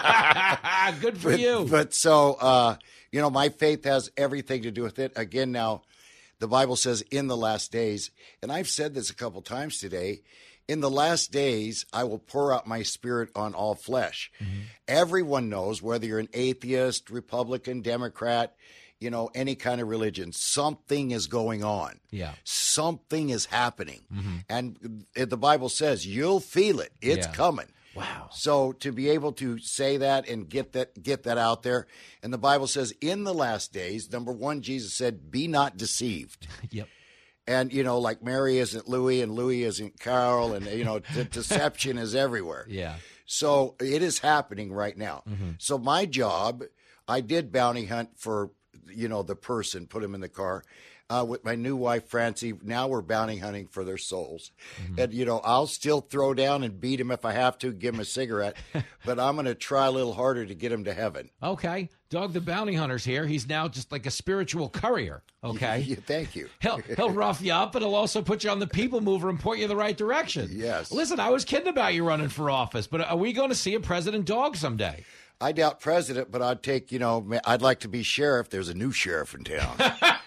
Speaker 6: Good for
Speaker 12: but,
Speaker 6: you.
Speaker 12: But so, uh, you know, my faith has everything to do with it. Again, now, the Bible says in the last days, and I've said this a couple times today, in the last days, I will pour out my spirit on all flesh.
Speaker 6: Mm-hmm.
Speaker 12: Everyone knows, whether you're an atheist, Republican, Democrat, you know, any kind of religion, something is going on.
Speaker 6: Yeah.
Speaker 12: Something is happening.
Speaker 6: Mhm.
Speaker 12: And the Bible says you'll feel it. It's
Speaker 6: Yeah.
Speaker 12: coming.
Speaker 6: Wow.
Speaker 12: So to be able to say that and get that get that out there, and the Bible says in the last days, number one, Jesus said, be not deceived.
Speaker 6: Yep.
Speaker 12: And, you know, like Mary isn't Louis and Louis isn't Carl, and, you know, the deception is everywhere.
Speaker 6: Yeah.
Speaker 12: So it is happening right now.
Speaker 6: Mhm.
Speaker 12: So my job, I did bounty hunt for, you know, the person, put him in the car. Uh, with my new wife, Francie, now we're bounty hunting for their souls.
Speaker 6: Mm-hmm.
Speaker 12: And, you know, I'll still throw down and beat him if I have to, give him a cigarette, but I'm going to try a little harder to get him to heaven.
Speaker 6: Okay. Dog the Bounty Hunter's here. He's now just like a spiritual courier. Okay.
Speaker 12: Yeah, thank you.
Speaker 6: He'll he'll rough you up, but he'll also put you on the people mover and point you in the right direction.
Speaker 12: Yes.
Speaker 6: Listen, I was kidding about you running for office, but are we going to see a President Dog someday?
Speaker 12: I doubt president, but I'd take, you know, I'd like to be sheriff. There's a new sheriff in town.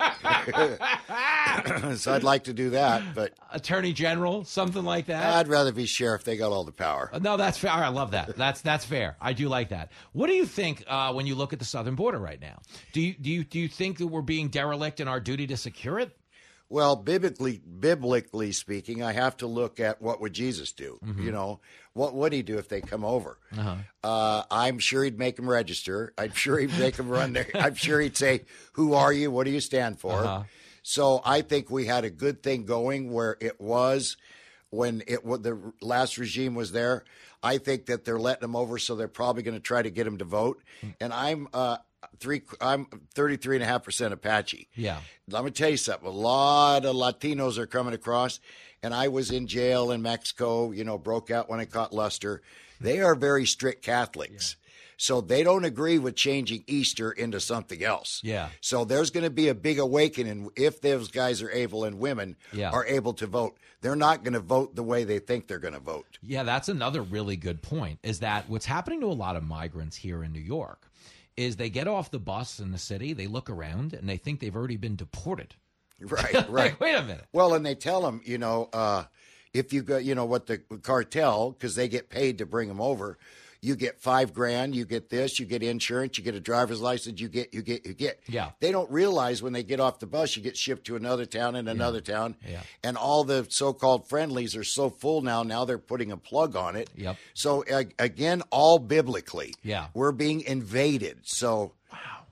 Speaker 12: So I'd like to do that, but
Speaker 6: Attorney General, something like that.
Speaker 12: I'd rather be sheriff. They got all the power.
Speaker 6: Uh, No, that's fair. I love that. That's that's fair. I do like that. What do you think uh, when you look at the southern border right now? Do you do you do you think that we're being derelict in our duty to secure it?
Speaker 12: Well, biblically, biblically speaking, I have to look at what would Jesus do.
Speaker 6: Mhm.
Speaker 12: You know, what would he do if they come over?
Speaker 6: Uh-huh.
Speaker 12: Uh, I'm sure he'd make them register. I'm sure he'd make them run there. I'm sure he'd say, "Who are you? What do you stand for?"
Speaker 6: Uh-huh.
Speaker 12: So I think we had a good thing going where it was when it when the last regime was there. I think that they're letting them over, so they're probably going to try to get them to vote. And I'm uh, three. I'm thirty-three and a half percent Apache.
Speaker 6: Yeah.
Speaker 12: Let me tell you something. A lot of Latinos are coming across, and I was in jail in Mexico, you know, broke out when I caught Luster. They are very strict Catholics. So they don't agree with changing Easter into something else.
Speaker 6: Yeah.
Speaker 12: So there's going to be a big awakening if those guys are able and women
Speaker 6: Yeah.
Speaker 12: are able to vote. They're not going to vote the way they think they're going to vote.
Speaker 6: Yeah, that's another really good point, is that what's happening to a lot of migrants here in New York is they get off the bus in the city, they look around, and they think they've already been deported.
Speaker 12: Right, right.
Speaker 6: Like, wait a minute.
Speaker 12: Well, and they tell them, you know, uh, if you go, you know, what the cartel, because they get paid to bring them over, you get five grand, you get this, you get insurance, you get a driver's license, you get, you get, you get.
Speaker 6: Yeah.
Speaker 12: They don't realize when they get off the bus, you get shipped to another town and another town.
Speaker 6: Yeah.
Speaker 12: And all the so-called friendlies are so full now, now they're putting a plug on it.
Speaker 6: Yep.
Speaker 12: So, uh, again, all biblically.
Speaker 6: Yeah.
Speaker 12: We're being invaded. So,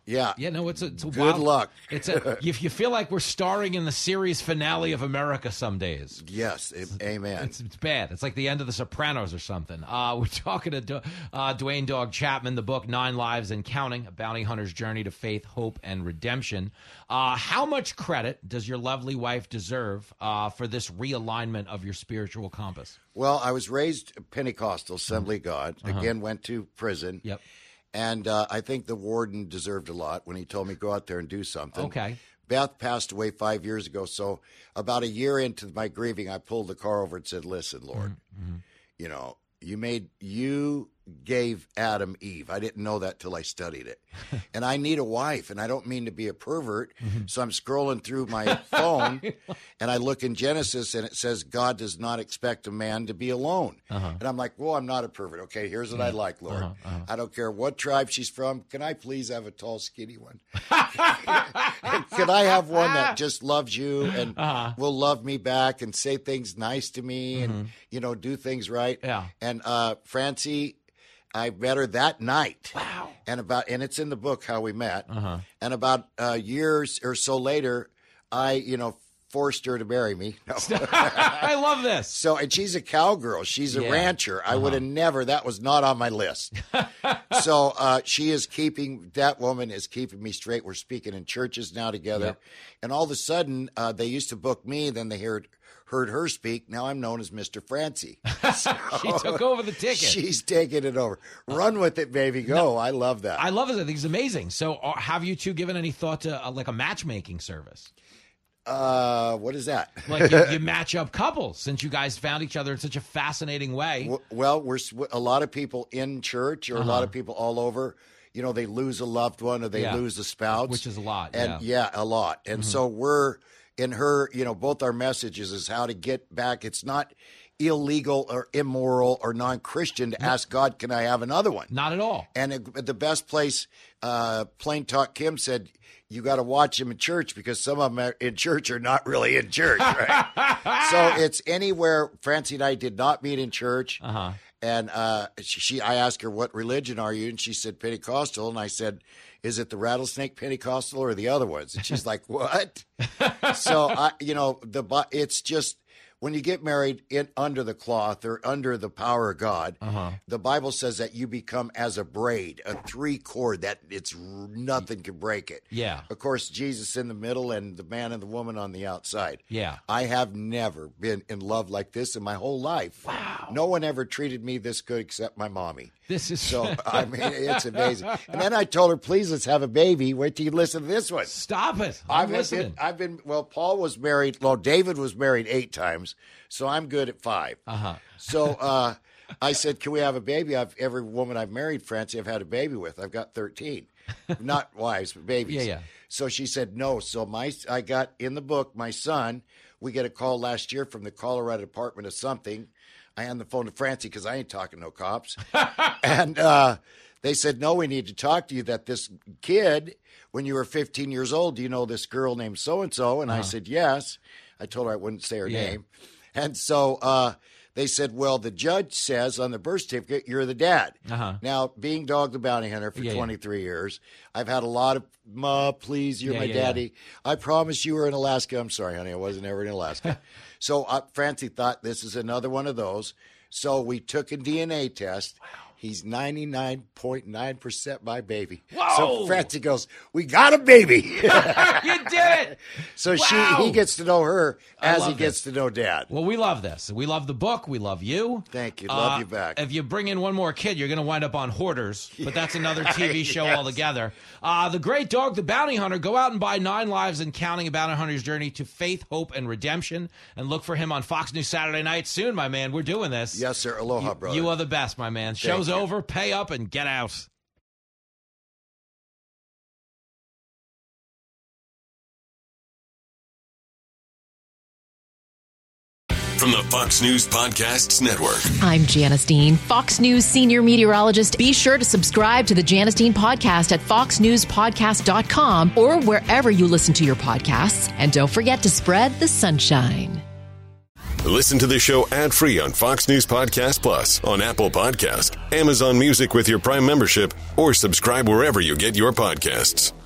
Speaker 12: Yeah.
Speaker 6: Yeah, no, it's a, it's a
Speaker 12: Good
Speaker 6: wild,
Speaker 12: luck.
Speaker 6: It's a, you, you feel like we're starring in the series finale of America some days.
Speaker 12: Yes, it, amen.
Speaker 6: It's, it's bad. It's like the end of The Sopranos or something. Uh, we're talking to uh, Dwayne Dog Chapman, the book Nine Lives and Counting, A Bounty Hunter's Journey to Faith, Hope, and Redemption. Uh, how much credit does your lovely wife deserve uh, for this realignment of your spiritual compass?
Speaker 12: Well, I was raised Pentecostal, Assembly of God.
Speaker 6: Uh-huh.
Speaker 12: Again, went to prison.
Speaker 6: Yep.
Speaker 12: And uh, I think the warden deserved a lot when he told me go out there and do something.
Speaker 6: Okay.
Speaker 12: Beth passed away five years ago. So about a year into my grieving, I pulled the car over and said, listen, Lord,
Speaker 6: Mm-hmm.
Speaker 12: you know, you made, you gave Adam Eve. I didn't know that till I studied it. And I need a wife, and I don't mean to be a pervert.
Speaker 6: Mm-hmm.
Speaker 12: So I'm scrolling through my phone, and I look in Genesis, and it says God does not expect a man to be alone.
Speaker 6: Uh-huh.
Speaker 12: And I'm like, well, I'm not a pervert. Okay, here's what I like, Lord.
Speaker 6: Uh-huh, uh-huh.
Speaker 12: I don't care what tribe she's from. Can I please have a tall, skinny one? Can I have one that just loves you and
Speaker 6: Uh-huh.
Speaker 12: will love me back and say things nice to me and,
Speaker 6: Mhm.
Speaker 12: you know, do things right?
Speaker 6: Yeah.
Speaker 12: And uh, Francie, I met her that night.
Speaker 6: Wow.
Speaker 12: And about and it's in the book how we met.
Speaker 6: Uh-huh.
Speaker 12: And about uh, years or so later, I, you know, forced her to marry me. No.
Speaker 6: I love this.
Speaker 12: So, and she's a cowgirl. She's a
Speaker 6: Yeah.
Speaker 12: rancher. I
Speaker 6: Uh-huh.
Speaker 12: would have never, that was not on my list. So uh, she is keeping, that woman is keeping me straight. We're speaking in churches now together.
Speaker 6: Yep.
Speaker 12: And all of a sudden, uh, they used to book me, then they heard heard her speak. Now I'm known as Mister Francie. So
Speaker 6: She took over the ticket.
Speaker 12: She's taking it over. Run with it, baby. Go.
Speaker 6: No,
Speaker 12: I love that.
Speaker 6: I love it. I think it's amazing. So uh, have you two given any thought to uh, like a matchmaking service?
Speaker 12: Uh, what is that?
Speaker 6: Like you, you match up couples since you guys found each other in such a fascinating way.
Speaker 12: W- Well, we're sw- a lot of people in church or a lot
Speaker 6: Uh-huh.
Speaker 12: of people all over. You know, they lose a loved one or they
Speaker 6: Yeah.
Speaker 12: lose a spouse,
Speaker 6: Which is a lot,
Speaker 12: And
Speaker 6: yeah.
Speaker 12: a lot. And
Speaker 6: Mhm.
Speaker 12: so we're in her. You know, both our messages is how to get back. It's not illegal or immoral or non-Christian to ask God, "Can I have another one?"
Speaker 6: Not at all.
Speaker 12: And it, the best place, uh, Plain Talk Kim said, you got to watch them in church because some of them are in church are not really in church, right? So it's anywhere. Francie and I did not meet in church.
Speaker 6: Uh-huh.
Speaker 12: And uh, she, she, I asked her, what religion are you? And she said, Pentecostal. And I said, is it the Rattlesnake Pentecostal or the other ones? And she's like, what? So, I, you know, the it's just, when you get married in under the cloth or under the power of God,
Speaker 6: Uh-huh.
Speaker 12: the Bible says that you become as a braid, a three cord that it's nothing can break it.
Speaker 6: Yeah.
Speaker 12: Of course, Jesus in the middle and the man and the woman on the outside.
Speaker 6: Yeah.
Speaker 12: I have never been in love like this in my whole life. Wow. No one ever treated me this good except my mommy.
Speaker 6: This is
Speaker 12: so. I mean, it's amazing. And then I told her, "Please, let's have a baby." Wait till you listen to this one.
Speaker 6: Stop it! I'm
Speaker 12: I've
Speaker 6: listening.
Speaker 12: been. I've been. Well, Paul was married. Well, David was married eight times, so I'm good at five.
Speaker 6: Uh huh.
Speaker 12: So uh, I said, "Can we have a baby?" I've every woman I've married, Francie, I've had a baby with. I've got thirteen, not wives, but babies.
Speaker 6: Yeah, yeah.
Speaker 12: So she said no. So my, I got in the book. My son, we get a call last year from the Colorado Department of something. I hand the phone to Francie because I ain't talking no cops. And uh, they said, no, we need to talk to you that this kid, when you were fifteen years old, do you know this girl named so-and-so? And
Speaker 6: Uh-huh.
Speaker 12: I said, yes. I told her I wouldn't say her
Speaker 6: Yeah.
Speaker 12: name. And so uh, they said, well, the judge says on the birth certificate, you're the dad.
Speaker 6: Uh-huh.
Speaker 12: Now, being Dog the Bounty Hunter for
Speaker 6: Yeah, yeah.
Speaker 12: twenty-three years, I've had a lot of, Ma, please, you're
Speaker 6: Yeah,
Speaker 12: my
Speaker 6: yeah, yeah.
Speaker 12: daddy. I promise you were in Alaska. I'm sorry, honey, I wasn't ever in Alaska. So uh, Francie thought this is another one of those. So we took a D N A test. He's ninety-nine point nine percent my baby.
Speaker 6: Whoa.
Speaker 12: So Francie goes, we got a baby.
Speaker 6: You did it.
Speaker 12: So
Speaker 6: Wow.
Speaker 12: she he gets to know her
Speaker 6: I
Speaker 12: as
Speaker 6: love
Speaker 12: he gets
Speaker 6: this.
Speaker 12: to know Dad.
Speaker 6: Well, we love this. We love the book. We love you.
Speaker 12: Thank you. Love
Speaker 6: Uh,
Speaker 12: you back.
Speaker 6: If you bring in one more kid, you're going to wind up on Hoarders, but that's another T V show
Speaker 12: Yes.
Speaker 6: altogether. Uh, the Great Dog, the Bounty Hunter. Go out and buy Nine Lives and Counting, a Bounty Hunter's Journey to Faith, Hope, and Redemption. And look for him on Fox News Saturday night soon, my man. We're doing this.
Speaker 12: Yes, sir. Aloha,
Speaker 6: you,
Speaker 12: brother.
Speaker 6: You are the best, my man.
Speaker 12: Thank
Speaker 6: Show's
Speaker 12: you.
Speaker 6: over. Pay up and get out.
Speaker 5: From the Fox News Podcasts Network.
Speaker 8: I'm Janice Dean, Fox News senior meteorologist. Be sure to subscribe to the Janice Dean podcast at fox news podcast dot com or wherever you listen to your podcasts. And don't forget to spread the sunshine.
Speaker 5: Listen to the show ad-free on Fox News Podcast Plus, on Apple Podcast, Amazon Music with your Prime membership, or subscribe wherever you get your podcasts.